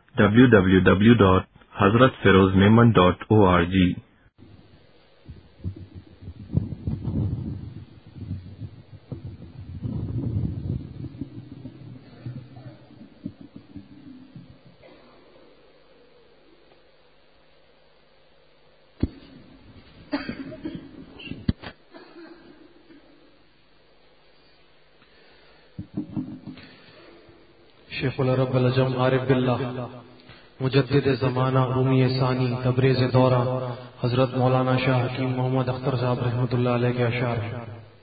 www.hazratfirozmemon.org. شیخ العرب العجم عارف باللہ مجدد زمانہ رومی ثانی تبریز دورہ حضرت مولانا شاہ حکیم محمد اختر صاحب رحمۃ اللہ علیہ کے اشعار ہیں۔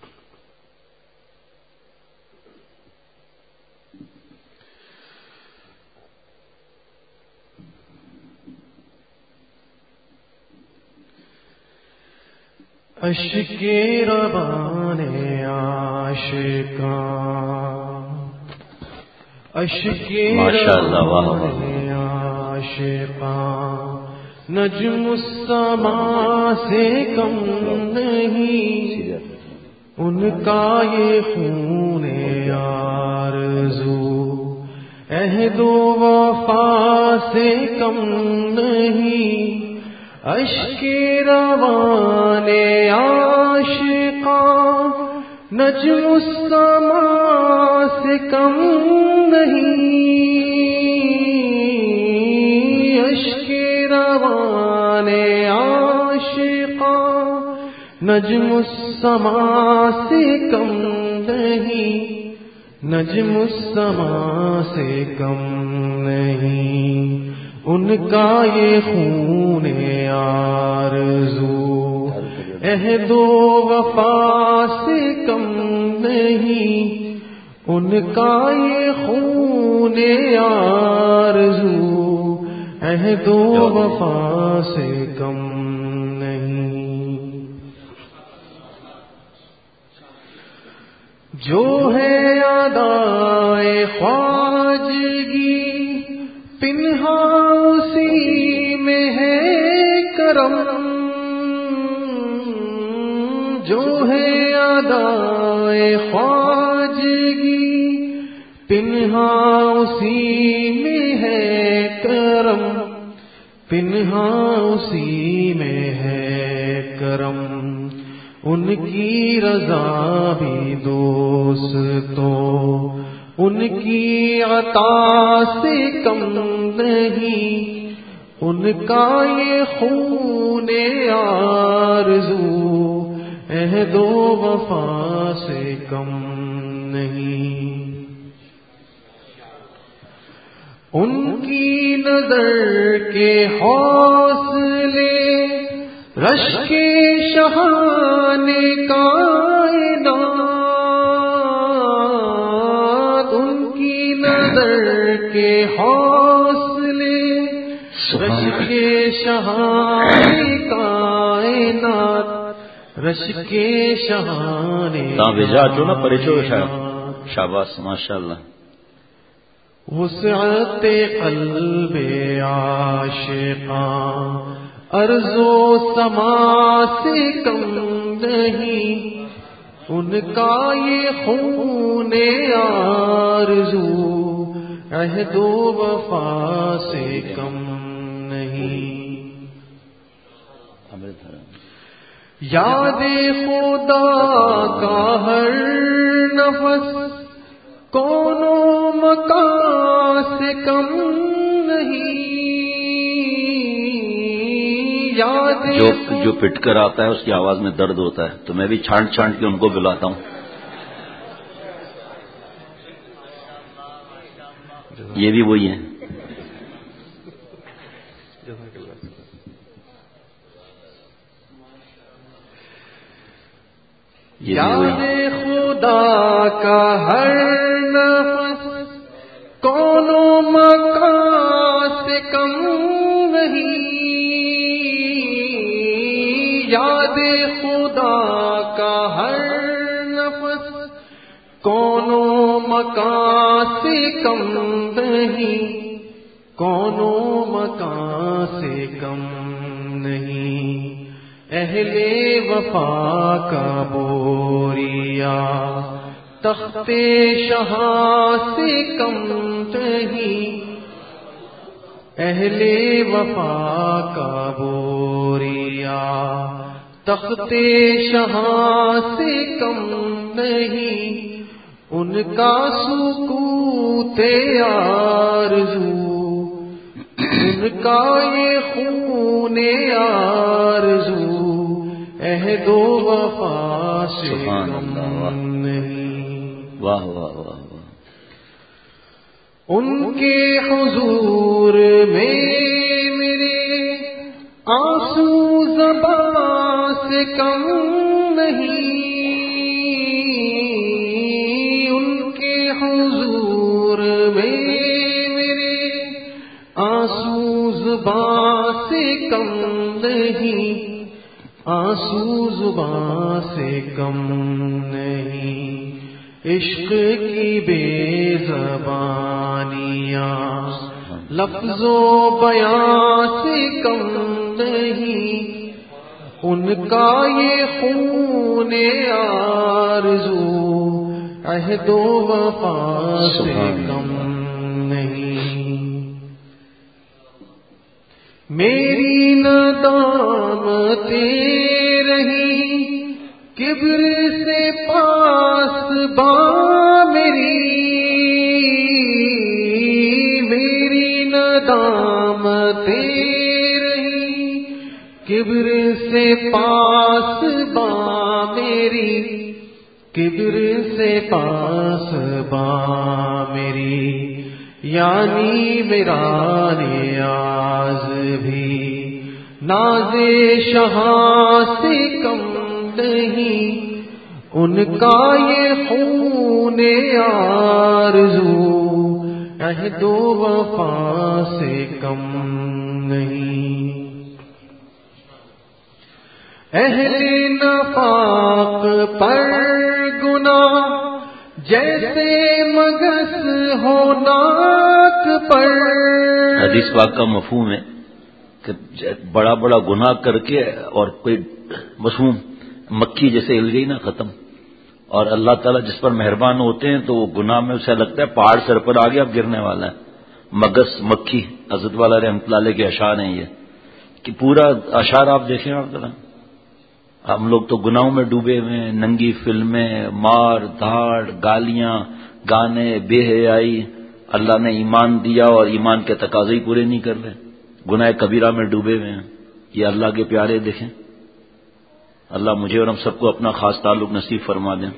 اشک روان عاشقاں، اشک روان عاشقاں، نجم السما سے کم نہیں ان کا یہ خون آرزو، عہد و وفا سے کم نہیں اشک روان عاشقاں، نجم السما سے کم نہیں اشک روان عاشقاں، نجم السما سے کم نہیں، نجم السما سے کم نہیں ان کا یہ خون آرزو، عہد و وفا سے کم نہیں ان کا یہ خون آرزو، عہد و وفا سے کم نہیں۔ جو ہے ادائے خواجگی پنہا اسی میں ہے کرم، جو ہے ادائے خواجگی پنہا اسی میں ہے کرم، پنہا اسی میں ہے کرم، ان کی رضا بھی دوستوں ان کی عطا سے کم نہیں، ان کا یہ خون آرزو، عہد و وفا سے کم نہیں۔ ان کی نظر کے حوصلے رشک شہان کائنات، ان کی نظر کے حوصلے رشک شہان کائنات، رشک شہان شاباش ماشاءاللہ۔ وسعت قلب عاشقاں ارض و سما سے کم نہیں، ان کا یہ خون آرزو، عہد و وفا سے کم نہیں۔ یاد خدا کا ہر نفس کون و مکان سے کم نہیں، یاد جو پٹ کر آتا ہے اس کی آواز میں درد ہوتا ہے، تو میں بھی چھانٹ چھانٹ کے ان کو بلاتا ہوں۔ یہ بھی وہی ہیں۔ یاد خدا کا ہر نفس کون و مکان سے کم نہیں، یاد خدا کا ہر نفس کون و مکان سے کم نہیں، کون و مکان سے کم نہیں، اہل وفا کا بوریا تخت شہاں سے کم نہیں، اہل وفا کا بوریا تخت شہاں سے کم نہیں، ان کا سکوت آرزو، ان کا یہ خون آرزو عہد و وفا سے کم نہیں۔ واہ واہ واہ واہ۔ ان کے حضور میں میرے آنسو زباں سے کم نہیں، ان کے حضور میں میرے آنسو زباں سے کم نہیں، آنسو زباں سے کم نہیں۔ عشق کی بے زبانیاں لفظ و بیان سے کم نہیں، ان کا یہ خون آرزو عہد و وفا سے کم نہیں۔ میری ندامتیں رہی کبر سے پاس باں میری، میری ندامتیں رہی کبر سے پاس باں میری، کبر سے پاس باں میری، یعنی میرا نیاز بھی ناز شہاں سے کم نہیں، ان کا یہ خون آرزو عہد و وفا سے کم نہیں۔ اہل نفاق پر گناہ جیسے مگس ہو ناک پر، حدیث پاک کا مفہوم ہے کہ بڑا بڑا گناہ کر کے اور کوئی مصوم مکھی جیسے ہل گئی نا ختم، اور اللہ تعالیٰ جس پر مہربان ہوتے ہیں تو وہ گناہ میں اسے لگتا ہے پہاڑ سر پر آ گیا اب گرنے والا ہے۔ مگس مکھی حضرت والا رحمۃ اللہ علیہ کے اشعار ہیں یہ، کہ پورا اشعار آپ دیکھیں آپ ذرا، ہم لوگ تو گناہوں میں ڈوبے ہوئے ہیں، ننگی فلمیں، مار دھاڑ، گالیاں، گانے، بے حیائی، اللہ نے ایمان دیا اور ایمان کے تقاضے ہی پورے نہیں کر رہے، گناہ کبیرہ میں ڈوبے ہوئے ہیں۔ یہ اللہ کے پیارے دیکھیں، اللہ مجھے اور ہم سب کو اپنا خاص تعلق نصیب فرما دیں۔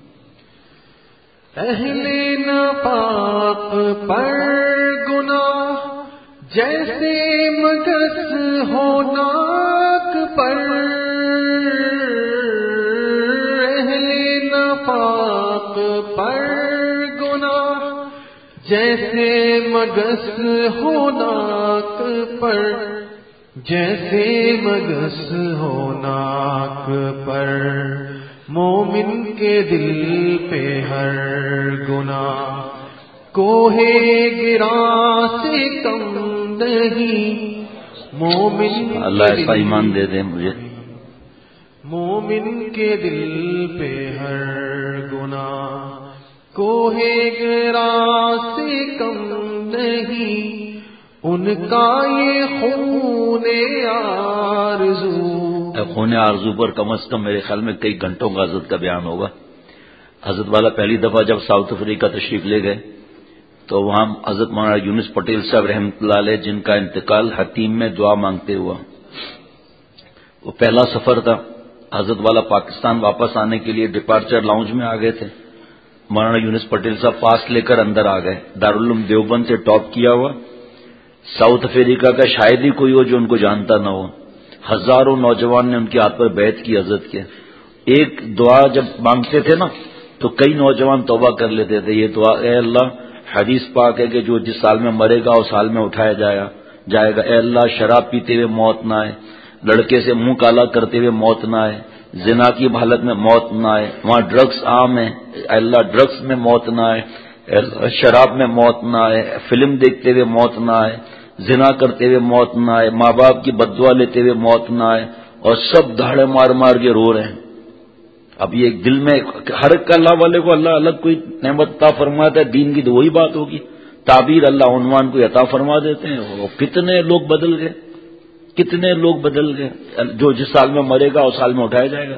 اہل نفاق پر گناہ جیسے مگس ہو ناک پر، اہل نفاق پر گناہ جیسے مگس ہو ناک پر، جیسے مگس ہو ناک پر، مومن کے دل پہ ہر گناہ کوہ گراں سے کم نہیں، مومن اللہ ایسا ایمان دے دے مجھے۔ مومن کے دل پہ ہر گناہ کوہ گراں سے کم نہیں، ان کا یہ خون آرزو، خون آرزو پر کم از کم میرے خیال میں کئی گھنٹوں کا حضرت کا بیان ہوگا۔ حضرت والا پہلی دفعہ جب ساؤتھ افریقہ تشریف لے گئے تو وہاں حضرت مولانا یونس پٹیل صاحب رحمۃ اللہ علیہ جن کا انتقال حتیم میں دعا مانگتے ہوا، وہ پہلا سفر تھا، حضرت والا پاکستان واپس آنے کے لیے ڈپارچر لاؤنج میں آ گئے تھے، مولانا یونس پٹیل صاحب پاس لے کر اندر آ گئے، دارالعلوم دیوبند سے ٹاپ کیا ہوا، ساؤتھ افریقہ کا شاید ہی کوئی ہو جو ان کو جانتا نہ ہو، ہزاروں نوجوان نے ان کے ہاتھ پر بیعت کی حضرت کے۔ ایک دعا جب مانگتے تھے نا تو کئی نوجوان توبہ کر لیتے تھے، یہ دعا، اے اللہ حدیث پاک ہے کہ جو جس سال میں مرے گا اس سال میں اٹھایا جائے گا، اے اللہ شراب پیتے ہوئے موت نہ آئے، لڑکے سے منہ کالا کرتے ہوئے موت نہ آئے، زنا کی حالت میں موت نہ آئے، وہاں ڈرگس عام ہے، اے اللہ ڈرگس میں موت نہ آئے، اے اللہ شراب میں موت نہ آئے، فلم دیکھتے ہوئے موت نہ آئے، زنا کرتے ہوئے موت نہ آئے، ماں باپ کی بددعا لیتے ہوئے موت نہ آئے، اور سب دھاڑے مار مار کے رو رہے ہیں۔ اب یہ دل میں ہر ایک اللہ والے کو اللہ الگ کوئی نعمت عطا فرماتا ہے، دین کی تو وہی بات ہوگی، تعبیر اللہ عنوان کو عطا فرما دیتے ہیں. وہ کتنے لوگ بدل گئے، کتنے لوگ بدل گئے. جو جس سال میں مرے گا اس سال میں اٹھایا جائے گا.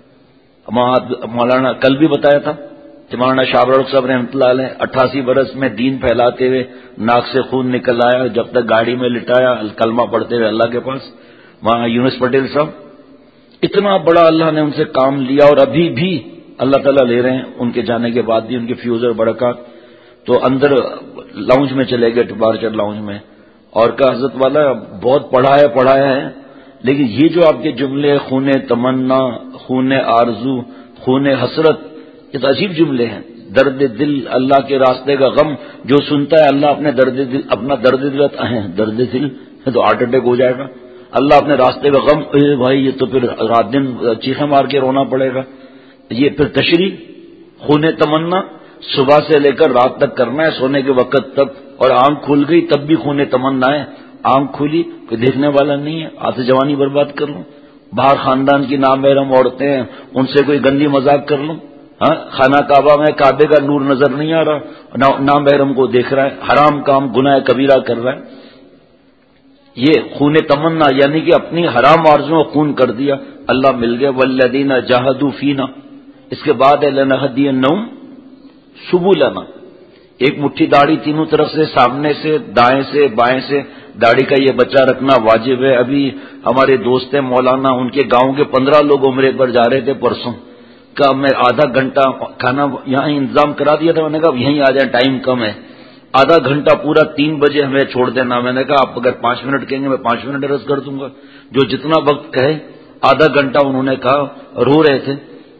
مولانا کل بھی بتایا تھا کہ مولانا شاہ رخ صاحب رحمۃ اللہ علیہ 88 برس میں دین پھیلاتے ہوئے ناک سے خون نکل آیا، جب تک گاڑی میں لٹایا کلمہ پڑھتے ہوئے اللہ کے پاس. وہاں یونس پٹیل صاحب اتنا بڑا اللہ نے ان سے کام لیا، اور ابھی بھی اللہ تعالیٰ لے رہے ہیں ان کے جانے کے بعد بھی ان کے فیوز اور برکات. تو اندر لاؤنج میں چلے گئے، ڈپارچر لاؤنج میں، اور کہا حضرت والا بہت پڑھایا ہے، لیکن یہ جو آپ کے جملے خون تمنا، خون آرزو، خون حسرت، یہ تو عجیب جملے ہیں. درد دل، اللہ کے راستے کا غم جو سنتا ہے اللہ اپنا درد دل تو ہارٹ اٹیک ہو جائے گا. اللہ اپنے راستے کا غم، بھائی یہ تو پھر رات دن چیخیں مار کے رونا پڑے گا. یہ پھر تشریح خون تمنا صبح سے لے کر رات تک کرنا ہے، سونے کے وقت تک. اور آنکھ کھل گئی تب بھی خون تمنا ہے. آنکھ کھلی کوئی دیکھنے والا نہیں ہے، آتے جوانی برباد کر لوں. باہر خاندان کی نامحرم عورتیں ہیں، ان سے کوئی گندی مذاق کر لوں. ہاں، خانہ کعبہ میں کعبے کا نور نظر نہیں آ رہا، نامحرم کو دیکھ رہا ہے، حرام کام گناہ کبیرہ کر رہا ہے. یہ خون تمنا یعنی کہ اپنی حرام آرزوؤں کو خون کر دیا. اللہ مل گئے. والذین جاہدوا فینا، اس کے بعد ہے لنہدینہم سبلنا. ایک مٹھی داڑھی تینوں طرف سے، سامنے سے، دائیں سے، بائیں سے داڑھی کا یہ بچہ رکھنا واجب ہے. ابھی ہمارے دوست ہیں مولانا، ان کے گاؤں کے 15 لوگ عمرے پر جا رہے تھے پرسوں. کہ میں آدھا گھنٹہ کھانا یہاں انتظام کرا دیا تھا، میں نے کہا یہیں آ جائیں، ٹائم کم ہے. آدھا گھنٹہ پورا 3 بجے ہمیں چھوڑ دینا. میں نے کہا آپ اگر 5 منٹ کہیں گے میں 5 منٹ عرض کر دوں گا، جو جتنا وقت کہے. آدھا گھنٹہ انہوں نے کہا، رو رہے تھے.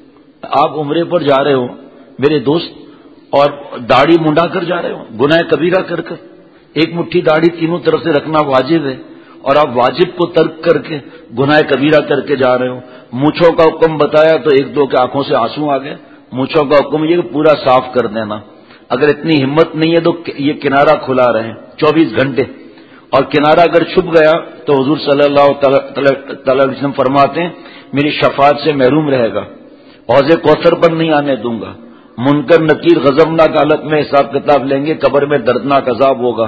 آپ عمرے پر جا رہے ہو میرے دوست، اور داڑھی منڈا کر جا رہے ہو، گناہ کبیرہ کر کر. ایک مٹھی داڑھی تینوں طرف سے رکھنا واجب ہے، اور آپ واجب کو ترک کر کے گناہ کبیرہ کر کے جا رہے ہو. مونچھوں کا حکم بتایا تو ایک دو کے آنکھوں سے آنسو آ گئے. مونچھوں کا حکم یہ کہ پورا صاف کر دینا. اگر اتنی ہمت نہیں ہے تو یہ کنارہ کھلا رہے 24 گھنٹے، اور کنارہ اگر چھپ گیا تو حضور صلی اللہ تعالی علیہ وسلم فرماتے ہیں میری شفاعت سے محروم رہے گا، حوض کوثر پر نہیں آنے دوں گا. منکر نکیر غضبناک حالت میں حساب کتاب لیں گے، قبر میں دردناک عذاب ہوگا.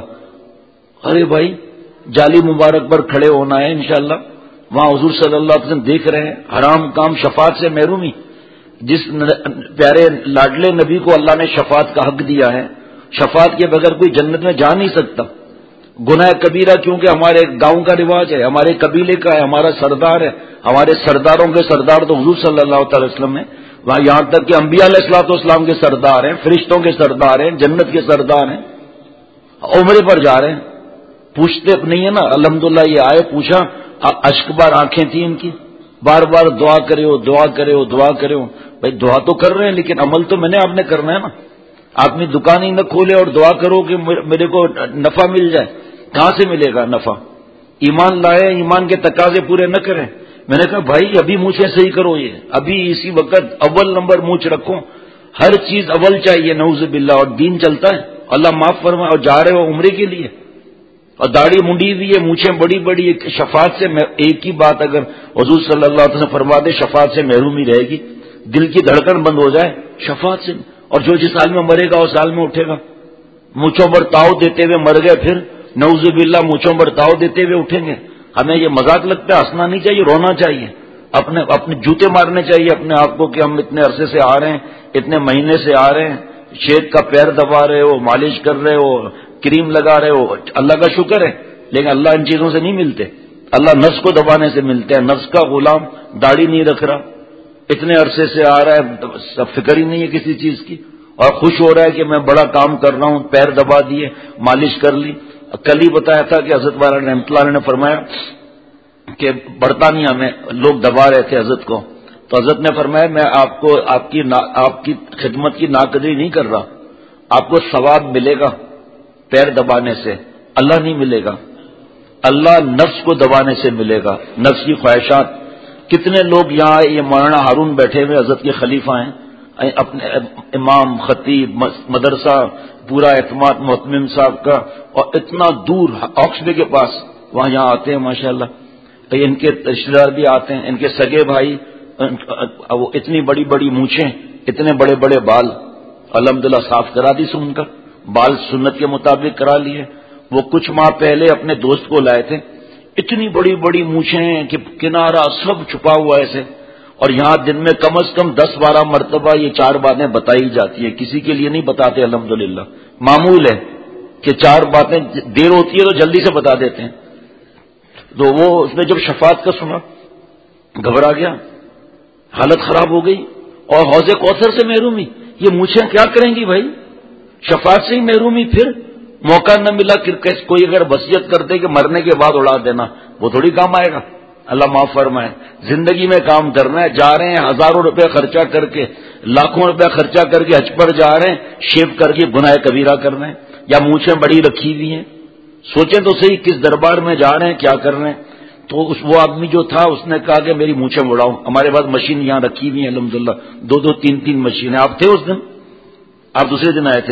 ارے بھائی جالی مبارک پر کھڑے ہونا ہے انشاءاللہ. وہاں حضور صلی اللہ علیہ وسلم دیکھ رہے ہیں حرام کام، شفاعت سے محرومی. جس پیارے لاڈلے نبی کو اللہ نے شفاعت کا حق دیا ہے، شفاعت کے بغیر کوئی جنت میں جا نہیں سکتا. گناہ کبیرہ کیونکہ ہمارے گاؤں کا رواج ہے، ہمارے قبیلے کا ہے، ہمارا سردار ہے. ہمارے سرداروں کے سردار تو حضور صلی اللہ تعالی وسلم ہیں. وہاں یہاں تک کہ انبیاء علیہ الصلوۃ والسلام کے سردار ہیں، فرشتوں کے سردار ہیں، جنت کے سردار ہیں. عمرے پر جا رہے ہیں، پوچھتے نہیں ہے نا. الحمدللہ یہ آئے، پوچھا، اشک بار آنکھیں تھیں ان کی، بار بار دعا کرے ہو، دعا کرے ہو، دعا کرے ہو. بھائی دعا تو کر رہے ہیں لیکن عمل تو میں نے آپ نے کرنا ہے نا. آپ نے دکان ہی نہ کھولے اور دعا کرو کہ میرے کو نفع مل جائے، کہاں سے ملے گا نفع؟ ایمان لائے، ایمان کے تقاضے پورے نہ کریں. میں نے کہا بھائی ابھی مونچھیں صحیح کرو، یہ ابھی اسی وقت اول نمبر مونچھ رکھو. ہر چیز اول چاہیے، نعوذ باللہ. اور دین چلتا ہے، اللہ معاف فرمائے. اور جا رہے ہو عمرے کے لیے، اور داڑھی منڈی ہوئی ہے، مونچھیں بڑی بڑی. شفاعت سے ایک ہی بات اگر حضور صلی اللہ علیہ وسلم فرما دے شفاعت سے محرومی رہے گی. دل کی دھڑکن بند ہو جائے شفاعت سے. اور جو جس سال میں مرے گا اس سال میں اٹھے گا. مونچھوں پر تاؤ دیتے ہوئے مر گئے، پھر نعوذ باللہ مونچھوں پر تاؤ دیتے ہوئے اٹھیں گے. ہمیں یہ مذاق لگتا ہے، ہنسنا نہیں چاہیے، رونا چاہیے. اپنے جوتے مارنے چاہیے اپنے آپ کو کہ ہم اتنے عرصے سے آ رہے ہیں، اتنے مہینے سے آ رہے ہیں. شیخ کا پیر دبا رہے ہو، مالش کر رہے ہو، کریم لگا رہے ہو، اللہ کا شکر ہے. لیکن اللہ ان چیزوں سے نہیں ملتے. اللہ نفس کو دبانے سے ملتے ہیں. نفس کا غلام داڑھی نہیں رکھ رہا، اتنے عرصے سے آ رہا ہے، فکر ہی نہیں ہے کسی چیز کی، اور خوش ہو رہا ہے کہ میں بڑا کام کر رہا ہوں. پیر دبا دیے، مالش کر لی. کل ہی بتایا تھا کہ حضرت والا رحمۃ اللہ نے فرمایا کہ برطانیہ میں لوگ دبا رہے تھے حضرت کو، تو حضرت نے فرمایا میں آپ کو آپ کی خدمت کی ناقدری نہیں کر رہا، آپ کو ثواب ملے گا پیر دبانے سے، اللہ نہیں ملے گا. اللہ نفس کو دبانے سے ملے گا، نفس کی خواہشات. کتنے لوگ یہاں یہ مولانا ہارون بیٹھے ہوئے حضرت کے خلیفہ ہیں، اپنے امام خطیب مدرسہ پورا اعتماد محتمم صاحب کا، اور اتنا دور آکسفورڈ کے پاس وہاں یہاں آتے ہیں ماشاءاللہ. ان کے رشتے دار بھی آتے ہیں، ان کے سگے بھائی، وہ اتنی بڑی بڑی مونچھیں، اتنے بڑے بڑے بال، الحمدللہ صاف کرا دی سن کا. بال سنت کے مطابق کرا لیے. وہ کچھ ماہ پہلے اپنے دوست کو لائے تھے, اتنی بڑی بڑی مونچھیں کہ کنارہ سب چھپا ہوا ایسے, اور یہاں دن میں کم از کم 10-12 مرتبہ یہ 4 باتیں بتائی جاتی ہیں. کسی کے لیے نہیں بتاتے الحمدللہ, معمول ہے کہ 4 باتیں دیر ہوتی ہے تو جلدی سے بتا دیتے ہیں. تو وہ اس نے جب شفاعت کا سنا گھبرا گیا, حالت خراب ہو گئی, اور حوض کوثر سے محرومی. یہ مونچھیں کیا کریں گی بھائی, شفاعت سے ہی محرومی. پھر موقع نہ ملا کہ کوئی اگر وصیت کرتے کہ مرنے کے بعد اڑا دینا, وہ تھوڑی کام آئے گا. اللہ معاف فرمائے, زندگی میں کام کرنا ہے, جا رہے ہیں ہزاروں روپے خرچہ کر کے, لاکھوں روپے خرچہ کر کے حج پر جا رہے ہیں, شیو کر کے گناہ کبیرہ کر رہے ہیں, یا مونچھیں بڑی رکھی ہوئی ہیں. سوچیں تو صحیح کس دربار میں جا رہے ہیں, کیا کر رہے ہیں. تو وہ آدمی جو تھا اس نے کہا کہ میری مونچھیں اڑاؤ. ہمارے پاس مشین یہاں رکھی ہوئی ہے الحمدللہ, 2-2 3-3 مشینیں. آپ تھے اس دن, آپ دوسرے دن آئے تھے.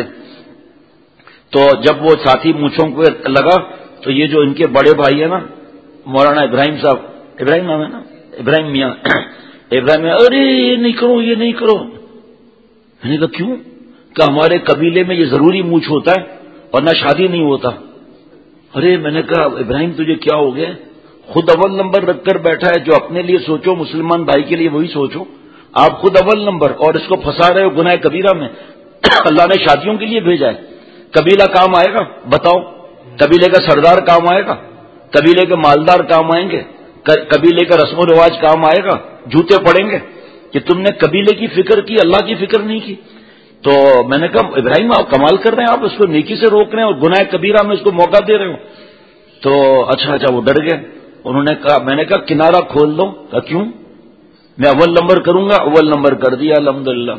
تو جب وہ ساتھی مونچھوں کو لگا تو یہ جو ان کے بڑے بھائی ہیں نا مولانا ابراہیم صاحب, ابراہیم نام ہے نا, ابراہیم میاں, ابراہیم ارے یہ نہیں کرو, یہ نہیں کرو. میں نے کہا کیوں؟ کہ ہمارے قبیلے میں یہ ضروری مونچھ ہوتا ہے ورنہ شادی نہیں ہوتا. ارے میں نے کہا ابراہیم تجھے کیا ہو گیا, خود اول نمبر رکھ کر بیٹھا ہے, جو اپنے لیے سوچو مسلمان بھائی کے لیے وہی سوچو. آپ خود اول نمبر اور اس کو پھنسا رہے ہو گناہ کبیرہ میں. اللہ نے شادیوں کے لیے بھیجا ہے. قبیلہ کام آئے گا بتاؤ, قبیلے کا سردار کام آئے گا, قبیلے کے مالدار کام آئیں گے, قبیلے کا رسم و رواج کام آئے گا, جوتے پڑیں گے کہ تم نے قبیلے کی فکر کی, اللہ کی فکر نہیں کی. تو میں نے کہا ابراہیم آپ کمال کر رہے ہیں, آپ اس کو نیکی سے روک رہے ہیں اور گناہ کبیرہ میں اس کو موقع دے رہے ہو. تو اچھا وہ ڈر گئے. انہوں نے کہا, میں نے کہا کنارہ کھول دو. کہا کیوں؟ میں اول نمبر کروں گا. اول نمبر کر دیا الحمدللہ.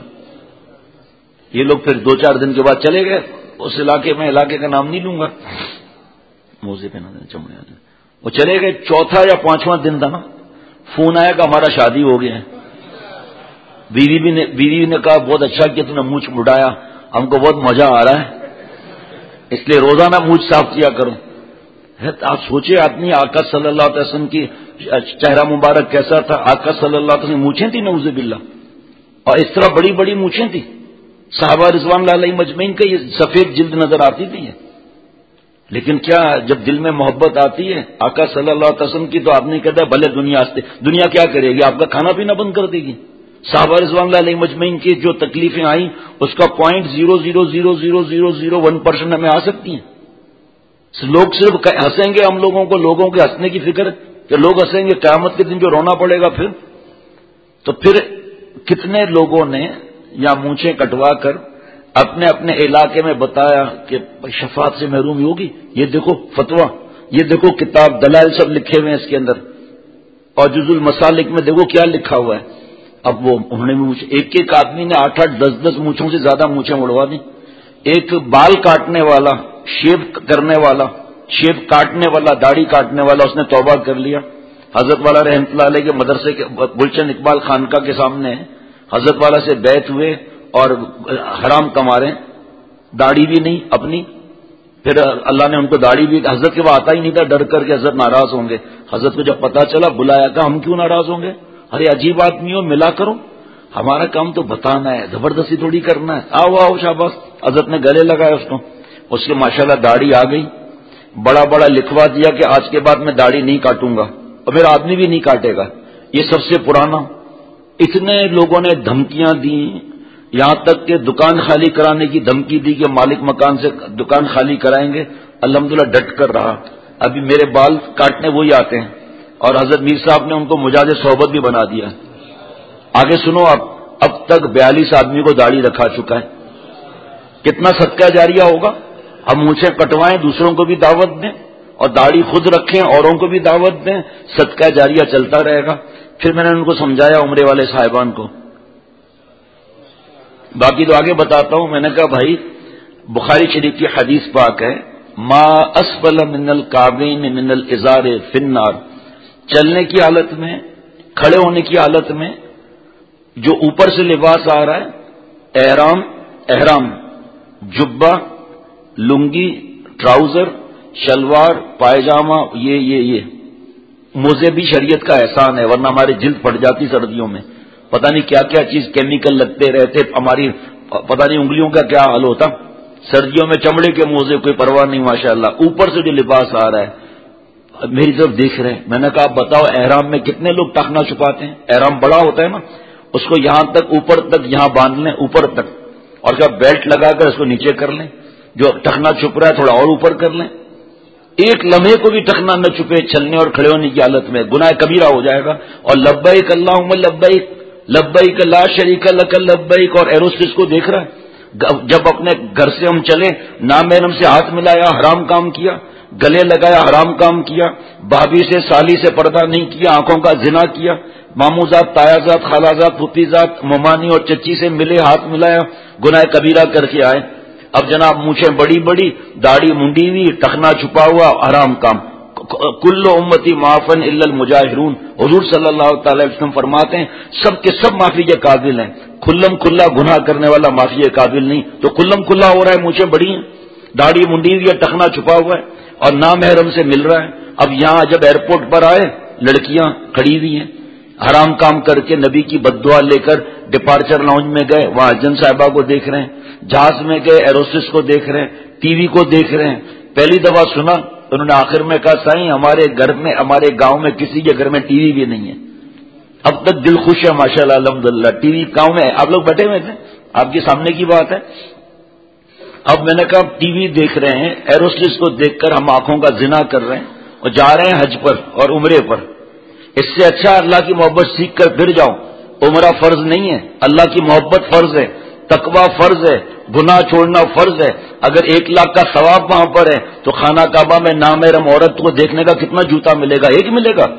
یہ لوگ پھر 2-4 دن کے بعد چلے گئے اس علاقے میں, علاقے کا نام نہیں لوں گا, موزے پہ نہ چمڑے آتے. وہ چلے گئے, 4تھا یا 5واں دن تھا نا, فون آیا کہ ہمارا شادی ہو گیا ہے. بیوی نے کہا بہت اچھا کہ تم نے مونچھ مڈایا, ہم کو بہت مزہ آ رہا ہے, اس لیے روزانہ مونچھ صاف کیا کرو. آپ سوچے آدمی آقا صلی اللہ علیہ وسلم کی چہرہ مبارک کیسا تھا. آقا صلی اللہ علیہ وسلم مونچھیں تھی نعوذ باللہ, اور اس طرح بڑی بڑی مونچھیں تھی. صحابہ رضوان اللہ علیہ مجمعین کا یہ سفید جلد نظر آتی تھی. لیکن کیا جب دل میں محبت آتی ہے آقا صلی اللہ علیہ وسلم کی, تو آدمی کہتا ہے بھلے دنیا کیا کرے گی, آپ کا کھانا پینا بند کر دے گی. صحابہ رضوان اللہ علیہ مجمعین کی جو تکلیفیں آئیں اس کا 0.0000001% ہمیں آ سکتی ہیں. لوگ صرف ہنسیں گے ہم لوگوں کو, لوگوں کے ہنسنے کی فکر کہ لوگ ہنسیں گے, قیامت کے دن جو رونا پڑے گا پھر. تو پھر کتنے لوگوں نے یا مونچھیں کٹوا کر اپنے اپنے علاقے میں بتایا کہ شفاعت سے محرومی ہوگی. یہ دیکھو فتویٰ, یہ دیکھو کتاب دلائل سب لکھے ہوئے ہیں اس کے اندر, اور جز المسالک میں دیکھو کیا لکھا ہوا ہے. اب وہ انہوں نے بھی ایک آدمی نے 8-8 10-10 مونچھوں سے زیادہ مونچھیں اڑوا دی. ایک بال کاٹنے والا, شیو کرنے والا, شیو کاٹنے والا, داڑھی کاٹنے والا, اس نے توبہ کر لیا. حضرت والا رحمۃ اللہ علیہ کے مدرسے کے گلشن اقبال خانقاہ کے سامنے حضرت والا سے بیعت ہوئے اور حرام کما رہے, داڑھی بھی نہیں اپنی. پھر اللہ نے ان کو داڑھی بھی, حضرت کے وہ آتا ہی نہیں تھا, ڈر کر کے حضرت ناراض ہوں گے. حضرت کو جب پتا چلا بلایا, کہا ہم کیوں ناراض ہوں گے, ارے عجیب آدمی ہو, ملا کرو, ہمارا کام تو بتانا ہے, زبردستی تھوڑی کرنا ہے. آؤ آؤ شاباش. حضرت نے گلے لگایا اس کو, اس کے ماشاءاللہ داڑھی آ گئی. بڑا بڑا لکھوا دیا کہ آج کے بعد میں داڑھی نہیں کاٹوں گا اور میرا آدمی بھی نہیں کاٹے گا. یہ سب سے پرانا. اتنے لوگوں نے دھمکیاں دی, یہاں تک کہ دکان خالی کرانے کی دھمکی دی کہ مالک مکان سے دکان خالی کرائیں گے. الحمدللہ ڈٹ کر رہا. ابھی میرے بال کاٹنے وہی آتے ہیں, اور حضرت میر صاحب نے ان کو مجاز صحبت بھی بنا دیا. آگے سنو, اب تک 42 آدمی کو داڑھی رکھا چکا ہے. کتنا صدقہ جاریہ ہوگا. ہم مونچھیں کٹوائیں, دوسروں کو بھی دعوت دیں, اور داڑھی خود رکھیں, اوروں کو بھی دعوت دیں, صدقہ جاریہ چلتا رہے گا. پھر میں نے ان کو سمجھایا, عمرے والے صاحبان کو. باقی تو آگے بتاتا ہوں. میں نے کہا بھائی بخاری شریف کی حدیث پاک ہے, ما اسفل من الکعبین من الازار فی النار. چلنے کی حالت میں, کھڑے ہونے کی حالت میں جو اوپر سے لباس آ رہا ہے, احرام, جبہ, لنگی, ٹراؤزر, شلوار, پائجامہ, یہ موزے بھی شریعت کا احسان ہے, ورنہ ہماری جلد پھٹ جاتی سردیوں میں. پتہ نہیں کیا کیا چیز کیمیکل لگتے رہتے, ہماری پتہ نہیں انگلیوں کا کیا حال ہوتا. سردیوں میں چمڑے کے موزے کوئی پرواہ نہیں ماشاءاللہ، اوپر سے جو لباس آ رہا ہے میری طرف دیکھ رہے ہیں. میں نے کہا آپ بتاؤ احرام میں کتنے لوگ ٹخنا چھپاتے ہیں؟ احرام بڑا ہوتا ہے نا، اس کو یہاں تک اوپر تک یہاں باندھ لیں اوپر تک، اور جب بیلٹ لگا کر اس کو نیچے کر لیں، جو ٹخنا چھپ رہا ہے تھوڑا اور اوپر کر لیں. ایک لمحے کو بھی ٹخنا نہ چھپے چلنے اور کھڑے ہونے کی حالت میں، گناہ کبیرہ ہو جائے گا. اور لبیک اللہم لبیک لبیک لا شریک لک لبیک، اور ایروسپیس کو دیکھ رہا ہے. جب اپنے گھر سے ہم چلے نامحرم سے ہاتھ ملایا حرام کام کیا، گلے لگایا حرام کام کیا، بھابھی سے سالی سے پردہ نہیں کیا، آنکھوں کا زنا کیا، ماموزاد تایازاد خالازاد پھوپھیزاد ممانی اور چچی سے ملے ہاتھ ملایا، گناہ کبیرہ کر کے آئے. اب جناب مونچھیں بڑی بڑی، داڑھی منڈی ہوئی، ٹخنا چھپا ہوا، حرام کام. کل امتی معافن الا المجاہرون، حضور صلی اللہ تعالی وسلم فرماتے ہیں سب کے سب معافی کے قابل ہیں، کھلم کھلا گناہ کرنے والا معافی کے قابل نہیں. تو کھلم کھلا ہو رہا ہے، مونچھیں بڑی ہیں، داڑھی منڈی ہوئی ہے، ٹخنا چھپا ہوا ہے اور نامحرم سے مل رہا ہے. اب یہاں جب ایئرپورٹ پر آئے لڑکیاں کھڑی ہوئی ہیں، حرام کام کر کے نبی کی بددعا لے کر ڈپارچر لاؤنج میں گئے، وہاں حجن صاحبہ کو دیکھ رہے ہیں، جہاز میں گئے ایروسس کو دیکھ رہے ہیں، ٹی وی کو دیکھ رہے ہیں. پہلی دفعہ سنا انہوں نے آخر میں کہا سائیں ہمارے گھر میں ہمارے گاؤں میں کسی کے گھر میں ٹی وی بھی نہیں ہے. اب تک دل خوش ہے ماشاءاللہ الحمدللہ. ٹی وی گاؤں میں آپ لوگ بیٹھے ہوئے تھے، آپ کے سامنے کی بات ہے. اب میں نے کہا ٹی وی دیکھ رہے ہیں، ایروسس کو دیکھ کر ہم آنکھوں کا زنا کر رہے ہیں اور جا رہے ہیں حج پر اور عمرے پر. اس سے اچھا اللہ کی محبت سیکھ کر پھر جاؤ. عمرہ فرض نہیں ہے، اللہ کی محبت فرض ہے، تقوی فرض ہے، گناہ چھوڑنا فرض ہے. اگر 1 لاکھ کا ثواب وہاں پر ہے تو خانہ کعبہ میں نامحرم عورت کو دیکھنے کا کتنا جوتا ملے گا؟ ایک ملے گا.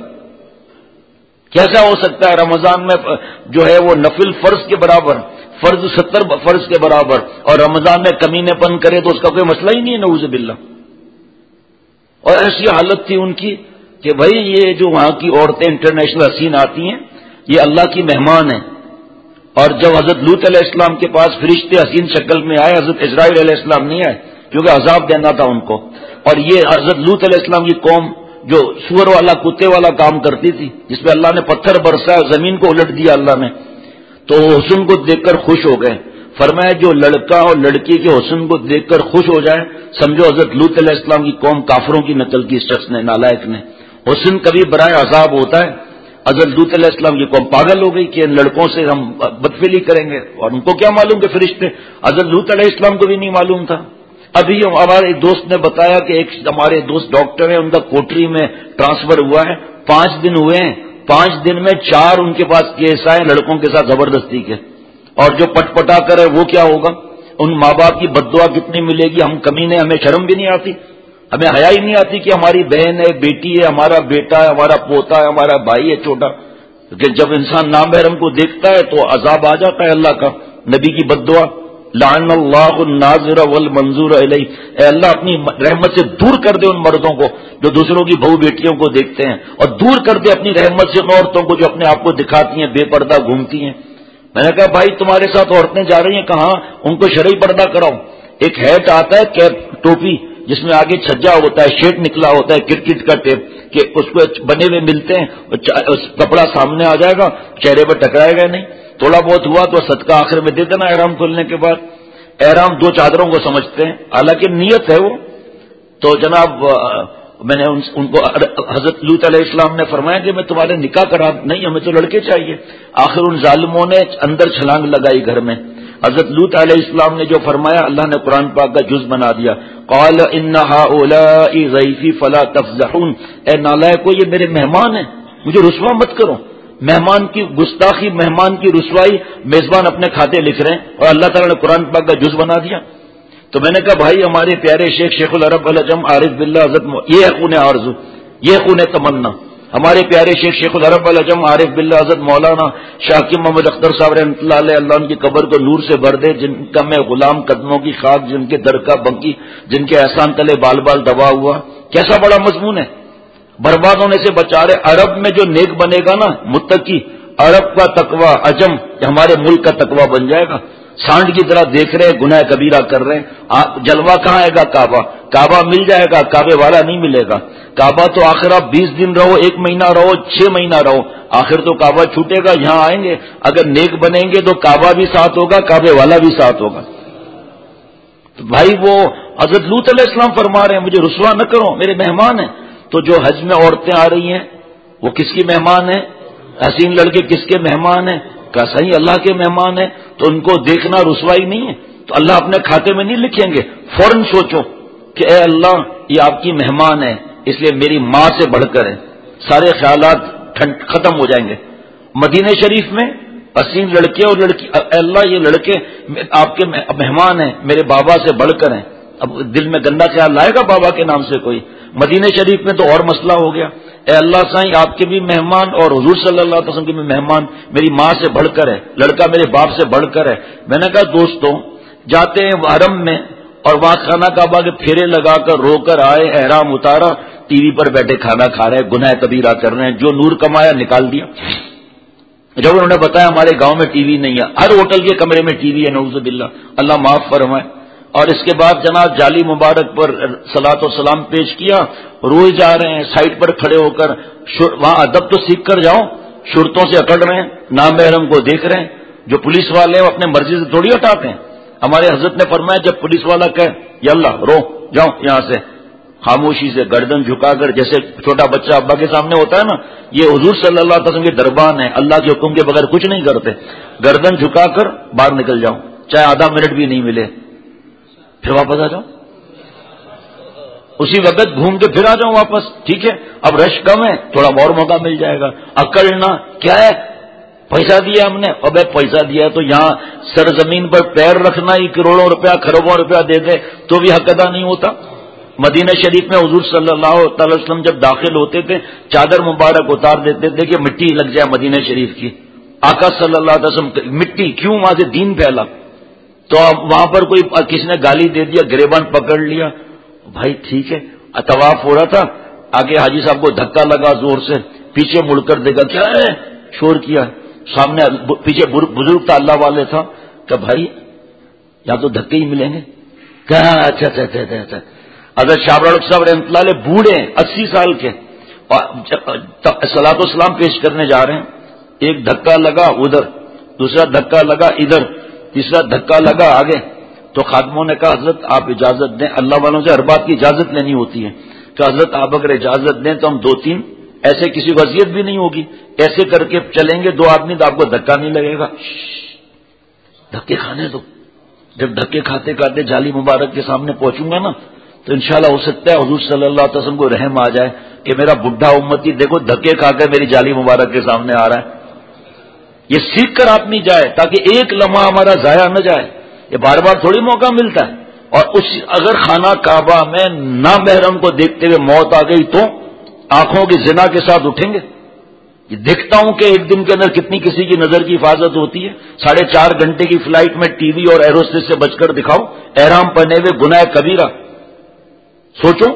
کیسا ہو سکتا ہے؟ رمضان میں جو ہے وہ نفل فرض کے برابر، فرض 70 فرض کے برابر، اور رمضان میں کمینے پن کرے تو اس کا کوئی مسئلہ ہی نہیں ہے نعوذ باللہ. اور ایسی حالت تھی ان کی کہ بھائی یہ جو وہاں کی عورتیں انٹرنیشنل حسین آتی ہیں یہ اللہ کی مہمان ہیں. اور جب حضرت لوط علیہ السلام کے پاس فرشتے حسین شکل میں آئے، حضرت اسرائیل علیہ السلام نہیں آئے کیونکہ عذاب دینا تھا ان کو. اور یہ حضرت لوط علیہ السلام کی قوم جو سور والا کتے والا کام کرتی تھی، جس پہ اللہ نے پتھر برسایا زمین کو الٹ دیا اللہ نے، تو حسن کو دیکھ کر خوش ہو گئے. فرمایا جو لڑکا اور لڑکی کے حسن کو دیکھ کر خوش ہو جائے سمجھو حضرت لوط علیہ السلام کی قوم کافروں کی نقل کی اس شخص نے، نالائق نے. حسن کبھی برائے عذاب ہوتا ہے. حضرت لوط علیہ السلام کی قوم پاگل ہو گئی کہ ان لڑکوں سے ہم بدفعلی کریں گے، اور ان کو کیا معلوم کہ فرشتے، حضرت لوط علیہ السلام کو بھی نہیں معلوم تھا. ابھی ہمارے دوست نے بتایا کہ ایک ہمارے دوست ڈاکٹر ہیں، ان کا کوٹری میں ٹرانسفر ہوا ہے، 5 دن ہوئے ہیں، 5 دن میں 4 ان کے پاس کیس آئے لڑکوں کے ساتھ زبردستی کے. اور جو پٹ پٹا کر ہے وہ کیا ہوگا؟ ان ماں باپ کی بددعا کتنی ملے گی؟ ہم کمینے، ہمیں شرم بھی نہیں آتی، ہمیں حیا ہی نہیں آتی کہ ہماری بہن ہے، بیٹی ہے، ہمارا بیٹا ہے، ہمارا پوتا ہے، ہمارا بھائی ہے چھوٹا. کہ جب انسان نامحرم کو دیکھتا ہے تو عذاب آ جاتا ہے اللہ کا. نبی کی بددعا لعن اللہ الناظر والمنظور الیہ، اے اللہ اپنی رحمت سے دور کر دے ان مردوں کو جو دوسروں کی بہو بیٹیوں کو دیکھتے ہیں، اور دور کر دے اپنی رحمت سے ان عورتوں کو جو اپنے آپ کو دکھاتی ہیں، بے پردہ گھومتی ہیں. میں نے کہا بھائی تمہارے ساتھ عورتیں جا رہی ہیں کہاں؟ ان کو شرعی پردہ کراؤ. ایک ہیٹ آتا ہے کیپ ٹوپی جس میں آگے چھجا ہوتا ہے، شیٹ نکلا ہوتا ہے کرکٹ کا ٹیپ، کہ اس کو بنے ہوئے ملتے ہیں، کپڑا سامنے آ جائے گا، چہرے پہ ٹکرائے گا نہیں. تھوڑا بہت ہوا تو صدقہ آخر میں دے دینا احرام کھولنے کے بعد. احرام 2 چادروں کو سمجھتے ہیں، حالانکہ نیت ہے وہ. تو جناب میں نے ان کو حضرت لوط علیہ السلام نے فرمایا کہ میں تمہارے نکاح کرا، نہیں ہمیں تو لڑکے چاہیے. آخر ان ظالموں نے اندر چھلانگ لگائی گھر میں. حضرت لوط علیہ السلام نے جو فرمایا اللہ نے قرآن پاک کا جز بنا دیا. قال ان هؤلاء ضيفي فلا تفضحون، اے نالائکو یہ میرے مہمان ہیں، مجھے رسوا مت کرو. مہمان کی گستاخی، مہمان کی رسوائی میزبان اپنے کھاتے لکھ رہے ہیں، اور اللہ تعالیٰ نے قرآن پاک کا جز بنا دیا. تو میں نے کہا بھائی ہمارے پیارے شیخ العرب العجم عارف باللہ حضرت یہ ہے خون آرزو، یہ خون تمنا. ہمارے پیارے شیخ العرب العجم عارف باللہ حضرت مولانا شاکر محمد اختر صاحب رحمۃ اللہ علیہ، اللہ ان کی قبر کو نور سے بھر دے، جن کا میں غلام قدموں کی خاک، جن کے در کا بنکی، جن کے احسان تلے بال بال دبا ہوا. کیسا بڑا مضمون ہے، برباد ہونے سے بچا رہے. عرب میں جو نیک بنے گا نا متقی، عرب کا تقوی عجم ہمارے ملک کا تقوی بن جائے گا. سانڈ کی طرح دیکھ رہے ہیں، گناہ کبیرہ کر رہے ہیں. جلوہ کہاں آئے گا؟ کعبہ. کعبہ مل جائے گا، کعبے والا نہیں ملے گا. کعبہ تو آخر آپ 20 دن رہو، 1 مہینہ رہو، 6 مہینہ رہو، آخر تو کعبہ چھوٹے گا. یہاں آئیں گے اگر نیک بنیں گے تو کعبہ بھی ساتھ ہوگا، کعبے والا بھی ساتھ ہوگا. تو بھائی وہ حضرت لوط علیہ السلام فرما رہے ہیں مجھے رسوا نہ کرو، میرے مہمان ہیں. تو جو حج میں عورتیں آ رہی ہیں وہ کس کی مہمان ہیں؟ حسین لڑکے کس کے مہمان ہیں؟ کہا صحیح اللہ کے مہمان ہیں. تو ان کو دیکھنا رسوائی نہیں ہے؟ تو اللہ اپنے کھاتے میں نہیں لکھیں گے؟ فوراً سوچو کہ اے اللہ یہ آپ کی مہمان ہے، اس لیے میری ماں سے بڑھ کر ہے. سارے خیالات ختم ہو جائیں گے. مدینہ شریف میں حسین لڑکے اور لڑکی، اے اللہ یہ لڑکے آپ کے مہمان ہیں، میرے بابا سے بڑھ کر ہیں. اب دل میں گندا خیال لائے گا بابا کے نام سے کوئی؟ مدینہ شریف میں تو اور مسئلہ ہو گیا. اے اللہ سائیں آپ کے بھی مہمان اور حضور صلی اللہ علیہ وسلم کے بھی مہمان میری ماں سے بڑھ کر ہے، لڑکا میرے باپ سے بڑھ کر ہے. میں نے کہا دوستوں جاتے ہیں حرم میں اور وہاں خانہ کعبہ کے پھیرے لگا کر رو کر آئے، احرام اتارا، ٹی وی پر بیٹھے کھانا کھا رہے ہیں، گناہ کبیرہ کر رہے ہیں، جو نور کمایا نکال دیا. جب انہوں نے بتایا ہمارے گاؤں میں ٹی وی نہیں ہے، ہر ہوٹل کے کمرے میں ٹی وی ہے، نعوذ باللہ، اللہ معاف فرمائے. اور اس کے بعد جناب جالی مبارک پر صلاۃ و سلام پیش کیا، روئے جا رہے ہیں سائٹ پر کھڑے ہو کر. وہاں ادب تو سیکھ کر جاؤ، شرطوں سے اکڑ رہے ہیں، نامحرم کو دیکھ رہے ہیں. جو پولیس والے ہیں وہ اپنے مرضی سے تھوڑی ہٹاتے ہیں. ہمارے حضرت نے فرمایا جب پولیس والا کہے یا اللہ رو جاؤ یہاں سے، خاموشی سے گردن جھکا کر، جیسے چھوٹا بچہ ابا کے سامنے ہوتا ہے نا، یہ حضور صلی اللہ علیہ وسلم کے دربان ہے، اللہ کے حکم کے بغیر کچھ نہیں کرتے. گردن جھکا کر باہر نکل جاؤ، چاہے آدھا منٹ بھی نہیں ملے، پھر واپس آ جاؤ، اسی وقت گھوم کے پھر آ جاؤ واپس. ٹھیک ہے اب رش کم ہے، تھوڑا اور موقع مل جائے گا. اکڑنا کیا ہے؟ پیسہ دیا ہم نے، ابے پیسہ دیا تو یہاں سرزمین پر پیر رکھنا ہی کروڑوں روپیہ خربوں روپیہ دے دے تو بھی حق ادا نہیں ہوتا. مدینہ شریف میں حضور صلی اللہ تعالی وسلم جب داخل ہوتے تھے چادر مبارک اتار دیتے تھے کہ مٹی لگ جائے مدینہ شریف کی. آقا صلی اللہ علیہ وسلم مٹی کیوں؟ وہاں سے دین پھیلا. تو اب وہاں پر کوئی کسی نے گالی دے دیا، گریبان پکڑ لیا، بھائی ٹھیک ہے طواف ہو رہا تھا، آگے حاجی صاحب کو دھکا لگا زور سے، پیچھے مڑ کر دیکھا کیا ہے، شور کیا، سامنے پیچھے بزرگ تھا اللہ والے تھا، کہ بھائی یا تو دھکے ہی ملیں گے. کہا اچھا اچھا اچھا اچھا. حضرت شاہ صاحب رحمۃ اللہ علیہ بوڑھے 80 سال کے، صلاۃ و سلام پیش کرنے جا رہے ہیں، ایک دھکا لگا ادھر، دوسرا دھکا لگا ادھر، تیسرا دھکا لگا آگے. تو خادموں نے کہا حضرت آپ اجازت دیں، اللہ والوں سے ہر بات کی اجازت لینی ہوتی ہے، کہ حضرت آپ اگر اجازت دیں تو ہم 2-3 ایسے کسی کو اذیت بھی نہیں ہوگی، ایسے کر کے چلیں گے 2 آدمی تو آپ کو دھکا نہیں لگے گا. دھکے کھانے دو. جب دھکے کھاتے کھاتے جالی مبارک کے سامنے پہنچوں گا نا تو انشاءاللہ ہو سکتا ہے حضور صلی اللہ علیہ وسلم کو رحم آ جائے کہ میرا بڈھا امتی دیکھو دھکے کھا کر میری جالی مبارک کے سامنے آ رہا ہے. یہ سیکھ کر آپ نہیں جائے تاکہ ایک لمحہ ہمارا ضائع نہ جائے. یہ بار بار تھوڑی موقع ملتا ہے. اور اگر خانہ کعبہ میں نامحرم کو دیکھتے ہوئے موت آ گئی تو آنکھوں کی زنا کے ساتھ اٹھیں گے. یہ دیکھتا ہوں کہ ایک دن کے اندر کتنی کسی کی نظر کی حفاظت ہوتی ہے. 4.5 گھنٹے کی فلائٹ میں ٹی وی اور ایروسٹیس سے بچ کر دکھاؤ، احرام پہنے ہوئے گناہ کبیرہ. سوچو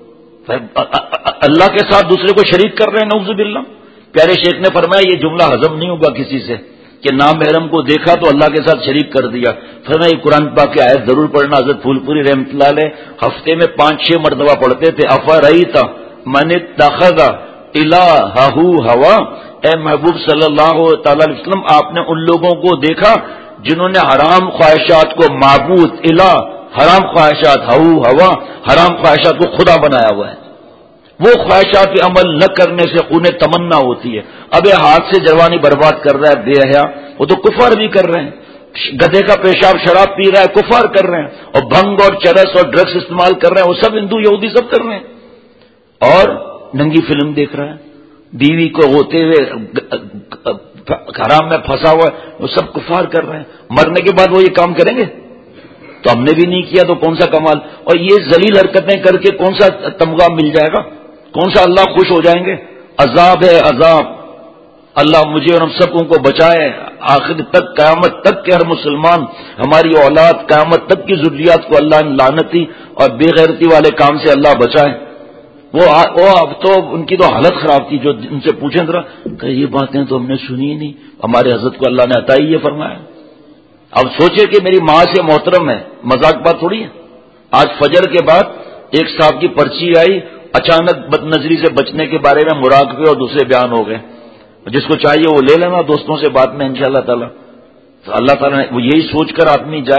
اللہ کے ساتھ دوسرے کو شریک کر رہے ہیں، نعوذ باللہ. پیارے شیخ نے فرمایا یہ جملہ ہضم نہیں ہوگا کسی سے کہ نامحرم کو دیکھا تو اللہ کے ساتھ شریک کر دیا. فرمایا یہ قرآن پاک کی آیت ضرور پڑھنا. حضرت پھول پوری رحمۃ اللہ علیہ ہفتے میں 5-6 مرتبہ پڑھتے تھے. افرأیت من اتخذ الہہ ہوا. اے محبوب صلی اللہ تعالی علیہ وسلم آپ نے ان لوگوں کو دیکھا جنہوں نے حرام خواہشات کو معبود، الہ حرام خواہشات، ہوا حرام خواہشات کو خدا بنایا ہوا ہے. وہ خواہشات پہ عمل نہ کرنے سے خون تمنا ہوتی ہے. اب یہ ہاتھ سے جوانی برباد کر رہا ہے بے حیا، وہ تو کفر بھی کر رہے ہیں. گدھے کا پیشاب شراب پی رہا ہے، کفر کر رہے ہیں. اور بھنگ اور چرس اور ڈرگس استعمال کر رہے ہیں، وہ سب ہندو یہودی سب کر رہے ہیں. اور ننگی فلم دیکھ رہا ہے، بیوی کو ہوتے ہوئے حرام میں پھنسا ہوا ہے، وہ سب کفار کر رہے ہیں. مرنے کے بعد وہ یہ کام کریں گے؟ تو ہم نے بھی نہیں کیا تو کون سا کمال. اور یہ ذلیل حرکتیں کر کے کون سا تمغہ مل جائے گا؟ کون سا اللہ خوش ہو جائیں گے؟ عذاب ہے عذاب. اللہ مجھے اور ہم سب کو بچائے آخر تک، قیامت تک کے ہر مسلمان، ہماری اولاد، قیامت تک کی ذریات کو اللہ لعنتی اور بے غیرتی والے کام سے اللہ بچائے. وہ اب تو ان کی تو حالت خراب تھی. جو ان سے پوچھیں ذرا کہ یہ باتیں تو ہم نے سنی ہی نہیں، ہمارے حضرت کو اللہ نے عطا ہی یہ فرمایا. اب سوچے کہ میری ماں سے محترم ہے، مذاق بات تھوڑی ہے. آج فجر کے بعد ایک صاحب کی پرچی آئی، اچانک بد نظری سے بچنے کے بارے میں مراقبے اور دوسرے بیان ہو گئے. جس کو چاہیے وہ لے لینا دوستوں سے بعد میں انشاءاللہ تعالی. تو اللہ تعالیٰ نے وہ یہی سوچ کر آدمی جائے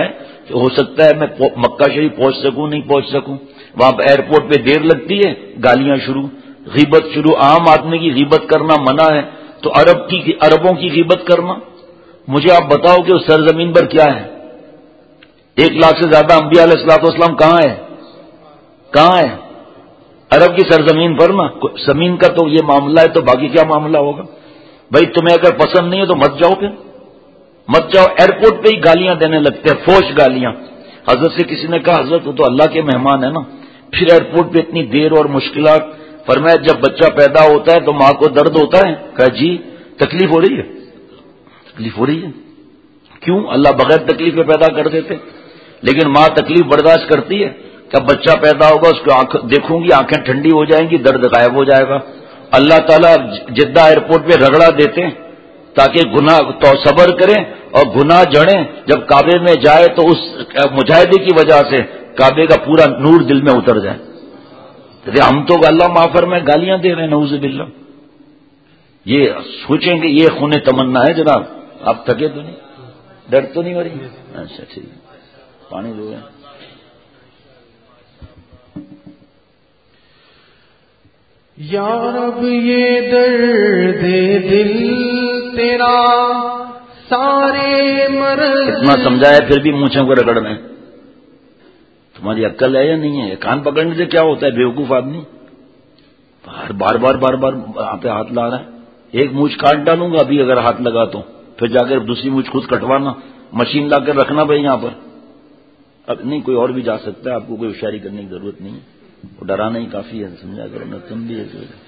ہو سکتا ہے میں مکہ شریف پہنچ سکوں نہیں پہنچ سکوں، وہاں پہ ایئرپورٹ پہ دیر لگتی ہے، گالیاں شروع، غیبت شروع. عام آدمی کی غیبت کرنا منع ہے، تو عربوں کی غیبت کرنا. مجھے آپ بتاؤ کہ اس سرزمین پر کیا ہے؟ 1 لاکھ سے زیادہ انبیاء علیہ الصلوۃ والسلام کہاں ہے؟ عرب کی سرزمین پر نا. زمین کا تو یہ معاملہ ہے، تو باقی کیا معاملہ ہوگا؟ بھائی تمہیں اگر پسند نہیں ہے تو مت جاؤ، پھر مت جاؤ. ایئرپورٹ پہ ہی گالیاں دینے لگتے ہیں، فوش گالیاں. حضرت سے کسی نے کہا حضرت وہ تو اللہ کے مہمان ہے نا، پھر ایئرپورٹ پہ اتنی دیر اور مشکلات. فرمایا جب بچہ پیدا ہوتا ہے تو ماں کو درد ہوتا ہے؟ کہا جی. تکلیف ہو رہی ہے؟ تکلیف ہو رہی ہے. کیوں؟ اللہ بغیر تکلیف پہ پیدا کر دیتے. لیکن ماں تکلیف برداشت کرتی ہے. جب بچہ پیدا ہوگا اس کو دیکھوں گی آنکھیں ٹھنڈی ہو جائیں گی، درد غائب ہو جائے گا. اللہ تعالیٰ جدہ ایئرپورٹ پہ رگڑا دیتے ہیں تاکہ گناہ تو صبر کریں اور گناہ جڑیں. جب کعبے میں جائے تو اس مجاہدے کی وجہ سے کعبے کا پورا نور دل میں اتر جائے. ہم تو اللہ معافر میں گالیاں دے رہے ہیں، نعوذ باللہ. یہ سوچیں کہ یہ خون تمنا ہے جناب. آپ تھکے تو نہیں؟ درد تو نہیں ہو رہی؟ اچھا ٹھیک ہے، پانی دو. یا رب یہ درد دل تیرا سارے مرض. اتنا سمجھایا پھر بھی مونچھوں کو رگڑ رہے ہیں. تمہاری عقل ہے یا نہیں ہے؟ کان پکڑنے سے کیا ہوتا ہے بیوقوف آدمی؟ بار بار وہاں پہ ہاتھ لا رہا ہے. ایک مونچھ کاٹ ڈالوں گا ابھی اگر ہاتھ لگا تو، پھر جا کر دوسری مونچھ خود کٹوانا، مشین لا کر رکھنا بھائی یہاں پر. اب نہیں کوئی اور بھی جا سکتا ہے، آپ کو کوئی ہوشیاری کرنے کی ضرورت نہیں ہے. وہ ڈرانا ہی کافی ہے، سمجھا کرو نا تم بھی.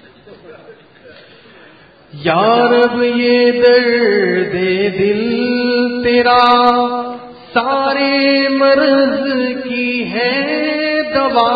یا رب یہ درد دل تیرا سارے مرض کی ہے دوا.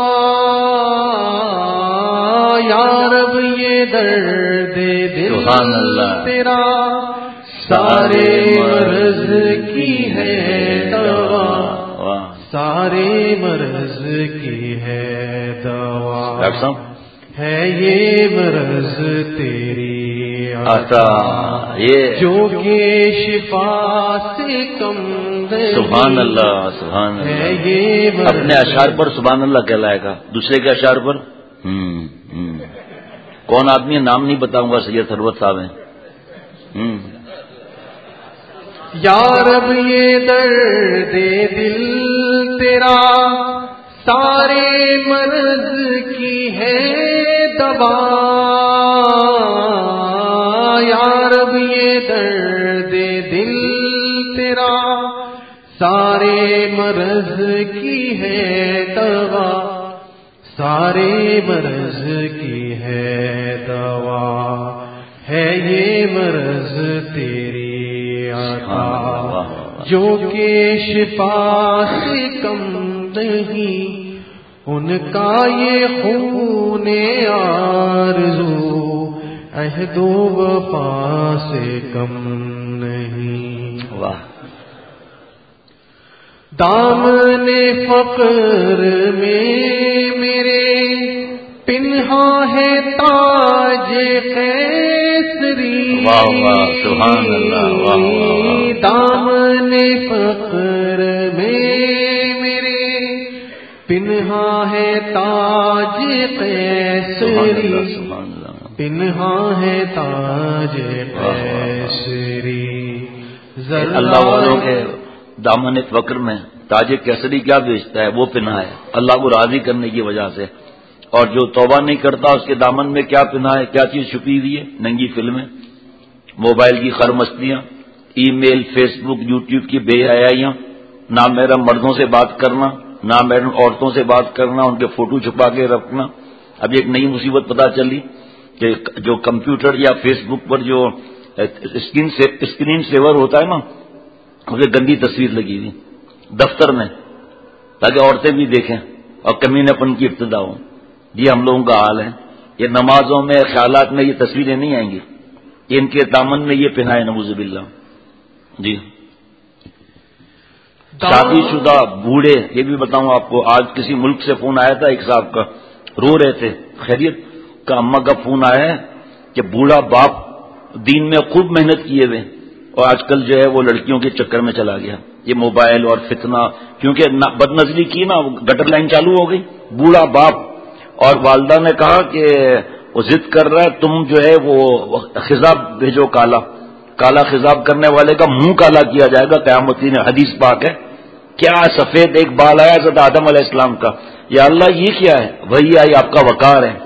یا رب یہ درد دل تیرا سارے مرض کی ہے دوا. سارے مرض کی ہے دوا. ہے یہ مرض تیری عطا جو کہ شفا سے کم نہیں. سبحان اللہ سبحان اللہ. اپنے اشعار پر سبحان اللہ کہلائے گا، دوسرے کے اشعار پر کون آدمی نام نہیں بتاؤں گا، سید ثروت صاحب ہیں. یا رب یہ درد دل تیرا سارے مرض کی ہے دوا. یا رب یہ درد دل تیرا سارے مرض کی ہے دوا. سارے مرض کی ہے دوا. ہے یہ مرض تیری عطا جو کہ شفا سے کم نہیں. ان کا یہ خون آرزو عہد و وفا سے کم نہیں. واہ. دامن فقر میں میرے پنہا ہے تاج قیصری. واہ واہ سبحان اللہ. واہ واہ. دامن فقر میں میرے پنہا ہے تاج قیصری. پنہا ہے تاج قیصری. اللہ والوں کے دامن فقر میں تاج قیصری کیا بیچتا ہے؟ وہ پنہا ہے اللہ کو راضی کرنے کی وجہ سے. اور جو توبہ نہیں کرتا اس کے دامن میں کیا پنہا ہے؟ کیا چیز چھپی ہوئی ہے؟ ننگی فلمیں، موبائل کی خرمستیاں، ای میل، فیس بک، یوٹیوب کی بے حیائیاں، نامحرم مردوں سے بات کرنا، نامحرم عورتوں سے بات کرنا، ان کے فوٹو چھپا کے رکھنا. اب ایک نئی مصیبت پتہ چلی کہ جو کمپیوٹر یا فیس بک پر جو اسکرین سیور ہوتا ہے نا، اسے گندی تصویر لگی ہوئی دفتر میں تاکہ عورتیں بھی دیکھیں اور کمینے پن کی ابتدا ہو. یہ ہم لوگوں کا حال ہے. یہ نمازوں میں خیالات میں یہ تصویریں نہیں آئیں گی، یہ ان کے دامن میں یہ پہنائے نعوذ باللہ. جی شادی شدہ بوڑھے، یہ بھی بتاؤں آپ کو، آج کسی ملک سے فون آیا تھا ایک صاحب کا، رو رہے تھے خیریت کا. اماں کا فون آیا ہے کہ بوڑھا باپ دین میں خوب محنت کیے ہوئے اور آج کل جو ہے وہ لڑکیوں کے چکر میں چلا گیا. یہ موبائل اور فتنہ، کیونکہ بد نظری کی نا، گٹر لائن چالو ہو گئی. بوڑھا باپ اور والدہ نے کہا کہ وہ ضد کر رہا ہے، تم جو ہے وہ خضاب بھیجو، کالا خضاب کرنے والے کا منہ کالا کیا جائے گا قیامت کی. حدیث پاک ہے. کیا سفید ایک بال آیا حضرت آدم علیہ السلام کا، یا اللہ یہ کیا ہے؟ وہی آئی آپ کا وقار ہے.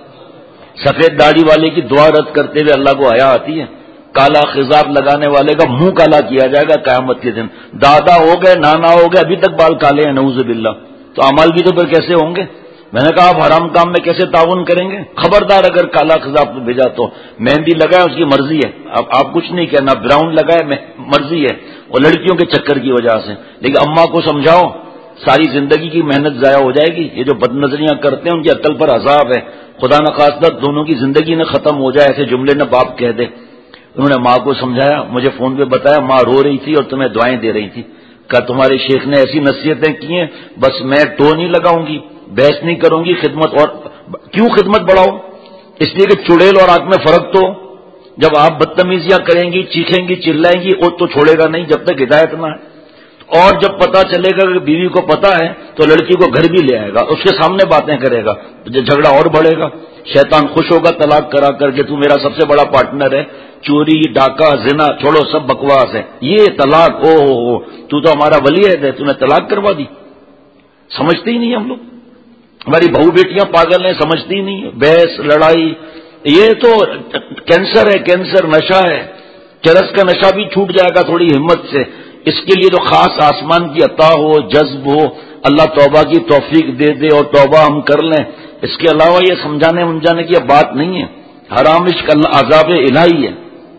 سفید داڑھی والے کی دعا رد کرتے ہوئے اللہ کو حیا آتی ہے. کالا خضاب لگانے والے کا منہ کالا کیا جائے گا قیامت کے دن. دادا ہو گئے، نانا ہو گئے، ابھی تک بال کالے ہیں، نعوذ باللہ. تو اعمال بھی تو پھر کیسے ہوں گے؟ میں نے کہا آپ حرام کام میں کیسے تعاون کریں گے؟ خبردار اگر کالا خضاب بھیجا تو مہندی لگائے اس کی مرضی ہے، آپ کچھ نہیں کہنا. براؤن لگائے مرضی ہے، اور لڑکیوں کے چکر کی وجہ سے. لیکن اماں کو سمجھاؤ، ساری زندگی کی محنت ضائع ہو جائے گی. یہ جو بد نظریاں کرتے ہیں ان کی عقل پر عذاب ہے. خدا نخواستہ دونوں کی زندگی نہ ختم ہو جائے، ایسے جملے نہ باپ کہہ دے. انہوں نے ماں کو سمجھایا، مجھے فون پہ بتایا ماں رو رہی تھی اور تمہیں دعائیں دے رہی تھی. کہا تمہارے شیخ نے ایسی نصیحتیں کی ہیں، بس میں ٹو نہیں لگاؤں گی، بحث نہیں کروں گی. خدمت، اور کیوں خدمت بڑھاؤ؟ اس لیے کہ چڑیل اور آگ میں فرق تو. جب آپ بدتمیزیاں کریں گی، چیخیں گی، چلائیں گی، وہ تو چھوڑے گا نہیں جب تک ہدایت نہ ہے. اور جب پتا چلے گا کہ بیوی کو پتا ہے تو لڑکی کو گھر بھی لے آئے گا، اس کے سامنے باتیں کرے گا، جھگڑا اور بڑھے گا. شیطان خوش ہوگا طلاق کرا کر کے، تو میرا سب سے بڑا پارٹنر ہے. چوری، ڈاکہ، زنا چھوڑو، سب بکواس ہے. یہ طلاق، او تو ہمارا ولی ہے، تو نے طلاق کروا دی. سمجھتے ہی نہیں ہم لوگ. ہماری بہو بیٹیاں پاگل ہیں، سمجھتی ہی نہیں. بحث، لڑائی، یہ تو کینسر ہے، کینسر نشہ ہے. چرس کا نشہ بھی چھوٹ جائے گا تھوڑی ہمت سے. اس کے لیے جو خاص آسمان کی عطا ہو، جذب ہو، اللہ توبہ کی توفیق دے دے اور توبہ ہم کر لیں. اس کے علاوہ یہ سمجھانے منجانے کی بات نہیں ہے. حرام عشق اللہ عذاب الہی ہے.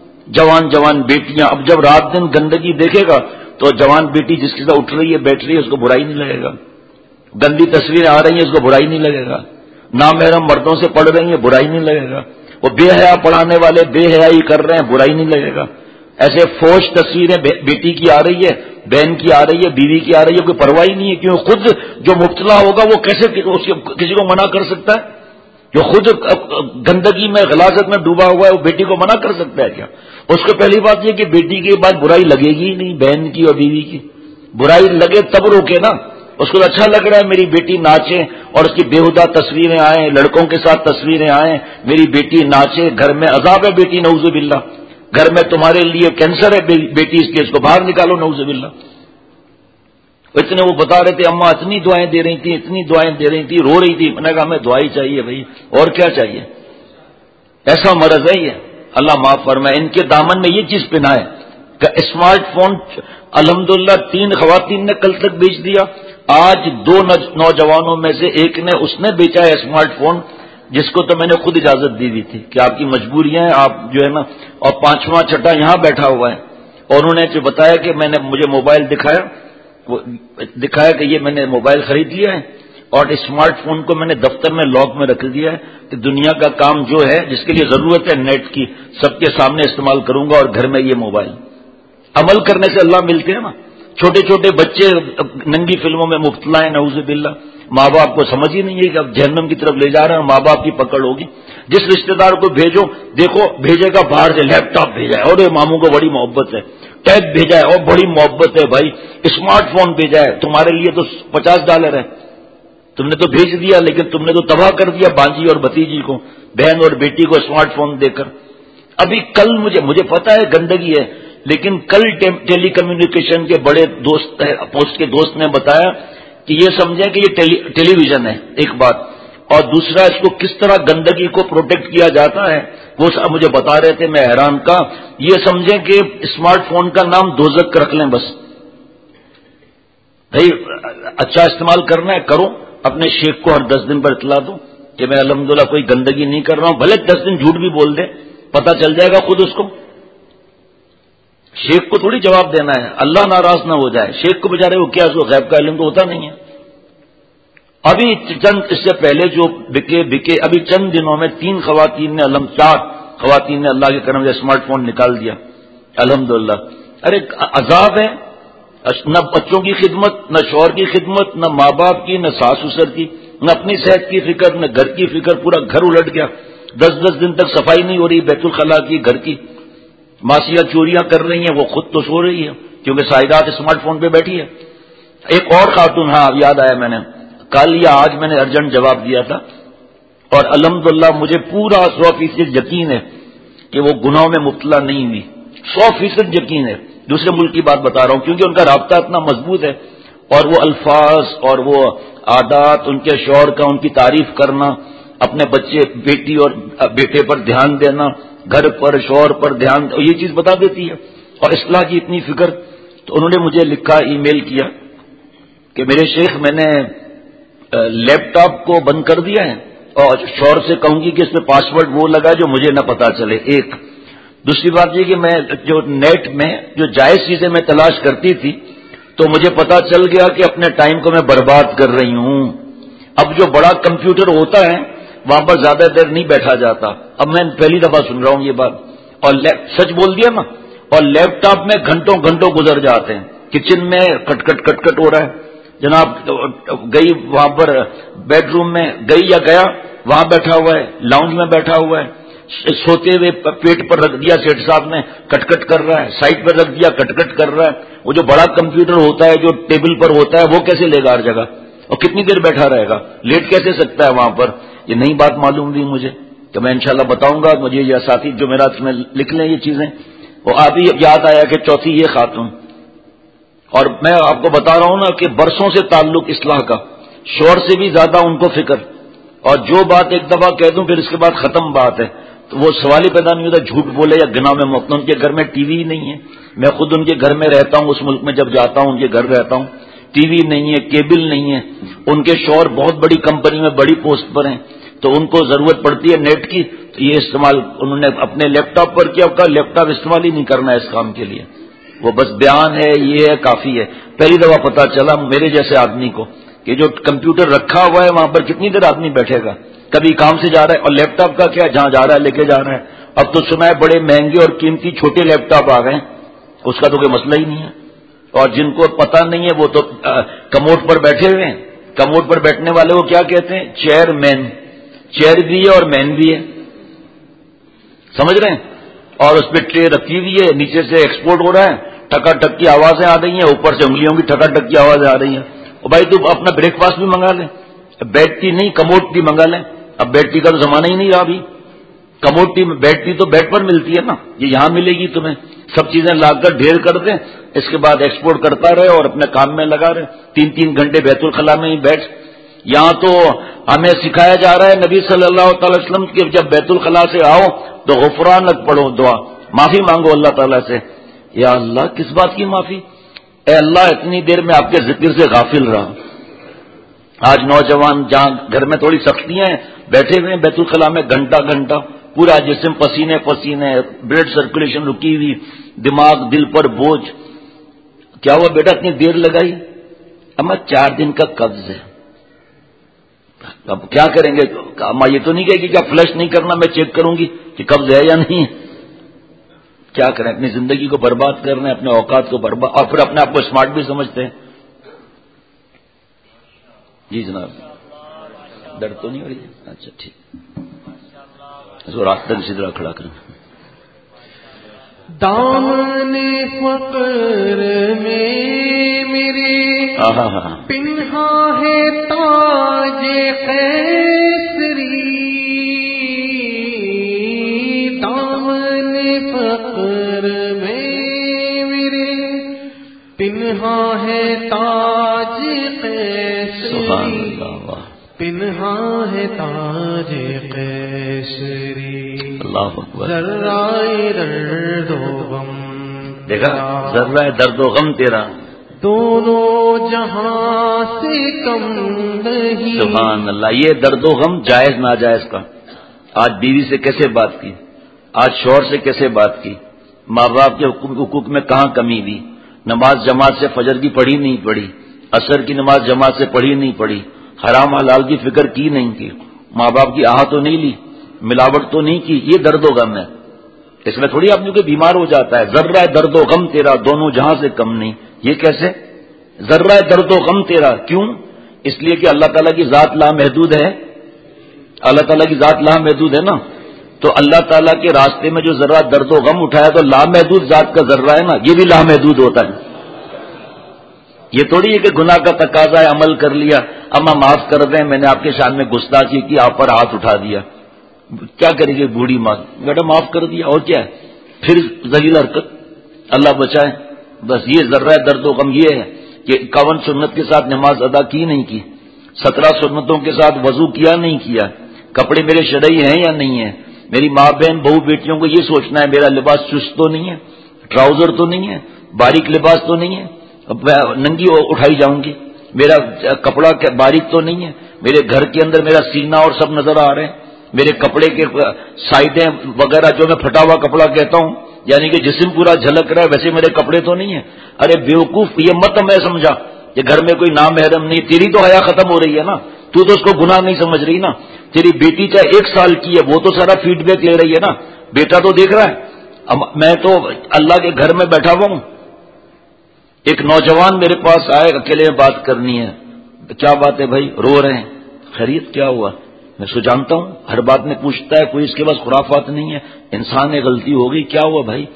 جوان بیٹیاں، اب جب رات دن گندگی دیکھے گا تو جوان بیٹی جس کے ساتھ اٹھ رہی ہے، بیٹھ رہی ہے، اس کو برائی نہیں لگے گا. گندی تصویریں آ رہی ہیں، اس کو برائی نہیں لگے گا. نامحرم مردوں سے پڑھ رہی ہیں، برائی نہیں لگے گا. وہ بے حیا پڑھانے والے بے حیائی کر رہے ہیں، برائی نہیں لگے گا. ایسے فوش تصویریں بیٹی کی آ رہی ہے، بہن کی آ رہی ہے، بیوی کی آ رہی ہے، کوئی پرواہ نہیں ہے. کیوں؟ خود جو مبتلا ہوگا وہ کیسے کسی کو منع کر سکتا ہے؟ جو خود گندگی میں، غلاظت میں ڈوبا ہوا ہے، وہ بیٹی کو منع کر سکتا ہے کیا؟ اس کو پہلی بات یہ کہ بیٹی کی بات برائی لگے گی ہی نہیں. بہن کی اور بیوی کی برائی لگے تب روکے نا. اس کو اچھا لگ رہا ہے میری بیٹی ناچے اور اس کی بےہودہ تصویریں آئیں، لڑکوں کے ساتھ تصویریں آئیں، میری بیٹی ناچے. گھر میں عذاب ہے بیٹی، نعوذ باللہ. گھر میں تمہارے لیے کینسر ہے بیٹی، اس لیے اس کو باہر نکالو، نعوذ باللہ. اتنے وہ بتا رہے تھے اماں اتنی دعائیں دے رہی تھیں، اتنی دعائیں دے رہی تھیں، رو رہی تھی. میں نے کہا ہمیں دعائیں چاہیے بھائی، اور کیا چاہیے؟ ایسا مرض ہے یہ، اللہ معاف فرمائے. ان کے دامن میں یہ چیز پہنا ہے کہ اسمارٹ فون الحمدللہ 3 خواتین نے کل تک بیچ دیا. آج 2 نوجوانوں میں سے ایک نے، اس نے بیچا ہے اسمارٹ فون، جس کو تو میں نے خود اجازت دی ہوئی تھی کہ آپ کی مجبوریاں ہیں، آپ جو ہے نا. اور 5واں چھٹا یہاں بیٹھا ہوا ہے، اور انہوں نے جو بتایا کہ مجھے موبائل دکھایا کہ یہ میں نے موبائل خرید لیا ہے، اور اسمارٹ فون کو میں نے دفتر میں لاک میں رکھ دیا ہے کہ دنیا کا کام جو ہے، جس کے لیے ضرورت ہے نیٹ کی، سب کے سامنے استعمال کروں گا. اور گھر میں یہ موبائل عمل کرنے سے اللہ ملتے ہیں نا. چھوٹے چھوٹے بچے ننگی فلموں میں مبتلا ہیں، نعوذ باللہ. ماں باپ کو سمجھ ہی نہیں ہے کہ اب جہنم کی طرف لے جا رہے ہیں، ماں باپ کی پکڑ ہوگی. جس رشتہ دار کو بھیجو، دیکھو بھیجے گا باہر سے لیپ ٹاپ بھیجا ہے، اور ماموں کو بڑی محبت ہے. ٹیب بھیجا ہے، اور بڑی محبت ہے بھائی. اسمارٹ فون بھیجا ہے، تمہارے لیے تو $50 ہے. تم نے تو بھیج دیا، لیکن تم نے تو تباہ کر دیا بانجی اور بھتیجی کو، بہن اور بیٹی کو اسمارٹ فون دے کر. ابھی کل مجھے پتا ہے گندگی ہے، لیکن کل ٹیلی کمیونیکیشن کے بڑے دوست، پوسٹ کے دوست نے بتایا کہ یہ سمجھیں کہ یہ ٹیلی ویژن ہے، ایک بات، اور دوسرا اس کو کس طرح گندگی کو پروٹیکٹ کیا جاتا ہے وہ مجھے بتا رہے تھے. میں حیران کا. یہ سمجھیں کہ اسمارٹ فون کا نام دوزخ رکھ لیں بس. بھائی اچھا استعمال کرنا ہے کرو. اپنے شیخ کو ہر 10 دن پر اطلاع دو کہ میں الحمدللہ کوئی گندگی نہیں کر رہا ہوں. بھلے 10 دن جھوٹ بھی بول دے، پتہ چل جائے گا خود اس کو. شیخ کو تھوڑی جواب دینا ہے، اللہ ناراض نہ ہو جائے. شیخ کو بیچارے وہ کیا، اس کو غیب کا علم تو ہوتا نہیں ہے. ابھی چند اس سے پہلے جو بکے ابھی چند دنوں میں 4 خواتین نے اللہ کے کرم سے اسمارٹ فون نکال دیا الحمدللہ. ارے عذاب ہے. نہ بچوں کی خدمت، نہ شوہر کی خدمت، نہ ماں باپ کی، نہ ساس سسر کی، نہ اپنی صحت کی فکر، نہ گھر کی فکر. پورا گھر الٹ گیا. 10 دن تک صفائی نہیں ہو رہی بیت الخلاء کی، گھر کی. ماسیاں چوریاں کر رہی ہیں، وہ خود تو سو رہی ہے. کیونکہ سائدات اسمارٹ فون پہ بیٹھی ہے. ایک اور خاتون، ہاں اب یاد آیا، میں نے کل یا آج میں نے ارجنٹ جواب دیا تھا، اور الحمدللہ مجھے پورا 100% یقین ہے کہ وہ گناہوں میں مبتلا نہیں ہوئی. 100% یقین ہے. دوسرے ملک کی بات بتا رہا ہوں کیونکہ ان کا رابطہ اتنا مضبوط ہے، اور وہ الفاظ اور وہ عادات، ان کے شوہر کا ان کی تعریف کرنا، اپنے بچے بیٹی اور بیٹے پر دھیان دینا، گھر پر شوہر پر دھیان، یہ چیز بتا دیتی ہے. اور اصلاح کی اتنی فکر. تو انہوں نے مجھے لکھا، ای میل کیا کہ میرے شیخ میں نے لیپ ٹاپ کو بند کر دیا ہے، اور شوہر سے کہوں گی کہ اس میں پاسورڈ وہ لگا جو مجھے نہ پتا چلے. ایک دوسری بات یہ کہ میں جو نیٹ میں جو جائز چیزیں میں تلاش کرتی تھی تو مجھے پتا چل گیا کہ اپنے ٹائم کو میں برباد کر رہی ہوں. اب جو بڑا کمپیوٹر ہوتا ہے وہاں پر زیادہ دیر نہیں بیٹھا جاتا. اب میں پہلی دفعہ سن رہا ہوں یہ بات، اور سچ بول دیا نا. اور لیپ ٹاپ میں گھنٹوں گھنٹوں گزر جاتے ہیں. کچن میں کٹ کٹ کٹ کٹ ہو رہا ہے. جناب گئی وہاں پر بیڈ روم میں گئی یا گیا، وہاں بیٹھا ہوا ہے، لاؤنج میں بیٹھا ہوا ہے، سوتے ہوئے پیٹ پر رکھ دیا سیٹ صاحب نے، کٹ کٹ کر رہا ہے، سائڈ پر رکھ دیا کٹ کٹ کر رہا ہے. وہ جو بڑا کمپیوٹر ہوتا ہے جو ٹیبل پر ہوتا ہے وہ کیسے لے گا ہر جگہ، اور کتنی دیر بیٹھا رہے گا، لیٹ کیسے سکتا ہے وہاں پر. یہ نئی بات معلوم ہوئی مجھے کہ میں انشاءاللہ بتاؤں گا. مجھے یہ ساتھی جو میرا میں لکھ لیں یہ چیزیں. وہ ابھی یاد آیا کہ چوتھی یہ خاتون، اور میں آپ کو بتا رہا ہوں نا کہ برسوں سے تعلق اصلاح کا، شوہر سے بھی زیادہ ان کو فکر. اور جو بات ایک دفعہ کہہ دوں پھر اس کے بعد ختم بات ہے، تو وہ سوال ہی پیدا نہیں ہوتا جھوٹ بولے یا گناہ میں مبتلا. ان کے گھر میں ٹی وی ہی نہیں ہے. میں خود ان کے گھر میں رہتا ہوں، اس ملک میں جب جاتا ہوں ان کے گھر رہتا ہوں، ٹی وی نہیں ہے، کیبل نہیں ہے. ان کے شوہر بہت بڑی کمپنی میں بڑی پوسٹ پر ہیں، تو ان کو ضرورت پڑتی ہے نیٹ کی، تو یہ استعمال انہوں نے اپنے لیپ ٹاپ پر کیا. لیپ ٹاپ استعمال ہی نہیں کرنا ہے اس کام کے لیے، وہ بس بیان ہے، یہ ہے، کافی ہے. پہلی دفعہ پتا چلا میرے جیسے آدمی کو کہ جو کمپیوٹر رکھا ہوا ہے وہاں پر کتنی دیر آدمی بیٹھے گا. کبھی کام سے جا رہا ہے، اور لیپ ٹاپ کا کیا، جہاں جا رہا ہے لے کے جا رہا ہے. اب تو سنا ہے بڑے مہنگے اور قیمتی چھوٹے لیپ ٹاپ آ گئے، اس کا تو کوئی مسئلہ ہی نہیں ہے. اور جن کو پتہ نہیں ہے وہ تو کموڈ پر بیٹھے ہوئے ہیں. کموڈ پر بیٹھنے والے کو کیا کہتے ہیں؟ چیئر مین. چیئر بھی ہے اور مین بھی ہے، سمجھ رہے ہیں. اور اس پہ ٹرے رکھی ہوئی ہے، نیچے سے ایکسپورٹ ہو رہا ہے، ٹکا ٹک کی آوازیں آ رہی ہیں، اوپر سے انگلیوں کی ٹکا ٹک کی آوازیں آ رہی ہیں. اور بھائی تو اپنا بریک فاسٹ بھی منگا لیں، بیٹھ نہیں کموڈ ٹی منگا لیں. اب بیٹھ کا تو زمانہ ہی نہیں رہا ابھی. کموڈ ٹی بیٹھ تو بیڈ پر ملتی ہے نا، یہ یہاں ملے گی تمہیں. سب چیزیں لا کر ڈھیر کر دیں، اس کے بعد ایکسپورٹ کرتا رہے اور اپنے کام میں لگا رہے. 3 گھنٹے بیت الخلاء میں ہی بیٹھ. یہاں تو ہمیں سکھایا جا رہا ہے نبی صلی اللہ تعالی وسلم کہ جب بیت الخلاء سے آؤ تو غفرانک پڑھو، دعا معافی مانگو اللہ تعالیٰ سے. یا اللہ کس بات کی معافی؟ اے اللہ اتنی دیر میں آپ کے ذکر سے غافل رہا. آج نوجوان جہاں گھر میں تھوڑی سختیاں ہیں بیٹھے ہوئے ہیں بیت الخلاء میں گھنٹہ گھنٹہ، پورا جسم پسینے پسینے، بلڈ سرکولیشن رکی ہوئی، دماغ دل پر بوجھ. کیا ہوا بیٹا اتنی دیر لگائی؟ اما 4 دن کا قبض ہے. اب کیا کریں گے؟ اما یہ تو نہیں کہے گی کیا فلش نہیں کرنا، میں چیک کروں گی کہ قبض ہے یا نہیں. کیا کریں، اپنی زندگی کو برباد کر رہے ہیں، اپنے اوقات کو برباد، اور پھر اپنے آپ کو اسمارٹ بھی سمجھتے ہیں. جی جناب، درد تو نہیں ہو رہی؟ اچھا ٹھیک، اس کو راستہ کسی طرح کھڑا کریں. دامن فقر میں میرے پنہا ہے تاج قیصری. دامن فقر میں میرے پنہا ہے تاج قیصری، پنہا ہے تاج قیصری. اللہ اکبر. ذرائے درد و غم، دیکھا ذرہ درد و غم تیرا دونوں جہاں سے کم نہیں. سبحان اللہ. یہ درد و غم جائز ناجائز کا. آج بیوی سے کیسے بات کی، آج شوہر سے کیسے بات کی، ماں باپ کے حقوق میں کہاں کمی دی، نماز جماعت سے فجر کی پڑھی نہیں پڑھی، عصر کی نماز جماعت سے پڑھی نہیں پڑھی، حرام حلال کی فکر کی نہیں کی، ماں باپ کی آہ تو نہیں لی، ملاوٹ تو نہیں کی. یہ درد و غم ہے. اس میں تھوڑی آدمی کو بیمار ہو جاتا ہے. ذرہ درد و غم تیرا دونوں جہاں سے کم نہیں. یہ کیسے ذرہ درد و غم تیرا؟ کیوں؟ اس لیے کہ اللہ تعالیٰ کی ذات لامحدود ہے. اللہ تعالیٰ کی ذات لامحدود ہے نا، تو اللہ تعالیٰ کے راستے میں جو ذرہ درد و غم اٹھایا تو لامحدود ذات کا ذرہ ہے نا، یہ بھی لامحدود ہوتا ہے. یہ تھوڑی ہے کہ گناہ کا تقاضا ہے عمل کر لیا، اما معاف کر دیں میں نے آپ کے شان میں گستاخی کی، آپ پر ہاتھ اٹھا دیا، کیا کرے گی بوڑھی ماں؟ بیٹا معاف کر دیا اور کیا ہے، پھر ذلیل حرکت، اللہ بچائے۔ بس یہ ذرہ درد و غم یہ ہے کہ 51 سنت کے ساتھ نماز ادا کی نہیں کی، 17 سنتوں کے ساتھ وضو کیا نہیں کیا، کپڑے میرے شرعی ہیں یا نہیں ہیں، میری ماں بہن بہو بیٹیوں کو یہ سوچنا ہے میرا لباس چست تو نہیں ہے، ٹراؤزر تو نہیں ہے، باریک لباس تو نہیں ہے، ننگی اٹھائی جاؤں گی، میرا کپڑا باریک تو نہیں ہے، میرے گھر کے اندر میرا سینہ اور سب نظر آ رہے ہیں، میرے کپڑے کے سائڈیں وغیرہ جو میں پھٹا ہوا کپڑا کہتا ہوں یعنی کہ جسم پورا جھلک رہا ہے، ویسے میرے کپڑے تو نہیں ہیں۔ ارے بیوقوف، یہ مت میں سمجھا کہ گھر میں کوئی نامحرم نہیں، تیری تو حیا ختم ہو رہی ہے نا، تو اس کو گناہ نہیں سمجھ رہی نا، تیری بیٹی چاہے 1 سال کی ہے وہ تو سارا فیڈ بیک لے رہی ہے نا، بیٹا تو دیکھ رہا ہے، میں تو اللہ کے گھر میں بیٹھا ہوا ہوں۔ ایک نوجوان میرے پاس آئے، اکیلے میں بات کرنی ہے، کیا بات ہے بھائی؟ رو رہے ہیں، خیریت کیا ہوا؟ میں سو جانتا ہوں ہر بات میں پوچھتا ہے، کوئی اس کے پاس خرافات نہیں ہے، انسان نے غلطی ہو گئی، کیا ہوا بھائی؟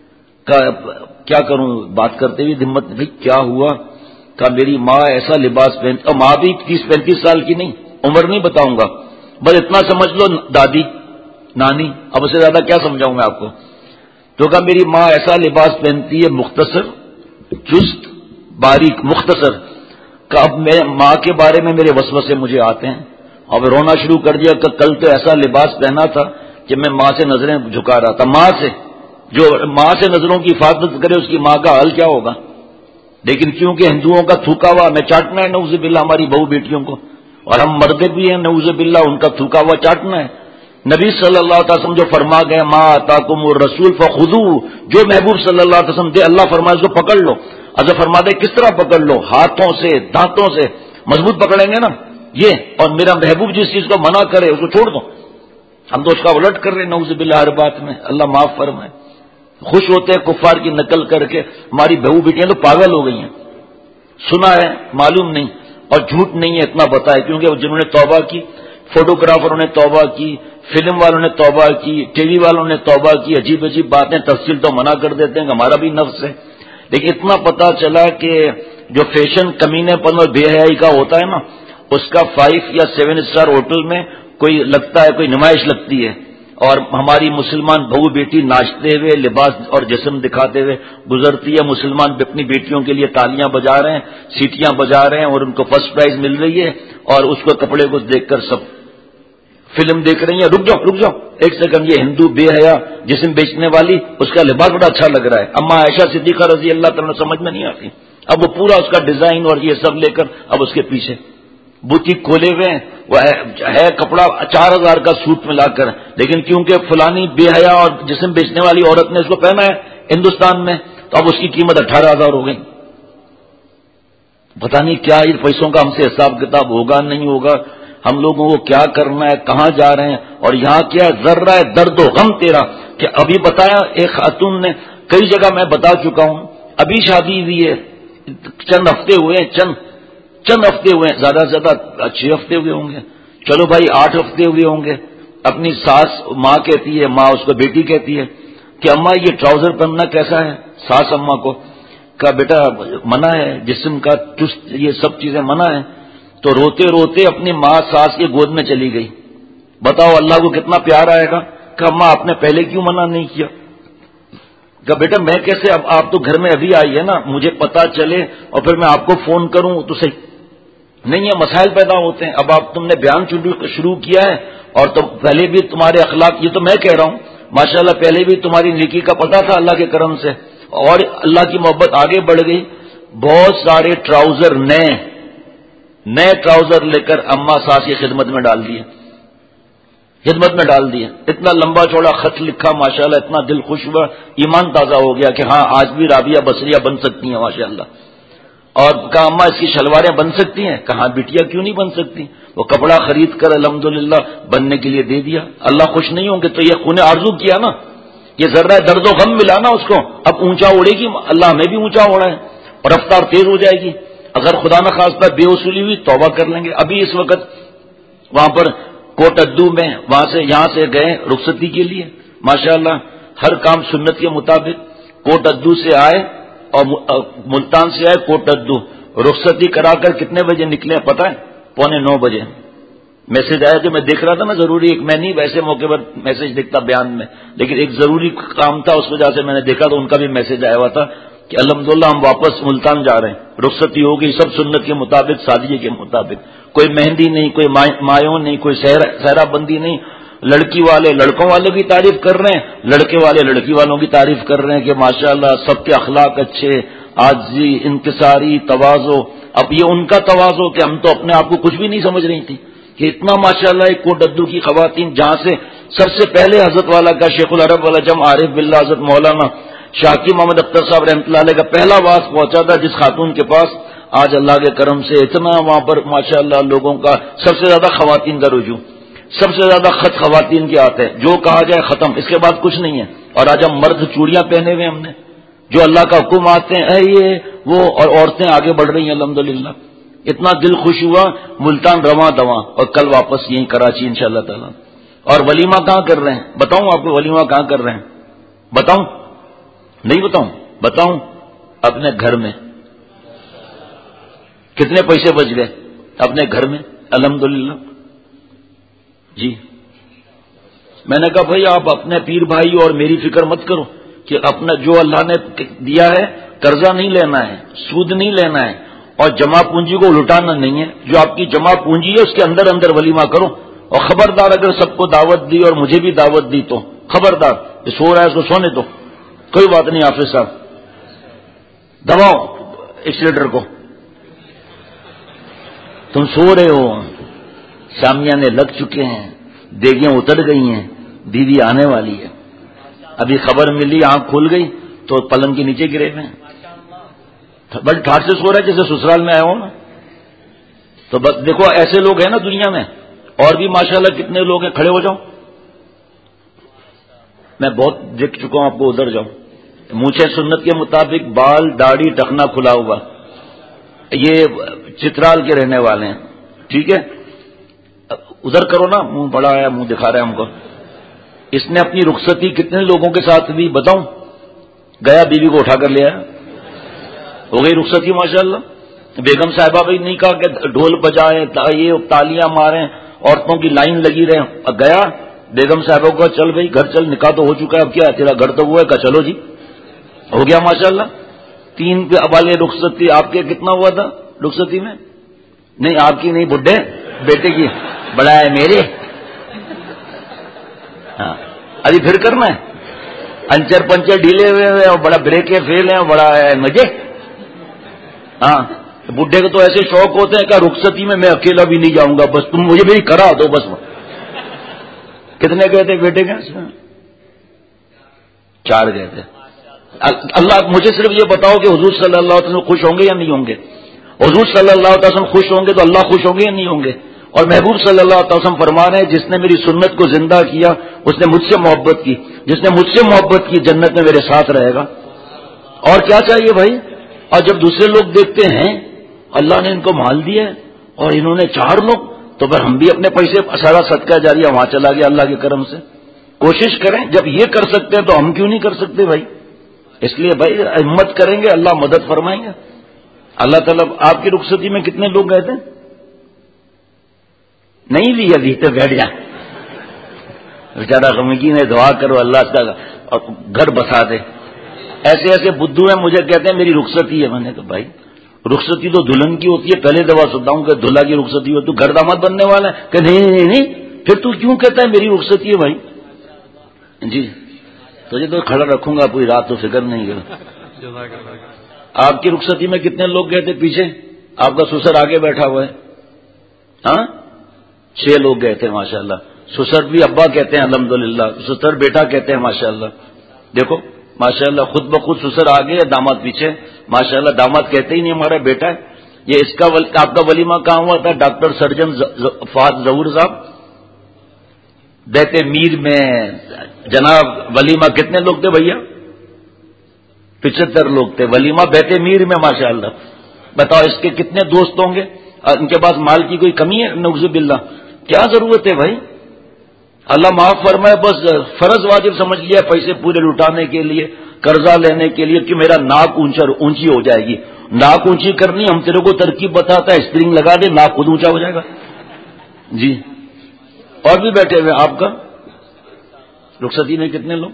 کیا کروں بات کرتے ہوئے ہمت، بھائی کیا ہوا؟ کہا میری ماں ایسا لباس پہنتی، اور ماں بھی 30-35 سال کی نہیں، عمر نہیں بتاؤں گا، بس اتنا سمجھ لو دادی نانی، اب اسے زیادہ کیا سمجھاؤں میں آپ کو؟ تو کہا میری ماں ایسا لباس پہنتی ہے مختصر، چست، باریک، مختصر، کہ اب میں ماں کے بارے میں میرے وسوسے مجھے آتے ہیں، اور رونا شروع کر دیا کہ کل تو ایسا لباس پہنا تھا کہ میں ماں سے نظریں جھکا رہا تھا، ماں سے، جو ماں سے نظروں کی حفاظت کرے اس کی ماں کا حال کیا ہوگا؟ لیکن کیونکہ ہندوؤں کا تھوکا ہوا ہمیں چاٹنا ہے نعوذ باللہ ہماری بہو بیٹیوں کو، اور ہم مرد بھی ہیں نعوذ باللہ ان کا تھوکا ہوا چاٹنا ہے۔ نبی صلی اللہ علیہ وسلم جو فرما گئے ما آتاکم الرسول فخذوہ، جو محبوب صلی اللہ علیہ وسلم دے اللہ فرمائے اس کو پکڑ لو، اگر فرما دے کس طرح پکڑ لو؟ ہاتھوں سے، دانتوں سے مضبوط پکڑیں گے نا یہ، اور میرا محبوب جس چیز کو منع کرے اس کو چھوڑ دو، ہم تو اس کا الٹ کر رہے ہیں نعوذ باللہ ہر بات میں، اللہ معاف فرمائے۔ خوش ہوتے ہیں کفار کی نقل کر کے، ہماری بہو بیٹیاں تو پاگل ہو گئی ہیں، سنا ہے معلوم نہیں، اور جھوٹ نہیں ہے اتنا بتایا، کیونکہ جنہوں نے توبہ کی، فوٹوگرافروں نے توبہ کی، فلم والوں نے توبہ کی، ٹی وی والوں نے توبہ کی، عجیب عجیب باتیں تفصیل تو منع کر دیتے ہیں کہ ہمارا بھی نفس ہے، لیکن اتنا پتا چلا کہ جو فیشن کمینے پن اور بے حیائی کا ہوتا ہے نا، اس کا 5 یا 7 اسٹار ہوٹل میں کوئی لگتا ہے، کوئی نمائش لگتی ہے، اور ہماری مسلمان بہو بیٹی ناچتے ہوئے لباس اور جسم دکھاتے ہوئے گزرتی ہے، مسلمان اپنی بیٹیوں کے لیے تالیاں بجا رہے ہیں، سیٹیاں بجا رہے ہیں، اور ان کو فرسٹ پرائز مل رہی ہے، اور اس کو کپڑے کو دیکھ کر سب فلم دیکھ رہی ہیں۔ رک جاؤ ایک سیکنڈ، یہ ہندو بے حیا جسم بیچنے والی، اس کا لباس بڑا اچھا لگ رہا ہے، اما عائشہ صدیقہ رضی اللہ تعالیٰ سمجھ میں نہیں آتی، اب وہ پورا اس کا ڈیزائن اور یہ سب لے کر اب اس کے پیچھے بوتیک کھولے ہوئے ہیں، وہ ہے کپڑا 4000 کا سوٹ ملا کر، لیکن کیونکہ فلانی بے حیا اور جسم بیچنے والی عورت نے اس کو پہنا ہے ہندوستان میں، تو اب اس کی قیمت 18000 ہو گئی۔ پتہ نہیں کیا یہ پیسوں کا ہم سے حساب کتاب ہوگا نہیں ہوگا، ہم لوگوں کو کیا کرنا ہے، کہاں جا رہے ہیں، اور یہاں کیا ذرہ درد و غم تیرا کہ ابھی بتایا ایک خاتون نے، کئی جگہ میں بتا چکا ہوں، ابھی شادی ہوئی ہے، چند ہفتے ہوئے ہیں، چند ہفتے ہوئے ہیں، زیادہ سے زیادہ 6 ہفتے ہوئے ہوں گے، چلو بھائی 8 ہفتے ہوئے ہوں گے، اپنی ساس ماں کہتی ہے، ماں اس کو بیٹی کہتی ہے کہ اماں یہ ٹراؤزر پہننا کیسا ہے؟ ساس اماں کو کہا بیٹا منع ہے، جسم کا چست یہ سب چیزیں منع ہے، تو روتے روتے اپنی ماں ساس کے گود میں چلی گئی۔ بتاؤ اللہ کو کتنا پیار آئے گا کہ اماں آپ نے پہلے کیوں منع نہیں کیا؟ کہ بیٹا میں کیسے، اب آپ تو گھر میں ابھی آئی ہے نا، مجھے پتا چلے اور پھر میں آپ کو فون کروں تو صحیح نہیں ہے، مسائل پیدا ہوتے ہیں۔ اب آپ تم نے بیان شروع کیا ہے، اور تو پہلے بھی تمہارے اخلاق، یہ تو میں کہہ رہا ہوں ماشاءاللہ پہلے بھی تمہاری نیکی کا پتہ تھا اللہ کے کرم سے، اور اللہ کی محبت آگے بڑھ گئی، بہت سارے ٹراؤزر نئے ٹراؤزر لے کر اماں ساس کی خدمت میں ڈال دیے، اتنا لمبا چوڑا خط لکھا ماشاءاللہ، اتنا دل خوش ہوا، ایمان تازہ ہو گیا کہ ہاں آج بھی رابعہ بصریہ بن سکتی ہیں ماشاءاللہ۔ اور کہا اماں اس کی شلواریں بن سکتی ہیں؟ کہاں بیٹیا کیوں نہیں بن سکتی، وہ کپڑا خرید کر الحمدللہ بننے کے لیے دے دیا۔ اللہ خوش نہیں ہوں گے تو یہ خون آرزو کیا نا، یہ ذرہ درد و غم ملا نا اس کو، اب اونچا اڑے گی، اللہ ہمیں بھی اونچا اڑا ہے اور رفتار تیز ہو جائے گی، اگر خدا نہ خواستہ بے وصولی ہوئی توبہ کر لیں گے۔ ابھی اس وقت وہاں پر کوٹ ادو میں وہاں سے یہاں سے گئے رخصتی کے لیے، ماشاءاللہ ہر کام سنت کے مطابق، کوٹ ادو سے آئے اور ملتان سے آئے کوٹ ادو، رخصتی کرا کر کتنے بجے نکلے پتہ ہے؟ 8:45 بجے میسج آیا جو میں دیکھ رہا تھا نا ضروری ایک میں نہیں ویسے موقع پر میسج دیکھتا بیان میں، لیکن ایک ضروری کام تھا اس وجہ سے میں نے دیکھا تو ان کا بھی میسج آیا ہوا تھا کہ الحمدللہ ہم واپس ملتان جا رہے ہیں، رخصتی ہوگی سب سنت کے مطابق سادگی کے مطابق، کوئی مہندی نہیں، کوئی مایوں نہیں، کوئی سہرا بندی نہیں، لڑکی والے لڑکوں والوں کی تعریف کر رہے ہیں، لڑکے والے لڑکی والوں کی تعریف کر رہے ہیں کہ ماشاءاللہ سب کے اخلاق اچھے، عاجزی، انکساری، تواضع۔ اب یہ ان کا تواضع کہ ہم تو اپنے آپ کو کچھ بھی نہیں سمجھ رہی تھی کہ اتنا ماشاءاللہ ایک کوٹدو کی خواتین، جہاں سے سب سے پہلے حضرت والا کا شیخ العرب والا جم عارف باللہ حضرت مولانا شاکی محمد اختر صاحب رحمۃ اللہ علیہ کا پہلا واس پہنچا تھا، جس خاتون کے پاس آج اللہ کے کرم سے اتنا وہاں پر ماشاءاللہ لوگوں کا سب سے زیادہ خواتین کا رجوع، سب سے زیادہ خط خواتین کے آتے ہیں، جو کہا جائے ختم، اس کے بعد کچھ نہیں ہے۔ اور آج ہم مرد چوڑیاں پہنے ہوئے ہم نے، جو اللہ کا حکم آتے ہیں اے یہ وہ، اور عورتیں آگے بڑھ رہی ہیں الحمدللہ۔ اتنا دل خوش ہوا، ملتان رواں دواں، اور کل واپس یہیں کراچی انشاءاللہ تعالی۔ اور ولیمہ کہاں کر رہے ہیں بتاؤں آپ کو؟ ولیمہ کہاں کر رہے ہیں بتاؤں؟ نہیں بتاؤں اپنے گھر میں۔ کتنے پیسے بچ گئے اپنے گھر میں الحمدللہ؟ جی میں نے کہا بھائی آپ اپنے پیر بھائی اور میری فکر مت کرو کہ اپنا جو اللہ نے دیا ہے قرضہ نہیں لینا ہے، سود نہیں لینا ہے، اور جمع پونجی کو لٹانا نہیں ہے۔ جو آپ کی جمع پونجی ہے اس کے اندر اندر ولیمہ کرو، اور خبردار اگر سب کو دعوت دی اور مجھے بھی دعوت دی تو خبردار، یہ سو رہا ہے اس کو سونے دو، کوئی بات نہیں حافظ صاحب، دباؤ ایکسیلیٹر کو، تم سو رہے ہو، شامیانے لگ چکے ہیں، دیگیں اتر گئی ہیں، بیوی آنے والی ہے، ابھی خبر ملی آنکھ کھل گئی تو پلنگ کے نیچے گرے ہوئے ہیں، بڑی ٹھاٹ سے سو رہا ہے جیسے سسرال میں آیا ہوں نا۔ تو بس دیکھو ایسے لوگ ہیں نا دنیا میں، اور بھی ماشاءاللہ کتنے لوگ ہیں، کھڑے ہو جاؤ، میں بہت دیکھ چکا ہوں آپ کو، ادھر جاؤ، مونچھیں سنت کے مطابق، بال داڑھی ٹخنا کھلا ہوا، یہ چترال کے رہنے والے ہیں، ٹھیک ہے، ادھر کرو نا، منہ بڑا ہے، منہ دکھا رہا ہے ہم کو۔ اس نے اپنی رخصتی کتنے لوگوں کے ساتھ بھی بتاؤں؟ گیا بیوی کو اٹھا کر لے آیا، ہو گئی رخصتی ماشاءاللہ۔ بیگم صاحبہ بھی نہیں کہا کہ ڈھول بجائیں، یہ تالیاں ماریں، عورتوں کی لائن لگی رہے، گیا بیگم صاحبہ کو چل بھائی گھر چل، نکاح تو ہو چکا ہے، اب کیا ہے تیرا گھر تو ہوا ہے، کہا چلو جی، ہو گیا ماشاءاللہ۔ 3 والے رخصتی آپ کے کتنا ہوا تھا رخصتی میں؟ نہیں آپ کی نہیں، بڈھے بیٹے کی، بڑا ہے میرے، ہاں ابھی پھر کرنا ہے، انچر پنچر ڈھیلے ہوئے اور بڑا بریک فیل ہے، بڑا ہے مزے، ہاں بڈھے کو تو ایسے شوق ہوتے ہیں کہ رخصتی میں میں اکیلا بھی نہیں جاؤں گا، بس تم مجھے بھی کرا دو بس۔ کتنے گئے تھے بیٹے کے؟ 4 گئے تھے۔ اللہ مجھے صرف یہ بتاؤ کہ حضور صلی اللہ علیہ وسلم خوش ہوں گے یا نہیں ہوں گے؟ حضور صلی اللہ علیہ وسلم خوش ہوں گے تو اللہ خوش ہوں گے یا نہیں ہوں گے؟ اور محبوب صلی اللہ علیہ وسلم فرما رہے ہیں جس نے میری سنت کو زندہ کیا اس نے مجھ سے محبت کی، جس نے مجھ سے محبت کی جنت میں میرے ساتھ رہے گا۔ اور کیا چاہیے بھائی؟ اور جب دوسرے لوگ دیکھتے ہیں اللہ نے ان کو مال دیا ہے اور انہوں نے 4 لوگ، تو پھر ہم بھی اپنے پیسے سارا صدقہ جاریہ وہاں چلا گیا اللہ کے کرم سے۔ کوشش کریں، جب یہ کر سکتے ہیں تو ہم کیوں نہیں کر سکتے بھائی؟ اس لیے بھائی ہمت کریں گے اللہ مدد فرمائیں گے۔ اللہ تعالیٰ آپ کی رخصتی میں کتنے لوگ گئے تھے؟ نہیں لی ابھی تو بیٹھ جائیں، بیچارہ غمگین ہے، دعا کرو اللہ کا اور گھر بسا دے۔ ایسے ایسے بدھو ہیں مجھے کہتے ہیں میری رخصتی ہے، میں نے کہا بھائی رخصتی تو دلہن کی ہوتی ہے، پہلے دفعہ سنتا ہوں کہ دلہا کی رخصتی ہو، تو گھر داماد بننے والا ہے کہ نہیں، پھر تو کیوں کہتا ہے میری رخصتی ہے بھائی؟ جی تجھے تو کھڑا رکھوں گا پوری رات، تو فکر نہیں کرو۔ آپ کی رخصتی میں کتنے لوگ گئے تھے پیچھے؟ آپ کا سسر آگے بیٹھا ہوا ہے، ہاں 6 لوگ گئے تھے ماشاءاللہ۔ سسر بھی ابا کہتے ہیں الحمدللہ، سسر بیٹا کہتے ہیں ماشاءاللہ۔ دیکھو ماشاءاللہ خود بخود سسر آگے یا داماد پیچھے، ماشاءاللہ داماد کہتے ہی نہیں ہمارا بیٹا ہے۔ یہ اس کا آپ کا ولیمہ کہاں ہوا تھا؟ ڈاکٹر سرجن فہد ظہور صاحب بیت میر میں جناب ولیمہ کتنے لوگ تھے بھیا؟ 75 لوگ تھے ولیمہ بیت میر میں ماشاءاللہ۔ بتاؤ اس کے کتنے دوست ہوں گے؟ ان کے پاس مال کی کوئی کمی ہے؟ نعوذ باللہ، کیا ضرورت ہے بھائی؟ اللہ معاف فرمائے، بس فرض واجب سمجھ لیا پیسے پورے لٹانے کے لیے، قرضہ لینے کے لیے کہ میرا ناک اونچی ہو جائے گی، ناک اونچی کرنی ہم تیرے کو ترکیب بتاتا ہے، اسپرنگ لگا دے ناک خود اونچا ہو جائے گا. جی اور بھی بیٹھے ہوئے آپ کا رخصتی میں کتنے لوگ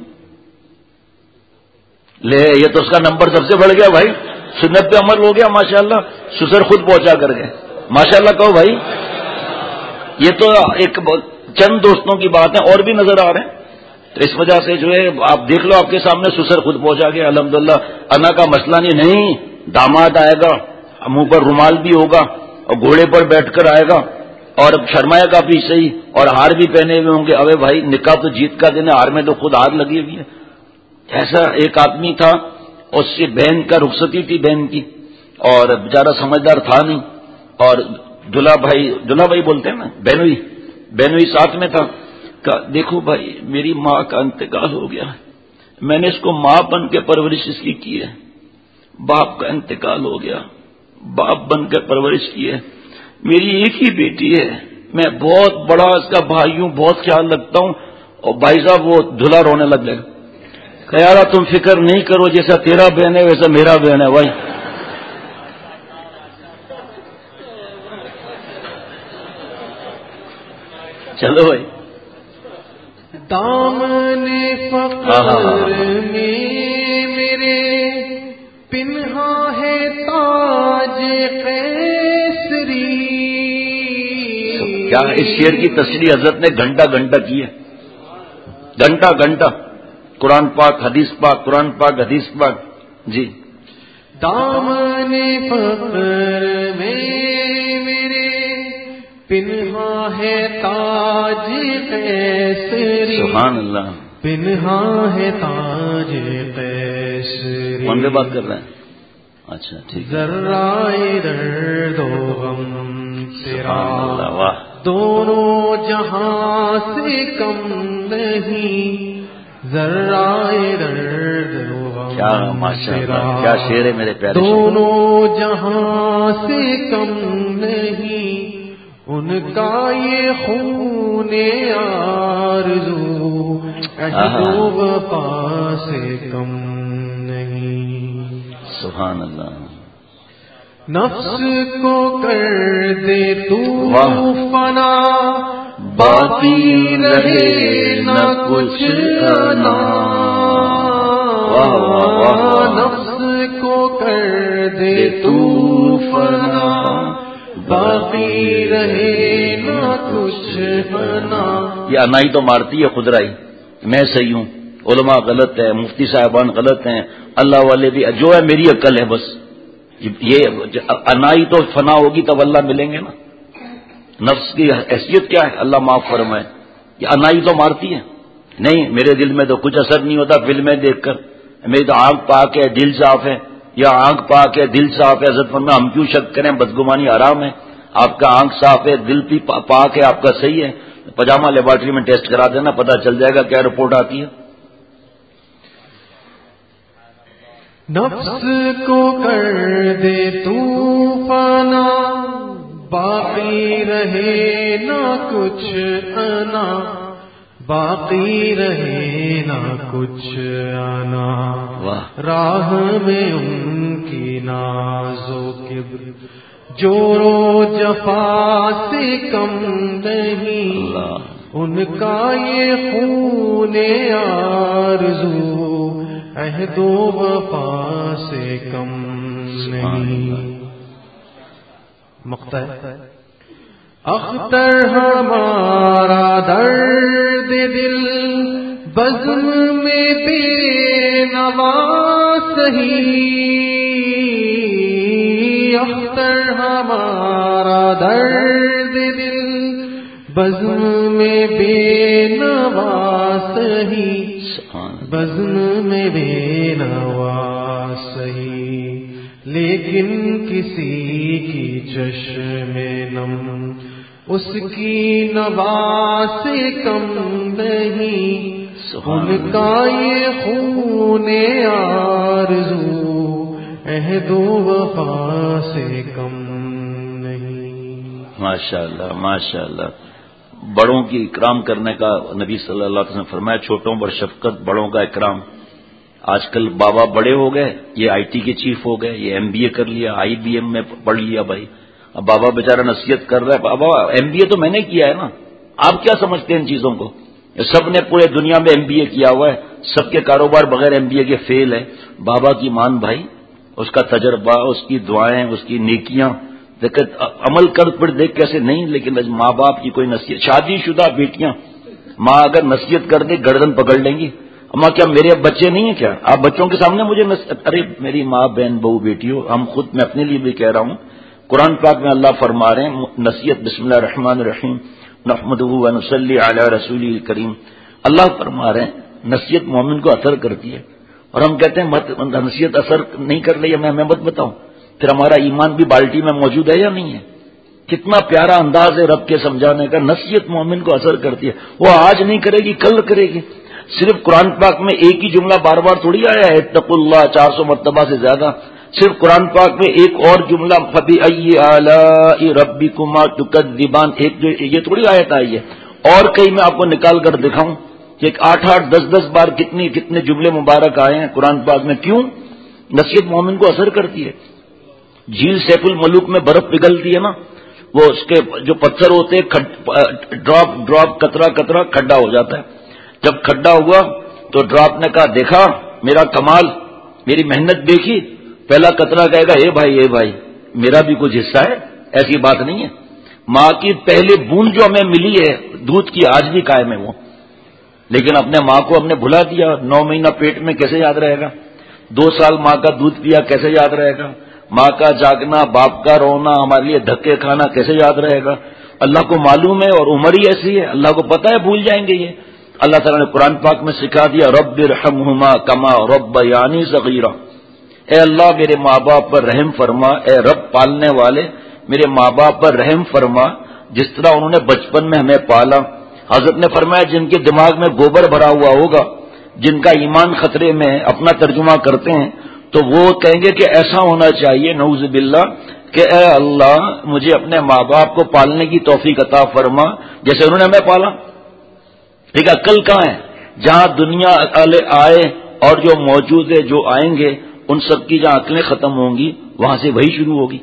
لے؟ یہ تو اس کا نمبر سب سے بڑھ گیا بھائی، سنت پہ عمل ہو گیا ماشاءاللہ. سسر خود پہنچا کر گئے ماشاءاللہ کہو بھائی. یہ تو ایک چند دوستوں کی بات ہے، اور بھی نظر آ رہے ہیں. تو اس وجہ سے جو ہے آپ دیکھ لو آپ کے سامنے سسر خود پہنچا گیا الحمدللہ. انا کا مسئلہ نہیں، داماد آئے گا، منہ پر رومال بھی ہوگا اور گھوڑے پر بیٹھ کر آئے گا اور شرمائے گا بھی صحیح، اور ہار بھی پہنے ہوئے ہوں گے. ابے بھائی نکاح تو جیت کا دن ہے، ہار میں تو خود ہار لگی ہوئی ہے. ایسا ایک آدمی تھا، اس کی بہن کا رخصتی تھی بہن کی، اور بیچارہ سمجھدار تھا نہیں، اور دلہا بھائی بولتے ہیں نا، بہنوئی ساتھ میں تھا. دیکھو بھائی میری ماں کا انتقال ہو گیا، میں نے اس کو ماں بن کے پرورش اس کی ہے. باپ کا انتقال ہو گیا، باپ بن کے پرورش کی ہے. میری ایک ہی بیٹی ہے، میں بہت بڑا اس کا بھائی ہوں، بہت خیال رکھتا ہوں. اور بھائی صاحب وہ دلہا رونے لگ گئے. کہ یار تم فکر نہیں کرو، جیسا تیرا بہن ہے ویسا میرا بہن ہے بھائی. چلو بھائی دامن فقر میں میرے پنہا ہے تاج قیصری. کیا اس شعر کی تشریح حضرت نے گھنٹہ کی ہے، گھنٹہ. قرآن پاک حدیث پاک، قرآن پاک حدیث پاک. جی دامن فقر میں میرے پنہا ہے تاج قیصری. سبحان اللہ. پنہا ہے تاج قیصری. کون سے بات کر رہے ہیں؟ اچھا ٹھیک. ذرائے درد و غم تیرا واہ، دونوں جہاں سے کم نہیں. ذرائے درد و غم کیا ماشاءاللہ، کیا شعر ہے میرے پیارے. دونوں جہاں سے کم نہیں، ان کا یہ خون آرزو عہد و وفا سے کم نہیں. سبحان اللہ. نفس کو کر دے تو فنا، باقی رہے نہ کچھ انا. نفس کو کر دے تو فنا، باقی رہے نہ کچھ انا. یہ انائی تو مارتی ہے خدرائی. میں صحیح ہوں، علماء غلط ہے، مفتی صاحبان غلط ہیں، اللہ والے بھی جو ہے میری عقل ہے بس. یہ انائی تو فنا ہوگی تب اللہ ملیں گے نا. نفس کی حیثیت کیا ہے اللہ معاف فرمائے. یہ انائی تو مارتی ہے. نہیں میرے دل میں تو کچھ اثر نہیں ہوتا فلمیں دیکھ کر. میری تو آنکھ پاک ہے دل صاف ہے، یا آنکھ پاک ہے دل صاف ہے. حضرت فرمایا ہم کیوں شک کریں، بدگمانی حرام ہے. آپ کا آنکھ صاف ہے، دل بھی پاک ہے، آپ کا صحیح ہے. پجامہ لیبارٹری میں ٹیسٹ کرا دینا، پتہ چل جائے گا کیا رپورٹ آتی ہے. نفس کو کر دے تو فنا، باقی رہے نہ کچھ انا. باقی رہے نہ کچھ انا. راہ میں ان کی ناز و کبر جور و جفا سے کم نہیں. ان کا یہ خون آرزو عہد و وفا سے کم نہیں. مقطع اختر ہمارا درد دل بزم میں بے نوا سہی. اختر ہمارا درد دل بزم میں بے نوا سہی. بزم میں بے نوا سہی، لیکن کسی کی چشم نم اس کی نوا سے کم نہیں. ان کا یہ خون آرزو عہد و وفا سے کم نہیں. ماشاءاللہ ماشاءاللہ. بڑوں کی اکرام کرنے کا نبی صلی اللہ علیہ وسلم نے فرمایا، چھوٹوں پر شفقت، بڑوں کا اکرام. آج کل بابا بڑے ہو گئے، یہ آئی ٹی کے چیف ہو گئے، یہ MBA کر لیا، IBM میں پڑھ لیا بھائی. اب بابا بیچارہ نصیحت کر رہا ہے، بابا MBA تو میں نے کیا ہے نا، آپ کیا سمجھتے ہیں ان چیزوں کو؟ سب نے پورے دنیا میں MBA کیا ہوا ہے، سب کے کاروبار بغیر MBA کے فیل ہے. بابا کی مان بھائی، اس کا تجربہ، اس کی دعائیں، اس کی نیکیاں دیکھ عمل کر پھر دیکھ کیسے نہیں. لیکن ماں باپ کی کوئی نصیحت، شادی شدہ بیٹیاں ماں اگر نصیحت کر دے گردن پکڑ لیں گی. اماں کیا میرے بچے نہیں ہیں کیا؟ آپ بچوں کے سامنے مجھے ارے میری ماں بہن بہو بیٹیوں، ہم خود میں اپنے لیے بھی کہہ رہا ہوں، قرآن پاک میں اللہ فرما رہے ہیں نصیحت، بسم اللہ الرحمن الرحیم نحمدہ ونصلی علی رسول کریم. اللہ فرما رہے ہیں نصیحت مومن کو اثر کرتی ہے، اور ہم کہتے ہیں مت نصیحت اثر نہیں کر رہی ہے، میں مت بتاؤں. پھر ہمارا ایمان بھی بالٹی میں موجود ہے یا نہیں ہے؟ کتنا پیارا انداز ہے رب کے سمجھانے کا. نصیحت مومن کو اثر کرتی ہے، وہ آج نہیں کرے گی کل کرے گی. صرف قرآن پاک میں ایک ہی جملہ بار بار تھوڑی آیا ہے اتقوا اللہ 400 مرتبہ سے زیادہ. صرف قرآن پاک میں ایک اور جملہ فبأي آلاء ربكما تكذبان، ایک جو یہ تھوڑی آیت آئی ہے. اور کہیں میں آپ کو نکال کر دکھاؤں کہ 8-8 10-10 بار کتنے جملے مبارک آئے ہیں قرآن پاک میں. کیوں؟ نصیحت مومن کو اثر کرتی ہے. جھیل سیف الملوک میں برف پگھلتی ہے نا، وہ اس کے جو پتھر ہوتے ڈراپ ڈراپ قطرہ قطرہ کھڈا ہو جاتا ہے. جب کھڈا ہوا تو ڈراپ نے کہا دیکھا میرا کمال، میری محنت دیکھی. پہلا قطرہ کہے گا اے بھائی میرا بھی کچھ حصہ ہے. ایسی بات نہیں ہے. ماں کی پہلی بوند جو ہمیں ملی ہے دودھ کی آج بھی قائم ہے وہ، لیکن اپنے ماں کو ہم نے بھلا دیا. 9 مہینہ پیٹ میں کیسے یاد رہے گا؟ 2 سال ماں کا دودھ پیا کیسے یاد رہے گا؟ ماں کا جاگنا، باپ کا رونا، ہمارے لیے دھکے کھانا کیسے یاد رہے گا؟ اللہ کو معلوم ہے، اور عمر ہی ایسی ہے، اللہ کو پتہ ہے بھول جائیں گے یہ. اللہ تعالیٰ نے قرآن پاک میں سکھا دیا رب ارحمہما کما ربیانی صغیرا. اے اللہ میرے ماں باپ پر رحم فرما، اے رب پالنے والے میرے ماں باپ پر رحم فرما جس طرح انہوں نے بچپن میں ہمیں پالا. حضرت نے فرمایا جن کے دماغ میں گوبر بھرا ہوا ہوگا، جن کا ایمان خطرے میں ہے، اپنا ترجمہ کرتے ہیں تو وہ کہیں گے کہ ایسا ہونا چاہیے نعوذ باللہ کہ اے اللہ مجھے اپنے ماں باپ کو پالنے کی توفیق عطا فرما جیسے انہوں نے ہمیں پالا. ٹھیک ہے، عقل کہاں ہے؟ جہاں دنیا والے آئے اور جو موجود ہے جو آئیں گے ان سب کی جہاں عقلیں ختم ہوں گی وہاں سے وہی شروع ہوگی.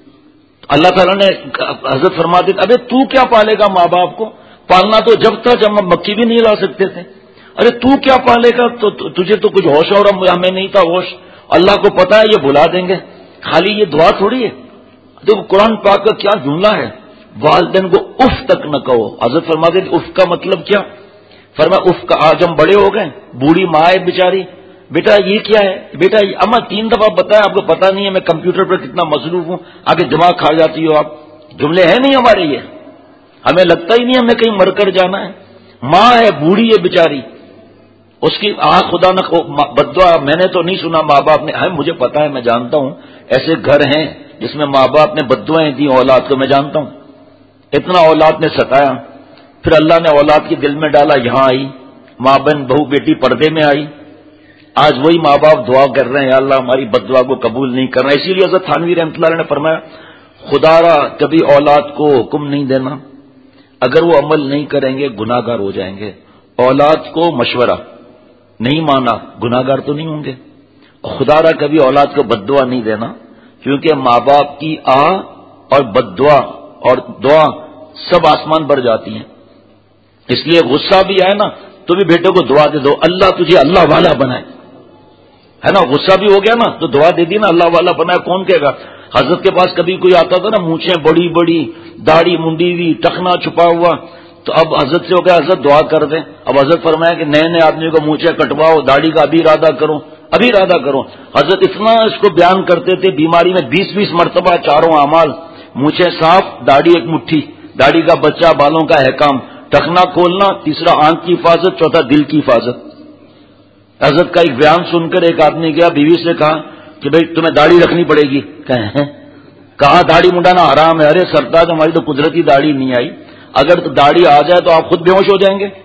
اللہ تعالیٰ نے حضرت فرما دی ابے تو کیا پالے گا ماں باپ کو؟ پالنا تو جب تھا جب ہم مکھی بھی نہیں لا سکتے تھے. ارے تو کیا پالے گا؟ تو تجھے تو کچھ ہوش اور ہمیں نہیں تھا ہوش. اللہ کو پتا ہے یہ بھلا دیں گے. خالی یہ دعا تھوڑی ہے. دیکھو قرآن پاک کا کیا جملہ ہے، والدین کو اف تک نہ کہو. حضرت فرما دے اف کا مطلب کیا؟ فرما اف کا آج ہم بڑے ہو گئے، بوڑھی ماں ہے بیچاری، بیٹا یہ کیا ہے؟ بیٹا اما 3 دفعہ بتایا آپ کو پتا نہیں ہے، میں کمپیوٹر پر کتنا مصروف ہوں، آگے دماغ کھا جاتی ہو آپ. جملے ہیں نہیں ہمارے یہ، ہمیں لگتا ہی نہیں ہمیں کہیں مر کر جانا ہے. ماں ہے بوڑھی ہے بیچاری، اس کی خدا نہ بددعا میں نے تو نہیں سنا ماں باپ نے، مجھے پتا ہے میں جانتا ہوں ایسے گھر ہیں جس میں ماں باپ نے بددعائیں دی اولاد کو، میں جانتا ہوں. اتنا اولاد نے ستایا، پھر اللہ نے اولاد کے دل میں ڈالا، یہاں آئی ماں بہن بہو بیٹی پردے میں آئی. آج وہی ماں باپ دعا کر رہے ہیں یا اللہ ہماری بددعا کو قبول نہیں کر رہا. اسی لیے حضرت تھانوی رحمۃ اللہ علیہ نے فرمایا خدا را کبھی اولاد کو حکم نہیں دینا، اگر وہ عمل نہیں کریں گے گناہ گار ہو جائیں گے. اولاد کو مشورہ نہیں مانا گناہ گار تو نہیں ہوں گے. خدا را کبھی اولاد کو بددعا نہیں دینا، کیونکہ ماں باپ کی اور بددعا اور دعا سب آسمان بھر جاتی ہیں. اس لیے غصہ بھی آئے نا تو بھی بیٹے کو دعا دے دو اللہ تجھے اللہ والا بنائے، ہے نا. غصہ بھی ہو گیا نا تو دعا دے دی نا اللہ والا بنائے. کون کہے گا؟ حضرت کے پاس کبھی کوئی آتا تھا نا مونچھیں بڑی بڑی، داڑھی منڈی ہوئی، ٹخنا چھپا ہوا، تو اب حضرت سے ہو گیا حضرت دعا کر دیں. اب حضرت فرمایا کہ نئے آدمی کو مونچھیں کٹواؤ، داڑھی کا ابھی ارادہ کرو. حضرت اتنا اس کو بیان کرتے تھے بیماری میں 20 مرتبہ چاروں اعمال، مونچھیں صاف، داڑھی ایک مٹھی، داڑھی کا بچہ، بالوں کا احکام، ٹخنا کھولنا، تیسرا آنکھ کی حفاظت، چوتھا دل کی حفاظت. حضرت کا ایک بیان سن کر ایک آدمی گیا بیوی سے کہا کہ بھئی تمہیں داڑھی رکھنی پڑے گی. کہا داڑھی منڈانا حرام ہے. ارے سرتاج ہماری تو قدرتی داڑھی نہیں آئی، اگر داڑھی آ جائے تو آپ خود بے ہوش ہو جائیں گے.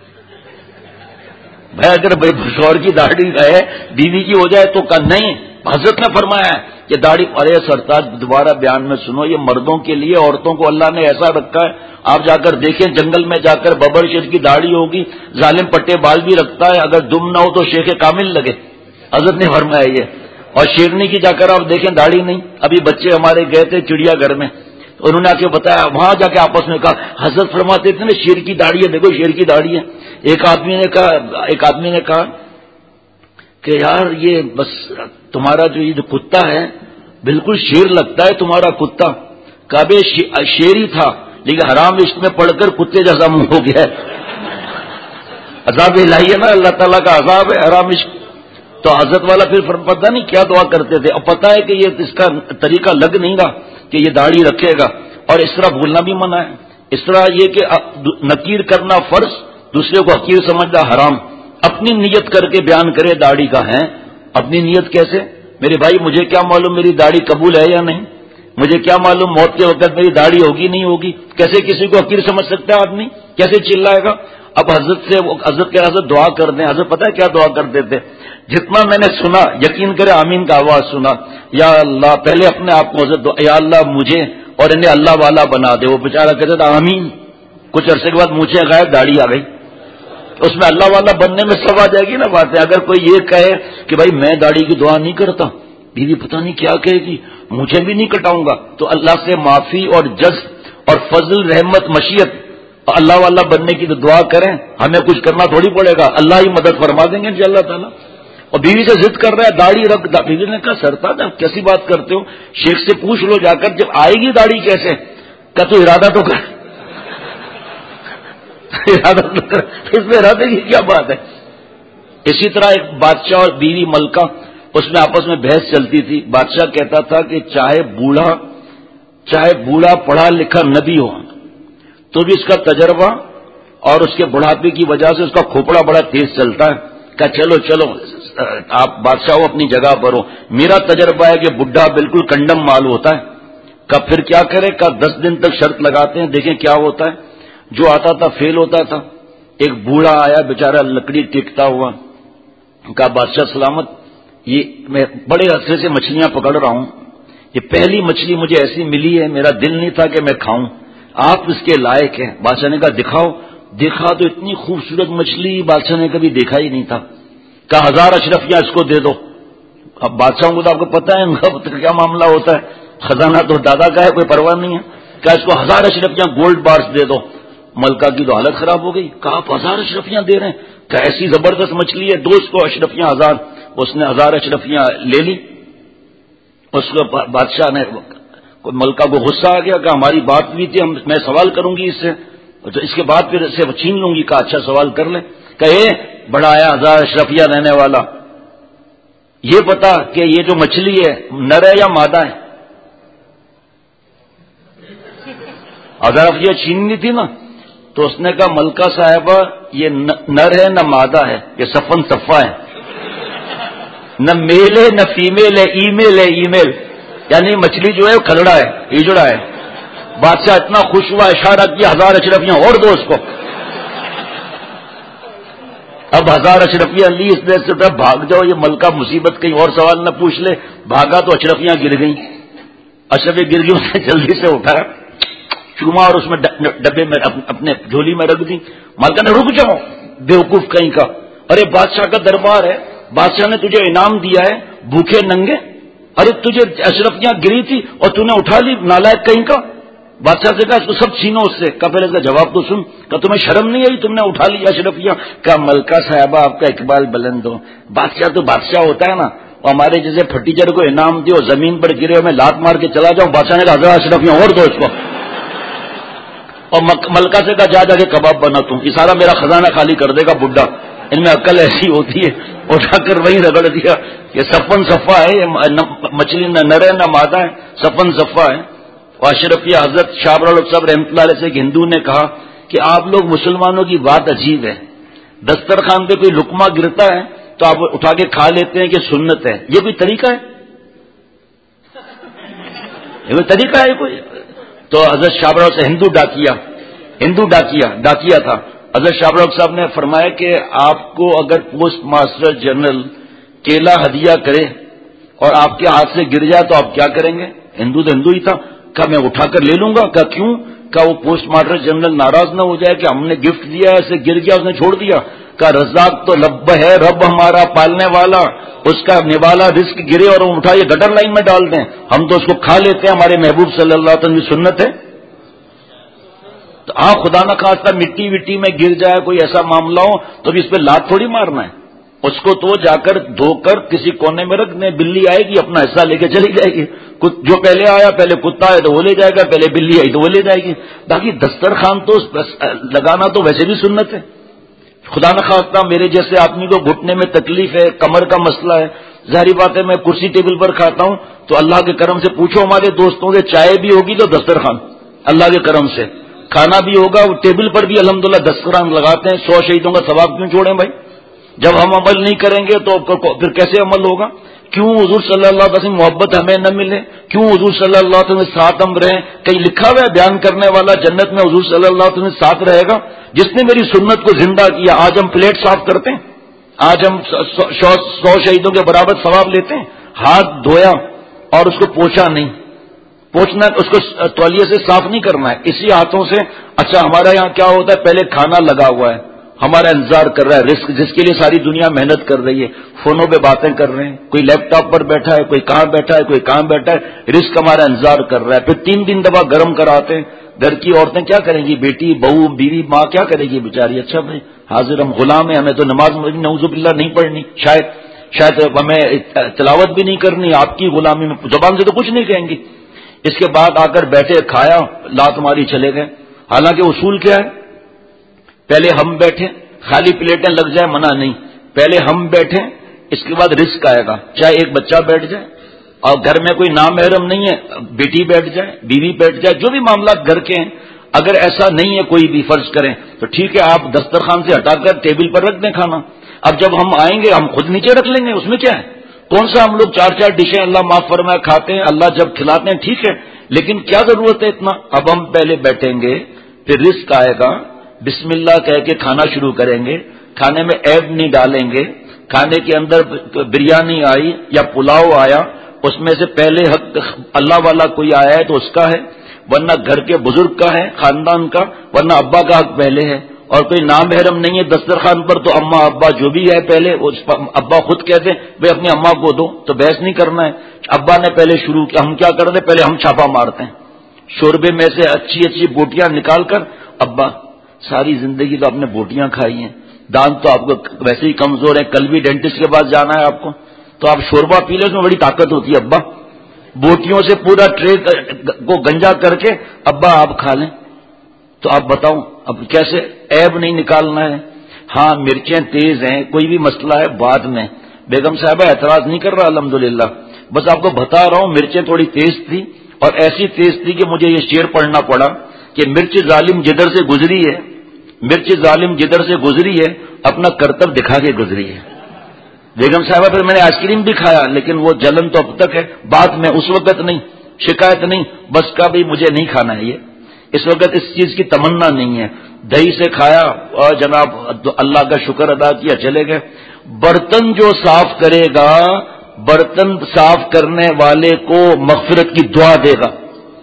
بھائی اگر شوہر کی داڑھی ہے بیوی کی ہو جائے تو نہیں. حضرت نے فرمایا ہے کہ داڑھی، ارے سرتاج دوبارہ بیان میں سنو، یہ مردوں کے لیے، عورتوں کو اللہ نے ایسا رکھا ہے. آپ جا کر دیکھیں جنگل میں جا کر ببر شیخ کی داڑھی ہوگی، ظالم پٹے بال بھی رکھتا ہے، اگر دم نہ ہو تو شیخ کامل لگے. حضرت نے فرمایا یہ. اور شیرنی کی جا کر آپ دیکھیں داڑھی نہیں. ابھی بچے ہمارے گئے تھے چڑیا گھر میں، انہوں نے آ کے بتایا، وہاں جا کے آپس میں کہا حضرت فرماتے تھے نا شیر کی داڑھی ہے، دیکھو شیر کی داڑھی ہے. ایک آدمی نے کہا کہ یار یہ بس تمہارا جو یہ کتا ہے بالکل شیر لگتا ہے تمہارا کتا. کعبے شیر ہی تھا لیکن حرام عشق میں پڑھ کر کتے جیسا منہ ہو گیا ہے. عذاب الہی ہے نا، اللہ تعالیٰ کا عذاب ہے حرام عشق. تو حضرت والا پھر پتہ نہیں کیا دعا کرتے تھے. اور پتہ ہے کہ یہ اس کا طریقہ لگ نہیں رہا کہ یہ داڑھی رکھے گا، اور اس طرح بولنا بھی منع ہے. اس طرح یہ کہ نکیر کرنا فرض، دوسرے کو حقیر سمجھنا حرام. اپنی نیت کر کے بیان کرے داڑھی کا ہے. اپنی نیت کیسے؟ میرے بھائی مجھے کیا معلوم میری داڑھی قبول ہے یا نہیں، مجھے کیا معلوم موت کے وقت میری داڑھی ہوگی نہیں ہوگی. کیسے کسی کو حقیر سمجھ سکتا ہے آدمی؟ کیسے چلائے گا؟ اب حضرت کے حضرت دعا کر دیں. حضرت پتہ ہے کیا دعا کرتے تھے؟ جتنا میں نے سنا، یقین کرے آمین کا آواز سنا، یا اللہ، پہلے اپنے آپ کو حضرت یا اللہ مجھے اور انہیں اللہ والا بنا دے. وہ بیچارہ کہتے تھا آمین. کچھ عرصے کے بعد مونچھیں غائب، داڑھی آ گئی. اس میں اللہ والا بننے میں سب آ جائے گی نا بات ہے. اگر کوئی یہ کہے کہ بھائی میں داڑھی کی دعا نہیں کرتا، بیوی پتہ نہیں کیا کہے گی، مجھے بھی نہیں کٹاؤں گا. تو اللہ سے معافی اور جذب اور فضل، رحمت، مشیت، اللہ والا بننے کی تو دعا کریں. ہمیں کچھ کرنا تھوڑی پڑے گا، اللہ ہی مدد فرما دیں گے ان شاء اللہ تعالیٰ. اور بیوی سے ضد کر رہا ہے داڑھی رکھ. بیوی نے کہا سرتاج آپ کیسی بات کرتے ہو، شیخ سے پوچھ لو جا کر جب آئے گی داڑھی کیسے. کہ تو ارادہ تو کر، ارادہ تو کر، اس میں ارادے کی کیا بات ہے. اسی طرح ایک بادشاہ اور بیوی ملکہ، اس میں آپس میں بحث چلتی تھی. بادشاہ کہتا تھا کہ چاہے بوڑھا پڑھا لکھا نبی ہو تو بھی اس کا تجربہ اور اس کے بڑھاپے کی وجہ سے اس کا کھوپڑا بڑا تیز چلتا ہے. کہ چلو آپ بادشاہ ہو اپنی جگہ پر ہو، میرا تجربہ ہے کہ بڈھا بالکل کنڈم مال ہوتا ہے. کہ پھر کیا کرے؟ کہ 10 دن تک شرط لگاتے ہیں دیکھیں کیا ہوتا ہے. جو آتا تھا فیل ہوتا تھا. ایک بوڑھا آیا بیچارہ لکڑی ٹیکتا ہوا. کہا بادشاہ سلامت، یہ میں بڑے عرصے سے مچھلیاں پکڑ رہا ہوں، یہ پہلی مچھلی مجھے ایسی ملی ہے، میرا دل نہیں تھا کہ میں کھاؤں، آپ اس کے لائق ہیں. بادشاہ نے کہا دکھاؤ. دیکھا تو اتنی خوبصورت مچھلی بادشاہ نے کبھی دیکھا ہی نہیں تھا. کہا 1000 اشرفیاں اس کو دے دو. اب بادشاہوں کو تو آپ کو پتہ ہے ان کا کیا معاملہ ہوتا ہے، خزانہ تو دادا کا ہے، کوئی پرواہ نہیں ہے. کہا اس کو 1000 اشرفیاں گولڈ بارز دے دو. ملکہ کی تو حالت خراب ہو گئی. کہا آپ 1000 اشرفیاں دے رہے ہیں؟ کہ ایسی زبردست مچھلی ہے، دو اس کو اشرفیاں 1000. اس نے 1000 اشرفیاں لے لی. اس کو بادشاہ نے، ملکہ کو غصہ آ گیا کہ ہماری بات بھی تھی، میں سوال کروں گی اس سے، تو اس کے بعد پھر اسے چھین لوں گی. کہا اچھا سوال کر لیں. کہ بڑا آیا 1000 اشرفیاں لینے والا، یہ بتا کہ یہ جو مچھلی ہے نر ہے یا مادہ ہے؟ 1000 اشرفیاں چھیننی تھی نا. تو اس نے کہا ملکہ صاحبہ یہ نر ہے نہ مادہ ہے، یہ صفن صفا ہے، نہ میل ہے نہ فیمیل ہے، ای میل ہے، ای میل، یعنی مچھلی جو ہے وہ کھلڑا ہے، ہجڑا ہے. بادشاہ اتنا خوش ہوا، اشارہ کیا 1000 اشرفیاں اور دو اس کو. اب 1000 اشرفیاں لی اس نے، سے بھاگ جاؤ، یہ ملکہ مصیبت کہیں اور سوال نہ پوچھ لے. بھاگا تو اشرفیاں گر گئیں. اشرفیاں گر گئی، اس نے جلدی سے اٹھایا، چوما اور اس میں ڈبے میں اپنے جھولی میں رکھ دی. ملکہ نے رک جاؤ بیوقوف کہیں کا، ارے بادشاہ کا دربار ہے، بادشاہ نے تجھے انعام دیا ہے، بھوکے ننگے، ارے تجھے اشرفیاں گری تھی اور تو نے اٹھا لی، نالائق کہیں کا. بادشاہ سے کہا اس کو سب چھینو اس سے. کہ پہلے اس کا جواب تو سن. کہ تمہیں شرم نہیں آئی، تم نے اٹھا لیا اشرفیاں؟ کہ ملکہ صاحبہ آپ کا اقبال بلند ہو، بادشاہ تو بادشاہ ہوتا ہے نا، اور ہمارے جیسے پھٹیچر کو انعام دے اور زمین پر گرے میں لات مار کے چلا جاؤں. بادشاہ نے کہا 1000 اشرفیاں اور دو اس کو. اور ملکہ سے کہا جا کے کباب بنا تم، یہ سارا میرا خزانہ خالی کر دے گا بڈھا. ان میں عقل ایسی ہوتی ہے. اٹھا کر وہیں رگڑ دیا. یہ صفن صفا ہے، یہ مچھلی نہ نر ہے نہ مادہ ہے، صفن صفا ہے. اشرفیہ حضرت شاہ بلال صاحب رحمۃ اللہ علیہ سے ایک ہندو نے کہا کہ آپ لوگ مسلمانوں کی بات عجیب ہے، دسترخوان پہ کوئی لقمہ گرتا ہے تو آپ اٹھا کے کھا لیتے ہیں کہ سنت ہے، یہ کوئی طریقہ ہے؟ یہ کوئی طریقہ ہے کوئی؟ تو حضرت شاہ بلال سے ہندو ڈاکیا تھا. حضرت شاہ بلال صاحب نے فرمایا کہ آپ کو اگر پوسٹ ماسٹر جنرل کیلا ہدیہ کرے اور آپ کے ہاتھ سے گر جائے تو آپ کیا کریں گے؟ ہندو تو ہندو ہی تھا. کہا میں اٹھا کر لے لوں گا. کہا کیوں؟ کہا وہ پوسٹ ماسٹر جنرل ناراض نہ ہو جائے کہ ہم نے گفٹ دیا ہے، اسے گر گیا، اس نے چھوڑ دیا. کا رزاق تو رب ہے، رب ہمارا پالنے والا، اس کا نوالا رزق گرے اور ہم اٹھا یہ گٹر لائن میں ڈال دیں، ہم تو اس کو کھا لیتے ہیں، ہمارے محبوب صلی اللہ علیہ وسلم کی سنت ہے۔ تو خدا نہ خواستہ مٹی وٹی میں گر جائے کوئی ایسا معاملہ ہو تو بھی اس پہ لات تھوڑی مارنا ہے، اس کو تو جا کر دھو کر کسی کونے میں رکھ دیں، بلی آئے گی اپنا حصہ لے کے چلی جائے گی، جو پہلے آیا، پہلے کتا آئے تو وہ لے جائے گا، پہلے بلی آئی تو وہ لے جائے گی۔ باقی دسترخوان تو لگانا تو ویسے بھی سنت ہے۔ خدا نہ خواستہ میرے جیسے آدمی کو گھٹنے میں تکلیف ہے، کمر کا مسئلہ ہے، ظاہری بات ہے میں کرسی ٹیبل پر کھاتا ہوں تو اللہ کے کرم سے پوچھو ہمارے دوستوں سے، چائے بھی ہوگی تو دسترخوان اللہ کے کرم سے، کھانا بھی ہوگا، ٹیبل پر بھی الحمدللہ دسترخوان لگاتے ہیں۔ 100 شہیدوں کا ثواب کیوں چھوڑیں بھائی؟ جب ہم عمل نہیں کریں گے تو پھر کیسے عمل ہوگا؟ کیوں حضور صلی اللہ علیہ وسلم محبت ہمیں نہ ملے؟ کیوں حضور صلی اللہ علیہ وسلم ساتھ ہم رہیں؟ کہیں لکھا ہوا ہے بیان کرنے والا جنت میں حضور صلی اللہ علیہ وسلم ساتھ رہے گا؟ جس نے میری سنت کو زندہ کیا، آج ہم پلیٹ صاف کرتے ہیں، آج ہم 100 شہیدوں کے برابر ثواب لیتے ہیں، ہاتھ دھویا اور اس کو پوچھا نہیں، پوچھنا اس کو تولیے سے صاف نہیں کرنا ہے، اسی ہاتھوں سے۔ اچھا ہمارا یہاں کیا ہوتا ہے، پہلے کھانا لگا ہوا ہے، ہمارا انتظار کر رہا ہے، رزق جس کے لیے ساری دنیا محنت کر رہی ہے، فونوں پہ باتیں کر رہے ہیں، کوئی لیپ ٹاپ پر بیٹھا ہے، کوئی کہاں بیٹھا ہے، کوئی کہاں بیٹھا ہے، رزق ہمارا انتظار کر رہا ہے، پھر 3 دفعہ گرم کراتے ہیں۔ گھر کی عورتیں کیا کریں گی، بیٹی بہو بیوی ماں کیا کرے گی بیچاری؟ اچھا بھائی حاضر ہم غلام ہیں، ہمیں تو نماز نعوذ باللہ نہیں پڑھنی، شاید ہمیں تلاوت بھی نہیں کرنی، آپ کی غلامی میں زبان سے تو کچھ نہیں کہیں گی۔ اس کے بعد آ کر بیٹھے، کھایا، لات ماری، چلے گئے۔ حالانکہ اصول کیا ہے، پہلے ہم بیٹھے، خالی پلیٹیں لگ جائیں منع نہیں، پہلے ہم بیٹھیں، اس کے بعد رزق آئے گا، چاہے ایک بچہ بیٹھ جائے اور گھر میں کوئی نامحرم نہیں ہے، بیٹی بیٹھ جائے، بیوی بیٹھ جائے، جو بھی معاملات گھر کے ہیں، اگر ایسا نہیں ہے کوئی بھی فرض کریں تو ٹھیک ہے، آپ دسترخوان سے ہٹا کر ٹیبل پر رکھ دیں کھانا۔ اب جب ہم آئیں گے ہم خود نیچے رکھ لیں گے، اس میں کیا ہے؟ کون سا ہم لوگ 4 ڈشیں اللہ معاف فرمائے کھاتے ہیں، اللہ جب کھلاتے ہیں ٹھیک ہے، لیکن کیا ضرورت ہے اتنا؟ اب ہم پہلے بیٹھیں گے، پھر رزق آئے گا، بسم اللہ کہہ کے کھانا شروع کریں گے، کھانے میں عیب نہیں ڈالیں گے، کھانے کے اندر بریانی آئی یا پلاؤ آیا، اس میں سے پہلے حق اللہ والا کوئی آیا ہے تو اس کا ہے، ورنہ گھر کے بزرگ کا ہے، خاندان کا، ورنہ ابا کا حق پہلے ہے، اور کوئی نامحرم نہیں ہے دسترخوان پر تو اماں ابا جو بھی ہے پہلے، ابا خود کہتے ہیں بھائی اپنی اماں کو دو، تو بحث نہیں کرنا ہے، ابا نے پہلے شروع کیا، ہم کیا کرتے ہیں، پہلے ہم چھاپا مارتے ہیں شوربے میں سے اچھی اچھی بوٹیاں نکال کر، ابا ساری زندگی تو آپ نے بوٹیاں کھائی ہیں، دانت تو آپ کو ویسے ہی کمزور ہیں، کل بھی ڈینٹسٹ کے پاس جانا ہے آپ کو، تو آپ شوربہ پی لیں، اس میں بڑی طاقت ہوتی ہے، ابا بوٹیوں سے پورا ٹرے کو گنجا کر کے ابا آپ کھا لیں۔ تو آپ بتاؤں اب کیسے؟ عیب نہیں نکالنا ہے۔ ہاں مرچیں تیز ہیں، کوئی بھی مسئلہ ہے بعد میں، بیگم صاحبہ اعتراض نہیں کر رہا الحمدللہ، بس آپ کو بتا رہا ہوں مرچیں تھوڑی تیز تھی، اور ایسی تیز تھی کہ مجھے یہ شعر پڑھنا پڑا کہ مرچ ظالم جدھر سے گزری ہے، مرچ ظالم جدھر سے گزری ہے، اپنا کرتب دکھا کے گزری ہے۔ بیگم صاحبہ پھر میں نے آئس کریم بھی کھایا، لیکن وہ جلن تو اب تک ہے، بعد میں، اس وقت نہیں، شکایت نہیں، بس کا بھی مجھے نہیں کھانا ہے یہ، اس وقت اس چیز کی تمنا نہیں ہے۔ دہی سے کھایا اور جناب اللہ کا شکر ادا کیا، چلے گئے۔ برتن جو صاف کرے گا، برتن صاف کرنے والے کو مغفرت کی دعا دے گا۔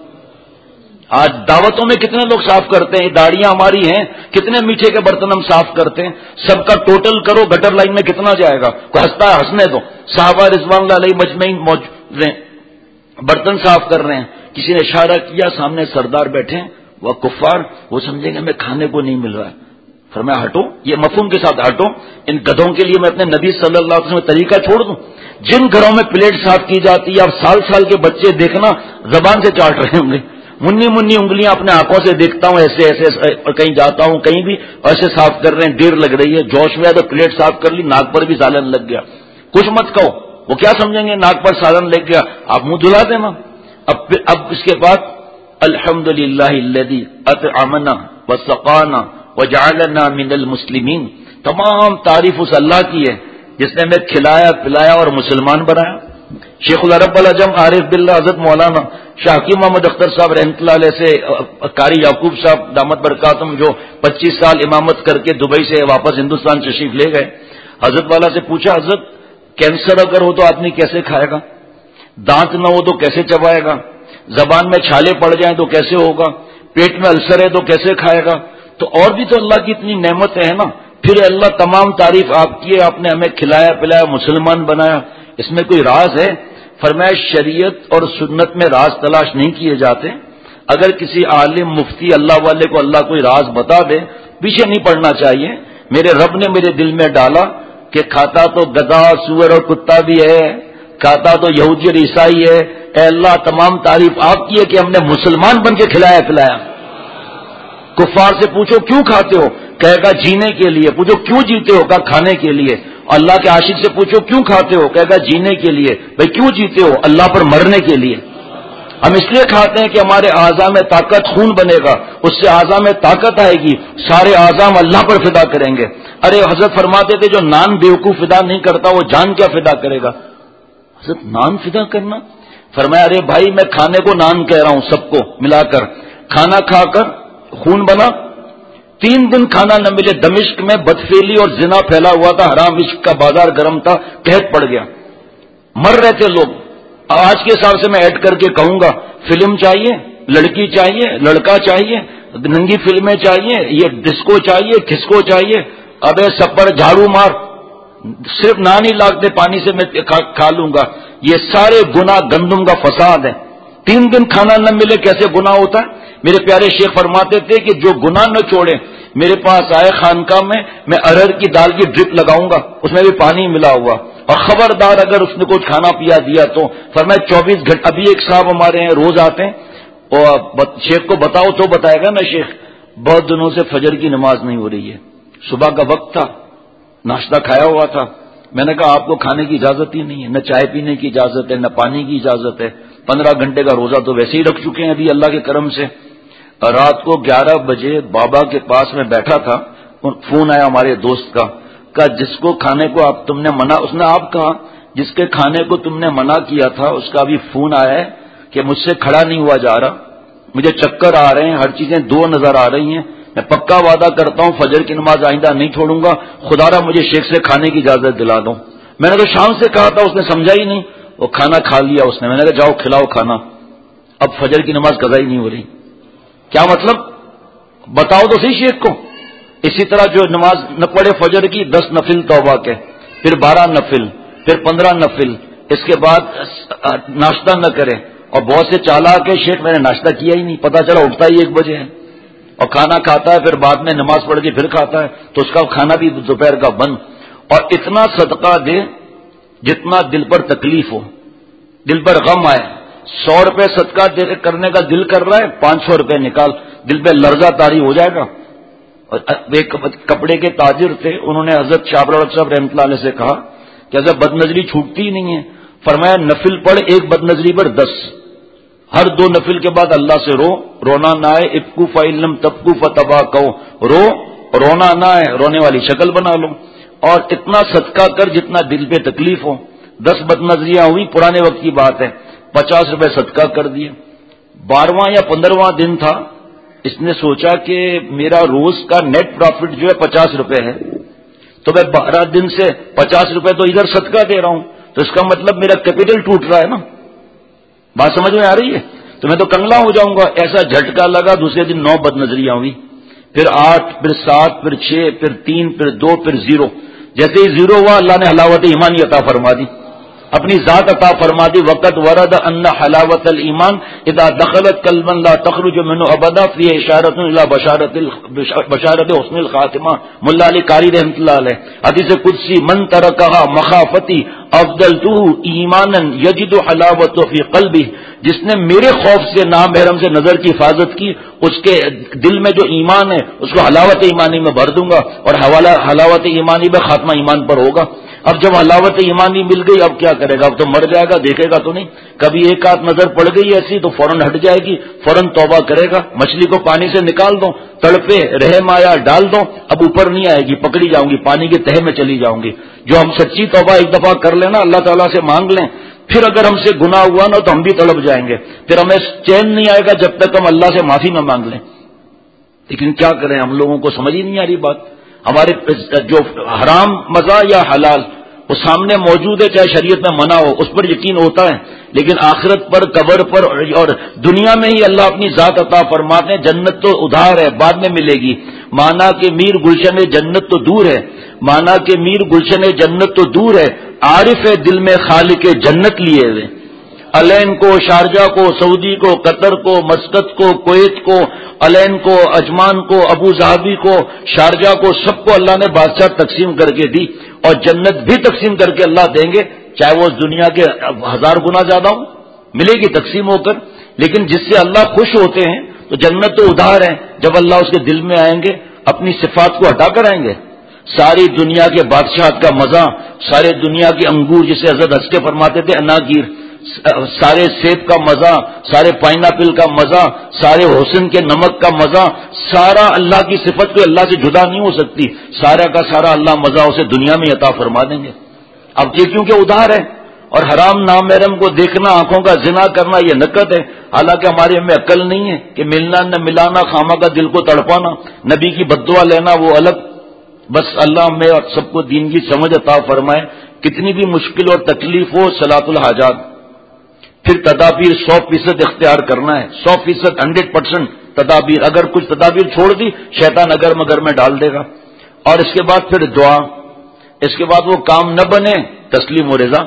آج دعوتوں میں کتنے لوگ صاف کرتے ہیں، داڑیاں ہماری ہیں، کتنے میٹھے کے برتن ہم صاف کرتے ہیں، سب کا ٹوٹل کرو گٹر لائن میں کتنا جائے گا؟ کوئی ہنستا ہے ہنسنے دو، صحابہ رضوان اللہ علیہ مجمعین موجود ہیں، برتن صاف کر رہے ہیں، کسی نے اشارہ کیا، سامنے سردار بیٹھے ہیں، وہ کفار، وہ سمجھیں گے ہمیں کھانے کو نہیں مل رہا ہے، فرمایا ہٹو، یہ مفہوم کے ساتھ ہٹو، ان گدھوں کے لیے میں اپنے نبی صلی اللہ علیہ وسلم طریقہ چھوڑ دوں؟ جن گھروں میں پلیٹ صاف کی جاتی ہے، اب سال سال کے بچے دیکھنا زبان سے چاٹ رہے ہوں گے، منی منی انگلیاں اپنے آنکھوں سے دیکھتا ہوں، ایسے ایسے کہیں جاتا ہوں کہیں بھی ایسے صاف کر رہے ہیں، دیر لگ رہی ہے، جوش میں ہے تو پلیٹ صاف کر لی، ناک پر بھی سالن لگ گیا، کچھ مت کہو، وہ کیا سمجھیں گے ناک پر سالن لگ گیا، آپ منہ دھلا دینا۔ اب اس کے بعد الحمدللہ الذی اطعمنا وسقانا وجعلنا من المسلمین، تمام تعریف اس اللہ کی ہے جس نے ہمیں کھلایا پلایا اور مسلمان بنایا۔ شیخ العرب العجم عارف باللہ حضرت مولانا شاہ حکیم محمد اختر صاحب رحمۃ اللہ علیہ سے قاری یعقوب صاحب دامت برکاتہم، جو 25 سال امامت کر کے دبئی سے واپس ہندوستان تشریف لے گئے، حضرت والا سے پوچھا، حضرت کینسر اگر ہو تو آدمی کیسے کھائے گا؟ دانت نہ ہو تو کیسے چبائے گا؟ زبان میں چھالے پڑ جائیں تو کیسے ہوگا؟ پیٹ میں السر ہے تو کیسے کھائے گا؟ تو اور بھی تو اللہ کی اتنی نعمتیں ہیں نا، پھر اللہ تمام تعریف آپ کی ہے، آپ نے ہمیں کھلایا پلایا، مسلمان بنایا، اس میں کوئی راز ہے؟ فرمایا شریعت اور سنت میں راز تلاش نہیں کیے جاتے. اگر کسی عالم مفتی اللہ والے کو اللہ کوئی راز بتا دے پیچھے نہیں پڑنا چاہیے. میرے رب نے میرے دل میں ڈالا کہ کھاتا تو گدھا سور اور کتا بھی ہے، کھاتا تو یہودی اور عیسائی ہے. اے اللہ تمام تعریف آپ کی ہے کہ ہم نے مسلمان بن کے کھلایا پلایا. کفار سے پوچھو کیوں کھاتے ہو، کہے گا جینے کے لیے. پوچھو کیوں جیتے ہو، کہا کھانے کے لیے. اللہ کے عاشق سے پوچھو کیوں کھاتے ہو، کہے گا جینے کے لیے. بھئی کیوں جیتے ہو، اللہ پر مرنے کے لیے. ہم اس لیے کھاتے ہیں کہ ہمارے اعضاء میں طاقت، خون بنے گا، اس سے اعضاء میں طاقت آئے گی، سارے اعضاء ہم اللہ پر فدا کریں گے. ارے حضرت فرماتے تھے جو نان بیوقوف فدا نہیں کرتا وہ جان کیا فدا کرے گا. حضرت نان فدا کرنا؟ فرمایا ارے بھائی میں کھانے کو نان کہہ رہا ہوں، سب کو ملا کر. کھانا کھا کر خون بنا، 3 دن کھانا نہ ملے. دمشق میں بدفعلی اور زنا پھیلا ہوا تھا، حرام عشق کا بازار گرم تھا، قحط پڑ گیا، مر رہے تھے لوگ. آج کے حساب سے میں ایڈ کر کے کہوں گا فلم چاہیے، لڑکی چاہیے، لڑکا چاہیے، ننگی فلمیں چاہیے، یہ ڈسکو چاہیے، کھسکو چاہیے. ابے سب پر جھاڑو مار، صرف نان ہی لاکھ دے پانی سے میں کھا لوں گا. یہ سارے گناہ گندم کا فساد ہے. 3 دن کھانا نہ ملے کیسے گناہ ہوتا ہے؟ میرے پیارے شیخ فرماتے تھے کہ جو گناہ نہ چھوڑے میرے پاس آئے خانقاہ میں ارہر کی دال کی ڈرپ لگاؤں گا، اس میں بھی پانی ملا ہوا. اور خبردار اگر اس نے کچھ کھانا پیا دیا تو فرمایا 24 گھنٹے. ابھی ایک صاحب ہمارے ہیں روز آتے ہیں، اور شیخ کو بتاؤ تو بتائے گا نا شیخ بہت دنوں سے فجر کی نماز نہیں ہو رہی ہے. صبح کا وقت تھا، ناشتہ کھایا ہوا تھا. میں نے کہا آپ کو کھانے کی اجازت ہی نہیں ہے، نہ چائے پینے کی اجازت ہے، نہ پانی کی اجازت ہے. 15 گھنٹے کا روزہ تو ویسے ہی رکھ چکے ہیں ابھی اللہ کے کرم سے. رات کو 11 بجے بابا کے پاس میں بیٹھا تھا، فون آیا ہمارے دوست کا، کہا جس کو کھانے کو آپ تم نے منع، اس نے آپ کہا جس کے کھانے کو تم نے منع کیا تھا اس کا بھی فون آیا ہے کہ مجھ سے کھڑا نہیں ہوا جا رہا، مجھے چکر آ رہے ہیں، ہر چیزیں دو نظر آ رہی ہیں. میں پکا وعدہ کرتا ہوں فجر کی نماز آئندہ نہیں چھوڑوں گا، خدا را مجھے شیخ سے کھانے کی اجازت دلا دو. میں نے تو شام سے کہا تھا، اس نے سمجھا ہی نہیں، وہ کھانا کھا لیا اس نے. میں نے کہا جاؤ کھلاؤ کھانا. اب فجر کی نماز قضا ہی نہیں ہو رہی. کیا مطلب؟ بتاؤ تو صحیح شیخ کو. اسی طرح جو نماز نہ پڑھے فجر کی 10 نفل توبہ کے، پھر 12 نفل، پھر 15 نفل، اس کے بعد ناشتہ نہ کرے. اور بہت سے چالاک ہے شیخ میں نے ناشتہ کیا ہی نہیں، پتا چلا اٹھتا ہی 1 بجے ہے، اور کھانا کھاتا ہے، پھر بعد میں نماز پڑھ کے پھر کھاتا ہے، تو اس کا کھانا بھی دوپہر کا بند. اور اتنا صدقہ دے جتنا دل پر تکلیف ہو، دل پر غم آئے. 100 روپے صدقہ کرنے کا دل کر رہا ہے، 500 روپے نکال، دل پہ لرزہ طاری ہو جائے گا. اور ایک کپڑے کے تاجر تھے، انہوں نے حضرت شابر صاحب رحمۃ اللہ علیہ سے کہا کہ حضرت بد نظری چھوٹتی ہی نہیں ہے. فرمایا نفل پڑھ، ایک بد نظری پر 10، ہر 2 نفل کے بعد اللہ سے رونا نہ آئے. ابکو فعلم تبکو فتبا کہو، رونا نہ آئے، رونے والی شکل بنا لو. اور اتنا صدقہ کر جتنا دل پہ تکلیف ہو. 10 بد نظریاں ہوئی، پرانے وقت کی بات ہے، 50 روپے صدقہ کر دیے. 12واں یا 15واں دن تھا، اس نے سوچا کہ میرا روز کا نیٹ پروفٹ جو ہے 50 روپے ہے، تو میں 12 دن سے 50 روپے تو ادھر صدقہ دے رہا ہوں، تو اس کا مطلب میرا کیپٹل ٹوٹ رہا ہے نا. بات سمجھ میں آ رہی ہے؟ تو میں تو کنگلا ہو جاؤں گا. ایسا جھٹکا لگا. دوسرے دن 9 بد نظریاں ہوئی، پھر 8، پھر 7، پھر 6، پھر 3، پھر 2، پھر 0. جیسے ہی 0 ہوا اللہ نے حلاوت ایمانی عطا فرما دی، اپنی ذات عطا فرما دی. وقت ورد ان حلاوت الایمان اذا دخلت قلبا لا تخرج منه ابدا فی اشارۃ الی بشارت حسن الخاتمہ. ملا علی قاری رحمۃ اللہ علیہ، حدیث قدسی من ترکها مخافتی افضلته ایمانا یجد حلاوت فی قلبه. جس نے میرے خوف سے نامحرم سے نظر کی حفاظت کی، اس کے دل میں جو ایمان ہے اس کو حلاوت ایمانی میں بھر دوں گا، اور حلاوت ایمانی میں خاتمہ ایمان پر ہوگا. اب جب حلاوت ایمانی مل گئی اب کیا کرے گا؟ اب تو مر جائے گا، دیکھے گا تو نہیں. کبھی ایک آدھ نظر پڑ گئی ایسی تو فوراً ہٹ جائے گی، فوراً توبہ کرے گا. مچھلی کو پانی سے نکال دو، تڑپے رحم آیا ڈال دو، اب اوپر نہیں آئے گی، پکڑی جاؤں گی، پانی کے تہے میں چلی جاؤں گی. جو ہم سچی توبہ ایک دفعہ کر لینا، اللہ تعالیٰ سے مانگ لیں، پھر اگر ہم سے گناہ ہوا نا تو ہم بھی تڑپ جائیں گے، پھر ہمیں چین نہیں آئے گا جب تک ہم اللہ سے معافی نہ مانگ لیں. لیکن کیا کریں، ہم لوگوں کو سمجھ ہی نہیں آ رہی بات. ہمارے جو حرام مزہ یا حلال وہ سامنے موجود ہے، چاہے شریعت میں منع ہو، اس پر یقین ہوتا ہے. لیکن آخرت پر، قبر پر اور دنیا میں ہی اللہ اپنی ذات عطا فرماتے ہیں. جنت تو ادھار ہے، بعد میں ملے گی. مانا کہ میر گلشن جنت تو دور ہے، مانا کہ میر گلشن جنت تو دور ہے، عارف ہے دل میں خالق جنت لیے ہوئے. الین کو، شارجہ کو، سعودی کو، قطر کو، مسقط کو، کویت کو، الین کو، اجمان کو، ابو ظہبی کو، شارجہ کو، سب کو اللہ نے بادشاہ تقسیم کر کے دی، اور جنت بھی تقسیم کر کے اللہ دیں گے، چاہے وہ دنیا کے 1000 گنا زیادہ ہو، ملے گی تقسیم ہو کر. لیکن جس سے اللہ خوش ہوتے ہیں تو جنت تو ادھار ہے، جب اللہ اس کے دل میں آئیں گے اپنی صفات کو ہٹا کر آئیں گے. ساری دنیا کے بادشاہت کا مزہ، سارے دنیا کے انگور جسے حضرت ہنس کے فرماتے تھے اناگیر، سارے سیب کا مزہ، سارے پائنیپل کا مزہ، سارے حسن کے نمک کا مزہ، سارا اللہ کی صفت کوئی اللہ سے جدا نہیں ہو سکتی. سارا کا سارا اللہ مزہ اسے دنیا میں عطا فرما دیں گے. اب یہ کیونکہ ادھار ہے، اور حرام نامحرم کو دیکھنا، آنکھوں کا زنا کرنا یہ نکت ہے. حالانکہ ہمارے میں عقل نہیں ہے کہ ملنا نہ ملانا، خامہ کا دل کو تڑپانا، نبی کی بددعا لینا وہ الگ. بس اللہ میں اور سب کو دین کی سمجھ عطا فرمائے. کتنی بھی مشکل اور تکلیف ہو، صلاۃ الحاجات، پھر تدابیر 100% اختیار کرنا ہے. 100%، 100% تدابیر. اگر کچھ تدابیر چھوڑ دی شیطان اگر مگر میں ڈال دے گا. اور اس کے بعد پھر دعا. اس کے بعد وہ کام نہ بنے، تسلیم و رضا.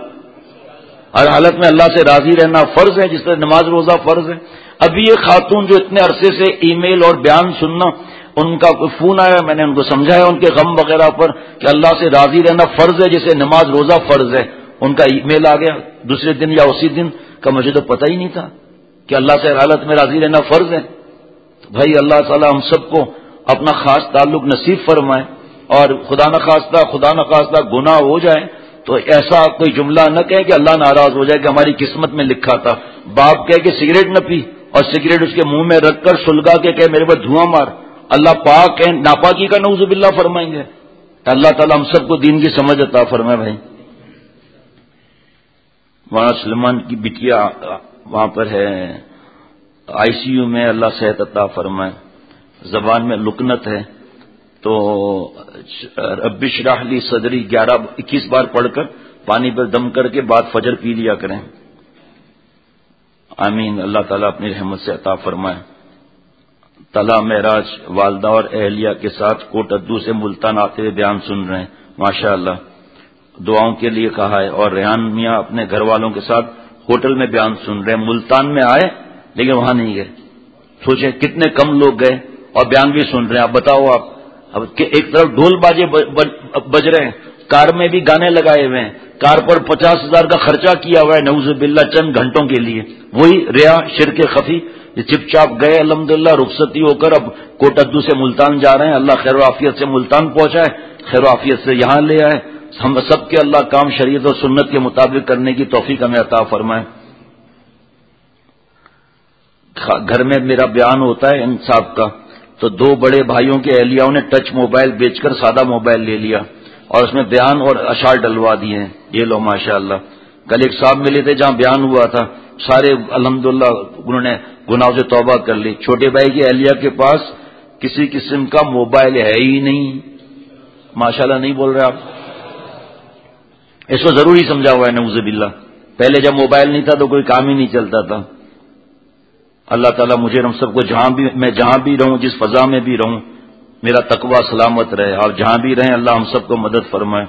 ہر حالت میں اللہ سے راضی رہنا فرض ہے، جس طرح نماز روزہ فرض ہے. ابھی یہ خاتون جو اتنے عرصے سے ای میل اور بیان سننا، ان کا کوئی فون آیا، میں نے ان کو سمجھایا ان کے غم وغیرہ پر کہ اللہ سے راضی رہنا فرض ہے جیسے نماز روزہ فرض ہے. ان کا ای میل آ گیا دوسرے دن یا اسی دن کہ مجھے تو پتہ ہی نہیں تھا کہ اللہ سے ہر حالت میں راضی رہنا فرض ہے. بھائی اللہ تعالی ہم سب کو اپنا خاص تعلق نصیب فرمائے، اور خدا نخواستہ گناہ ہو جائے تو ایسا کوئی جملہ نہ کہے کہ اللہ ناراض ہو جائے کہ ہماری قسمت میں لکھا تھا. باپ کہے کہ سگریٹ نہ پی، اور سگریٹ اس کے منہ میں رکھ کر سلگا کے کہے میرے پر دھواں مار. اللہ پاک ہے، ناپاکی کا نعوذ باللہ فرمائیں گے. اللہ تعالیٰ ہم سب کو دین کی سمجھ عطا فرمائے. بھائی وہاں سلمان کی بٹیا وہاں پر ہے آئی سی یو میں، اللہ صحت عطا فرمائے. زبان میں لکنت ہے تو رب اشرح لی صدری 21 بار پڑھ کر پانی پر دم کر کے بعد فجر پی لیا کریں. آمین. اللہ تعالیٰ اپنی رحمت سے عطا فرمائے. طلع معراج والدہ اور اہلیہ کے ساتھ کوٹ ادو سے ملتان آتے ہوئے بیان سن رہے ہیں، ماشاء اللہ. دعاؤں کے لیے کہا ہے. اور ریحان میاں اپنے گھر والوں کے ساتھ ہوٹل میں بیان سن رہے ہیں. ملتان میں آئے لیکن وہاں نہیں گئے. سوچیں کتنے کم لوگ گئے اور بیان بھی سن رہے ہیں. اب بتاؤ آپ، اب ایک طرف ڈھول باجے بج رہے ہیں، کار میں بھی گانے لگائے ہوئے ہیں، کار پر 50,000 کا خرچہ کیا ہوا ہے نعوذ باللہ چند گھنٹوں کے لیے. وہی ریا شرک خفی. چپ چاپ گئے الحمدللہ رخصتی ہو کر اب کوٹ ادو سے ملتان جا رہے ہیں. اللہ خیر و عافیت سے ملتان پہنچائے، خیر و عافیت سے یہاں لے آئے. ہم سب کے اللہ کام شریعت اور سنت کے مطابق کرنے کی توفیق ہمیں عطا فرمائے. گھر میں میرا بیان ہوتا ہے انصاف کا، تو 2 بڑے بھائیوں کے اہلیاؤں نے ٹچ موبائل بیچ کر سادہ موبائل لے لیا اور اس میں بیان اور اشعار ڈلوا دیے ہیں. یہ لو ماشاءاللہ. کل ایک صاحب ملے تھے جہاں بیان ہوا تھا، سارے الحمدللہ انہوں نے گناہوں سے توبہ کر لی. چھوٹے بھائی کی اہلیہ کے پاس کسی قسم کا موبائل ہے ہی نہیں. ماشاءاللہ نہیں بول رہے آپ؟ اس کو ضروری سمجھا ہوا ہے نعوذ باللہ. پہلے جب موبائل نہیں تھا تو کوئی کام ہی نہیں چلتا تھا. اللہ تعالیٰ مجھے ہم سب کو میں جہاں بھی رہوں، جس فضا میں بھی رہوں، میرا تقوی سلامت رہے، اور جہاں بھی رہیں اللہ ہم سب کو مدد فرمائے.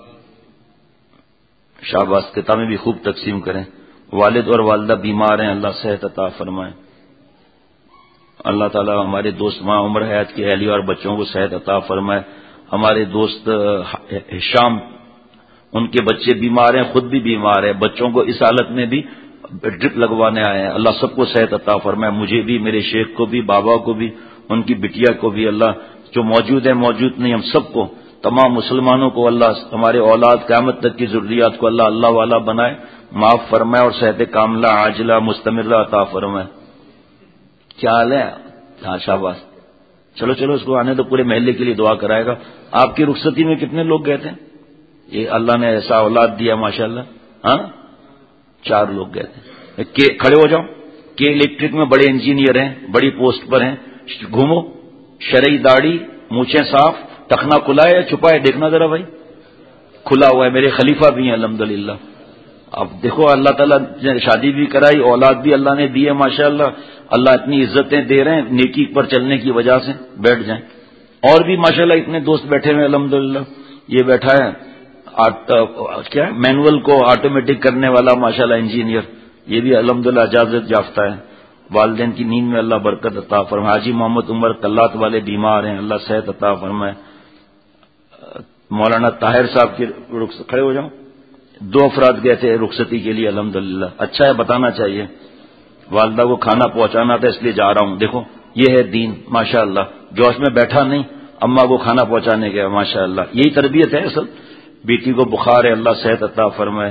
شاباش. کتابیں بھی خوب تقسیم کریں. والد اور والدہ بیمار ہیں، اللہ صحت عطا فرمائے. اللہ تعالیٰ ہمارے دوست ماں عمر حیات کی اہلیہ اور بچوں کو صحت عطا فرمائے. ہمارے دوست ہشام، ان کے بچے بیمار ہیں، خود بھی بیمار ہیں، بچوں کو اس حالت میں بھی ڈرپ لگوانے آئے ہیں. اللہ سب کو صحت عطا فرمائے. مجھے بھی، میرے شیخ کو بھی، بابا کو بھی، ان کی بٹیا کو بھی. اللہ جو موجود ہے موجود نہیں ہم سب کو، تمام مسلمانوں کو اللہ ہمارے اولاد قیامت تک کی ضروریات کو اللہ اللہ والا بنائے، معاف فرمائے اور صحت کاملہ عاجلہ مستمرہ عطا فرمائے. کیا حال ہے؟ ہاں شاباش. چلو اس کو آنے تو پورے محلے کے لیے دعا کرائے گا. آپ کی رخصتی میں کتنے لوگ گئے تھے؟ یہ اللہ نے ایسا اولاد دیا ماشاءاللہ. ہاں 4 لوگ گئے تھے. کھڑے ہو جاؤ. کہ الیکٹرک میں بڑے انجینئر ہیں، بڑی پوسٹ پر ہیں. گھومو، شرعی داڑھی، مونچھیں صاف، ٹخنا کھلا ہے یا چھپا ہے؟ دیکھنا ذرا بھائی. کھلا ہوا ہے. میرے خلیفہ بھی ہیں الحمدللہ. اب دیکھو اللہ تعالیٰ نے شادی بھی کرائی، اولاد بھی اللہ نے دی ہے ماشاءاللہ، اللہ اتنی عزتیں دے رہے ہیں نیکی پر چلنے کی وجہ سے، بیٹھ جائیں۔ اور بھی ماشاءاللہ اتنے دوست بیٹھے ہوئے الحمدللہ، یہ بیٹھا ہے کیا مینول کو آٹومیٹک کرنے والا ماشاءاللہ انجینئر، یہ بھی الحمدللہ اجازت یافتہ ہے۔ والدین کی نیند میں اللہ برکت عطا فرمائے۔ حاجی محمد عمر کلات والے بیمار ہیں، اللہ صحت عطا فرمائے۔ مولانا طاہر صاحب کی کھڑے ہو جاؤ، 2 افراد گئے تھے رخصتی کے لیے الحمدللہ، اچھا ہے بتانا چاہیے، والدہ کو کھانا پہنچانا تھا اس لیے جا رہا ہوں۔ دیکھو یہ ہے دین ماشاءاللہ، جوش میں بیٹھا نہیں، اماں کو کھانا پہنچانے گیا ماشاءاللہ، یہی تربیت ہے اصل۔ بیٹی کو بخار ہے، اللہ صحت عطا فرمائے۔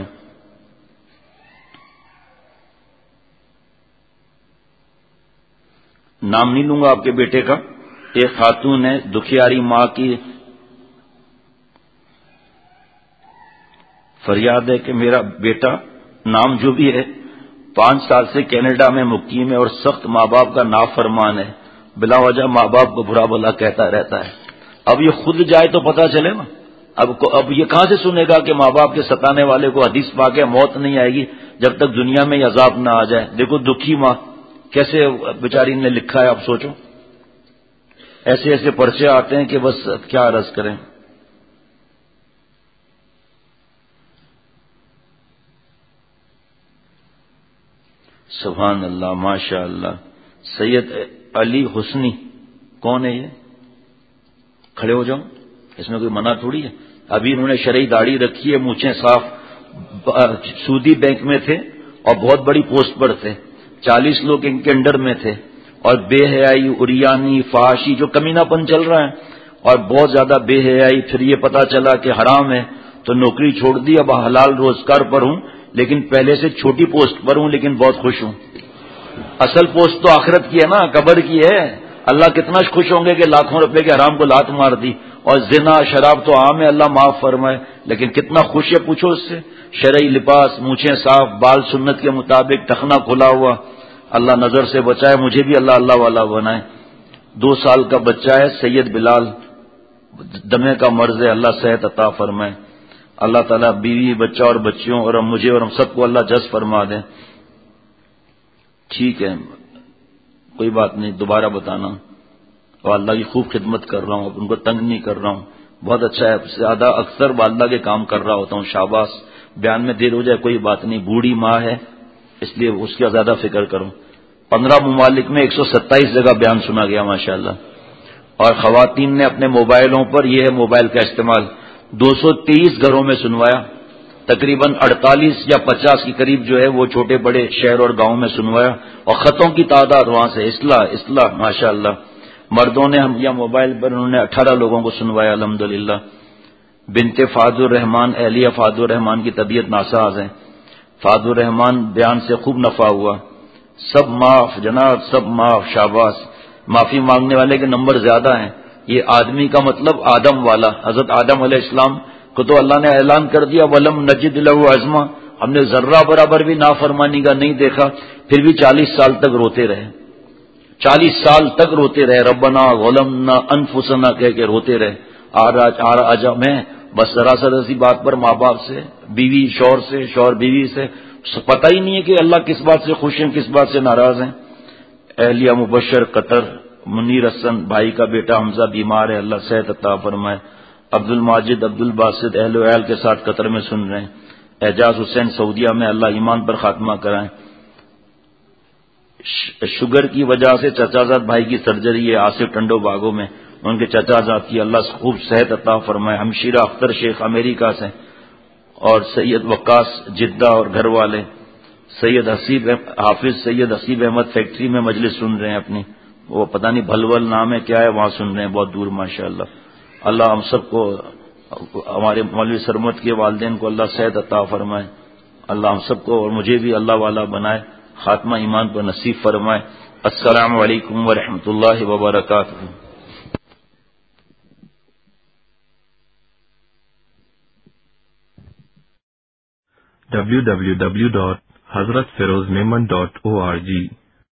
نام نہیں لوں گا آپ کے بیٹے کا۔ ایک خاتون ہے دکھیاری ماں کی فریاد ہے کہ میرا بیٹا نام جو بھی ہے 5 سال سے کینیڈا میں مقیم ہے اور سخت ماں باپ کا نافرمان ہے، بلا وجہ ماں باپ کو برا بھلا کہتا رہتا ہے۔ اب یہ خود جائے تو پتہ چلے نا، اب یہ کہاں سے سنے گا کہ ماں باپ کے ستانے والے کو حدیث پاک ہے موت نہیں آئے گی جب تک دنیا میں عذاب نہ آ جائے۔ دیکھو دکھی ماں کیسے بیچاری نے لکھا ہے، آپ سوچو، ایسے ایسے پرچے آتے ہیں کہ بس کیا عرض کریں۔ سبحان اللہ ماشاء اللہ۔ سید علی حسنی کون ہے یہ؟ کھڑے ہو جاؤ، اس میں کوئی منع تھوڑی ہے۔ ابھی انہوں نے شرعی داڑھی رکھی ہے، مونچھیں صاف، سودی بینک میں تھے اور بہت بڑی پوسٹ پر تھے، 40 لوگ ان کے انڈر میں تھے، اور بے حیائی، اریانی، فحاشی جو کمینہ پن چل رہا ہے، اور بہت زیادہ بے حیائی۔ پھر یہ پتا چلا کہ حرام ہے تو نوکری چھوڑ دی، اب حلال روزگار پر ہوں، لیکن پہلے سے چھوٹی پوسٹ پر ہوں، لیکن بہت خوش ہوں۔ اصل پوسٹ تو آخرت کی ہے نا، قبر کی ہے۔ اللہ کتنا خوش ہوں گے کہ لاکھوں روپے کے حرام کو لات مار دی، اور زنا شراب تو عام ہے، اللہ معاف فرمائے، لیکن کتنا خوش ہے پوچھو اس سے۔ شرعی لباس، مونچھیں صاف، بال سنت کے مطابق، ٹخنا کھلا ہوا، اللہ نظر سے بچائے، مجھے بھی اللہ اللہ والا بنائے۔ 2 سال کا بچہ ہے سید بلال، دمے کا مرض ہے، اللہ صحت عطا فرمائے۔ اللہ تعالیٰ بیوی بچہ اور بچیوں اور مجھے اور ہم سب کو اللہ جز فرما دیں۔ ٹھیک ہے کوئی بات نہیں، دوبارہ بتانا، اور اللہ کی خوب خدمت کر رہا ہوں، ان کو تنگ نہیں کر رہا ہوں، بہت اچھا ہے، زیادہ اکثر والدہ کے کام کر رہا ہوتا ہوں، شاباش۔ بیان میں دیر ہو جائے کوئی بات نہیں، بوڑھی ماں ہے اس لیے اس کا زیادہ فکر کروں۔ 15 ممالک میں 127 جگہ بیان سنا گیا ماشاءاللہ، اور خواتین نے اپنے موبائلوں پر، یہ ہے موبائل کا استعمال، 223 گھروں میں سنوایا، تقریباً 48 یا 50 کے قریب جو ہے وہ چھوٹے بڑے شہر اور گاؤں میں سنوایا، اور خطوں کی تعداد وہاں سے اصلاح ماشاءاللہ۔ مردوں نے ہم یا موبائل پر انہوں نے 18 لوگوں کو سنوایا الحمدللہ۔ بنت فاد الرحمان، اہلیہ فاد الرحمان کی طبیعت ناساز ہے، فاد الرحمان بیان سے خوب نفع ہوا، سب معاف جناب، سب معاف، شاباش۔ معافی مانگنے والے کے نمبر زیادہ ہیں۔ یہ آدمی کا مطلب آدم والا، حضرت آدم علیہ السلام کو تو اللہ نے اعلان کر دیا وَلَمْ نَجِدْ لَهُ عَزْمًا، ہم نے ذرہ برابر بھی نافرمانی کا نہیں دیکھا، پھر بھی 40 سال تک روتے رہے، 40 سال تک روتے رہے، ربنا ظلمنا انفسنا کہہ کے روتے رہے۔ آج میں بس ذرا سی بات پر ماں باپ سے، بیوی شوہر سے، شوہر بیوی سے پتہ ہی نہیں ہے کہ اللہ کس بات سے خوش ہیں کس بات سے ناراض ہیں۔ اہلیہ مبشر قطر، منیر حسن بھائی کا بیٹا حمزہ بیمار ہے، اللہ صحت عطا فرمائے۔ عبد الماجد، عبد الباسط اہل و عیال کے ساتھ قطر میں سن رہے ہیں۔ اعجاز حسین سعودیہ میں، اللہ ایمان پر خاتمہ کرائیں۔ شوگر کی وجہ سے چچا زاد بھائی کی سرجری ہے آصف ٹنڈو باغوں میں، ان کے چچا زاد کی اللہ خوب صحت عطا فرمائے۔ ہمشیرہ اختر شیخ امریکہ سے، اور سید وقاص جدہ اور گھر والے، سید حسیب حافظ سید حسیب احمد فیکٹری میں مجلس سن رہے ہیں اپنی، وہ پتہ نہیں بھلول نام ہے کیا ہے، وہاں سن رہے ہیں بہت دور ماشاءاللہ۔ اللہ ہم سب کو، ہمارے مولوی سرمت کے والدین کو اللہ صحت عطا فرمائے، اللہ ہم سب کو اور مجھے بھی اللہ والا بنائے، خاتمہ ایمان پر نصیب فرمائے۔ السلام علیکم ورحمۃ اللہ وبرکاتہ۔ www.hazratfirozmemon.org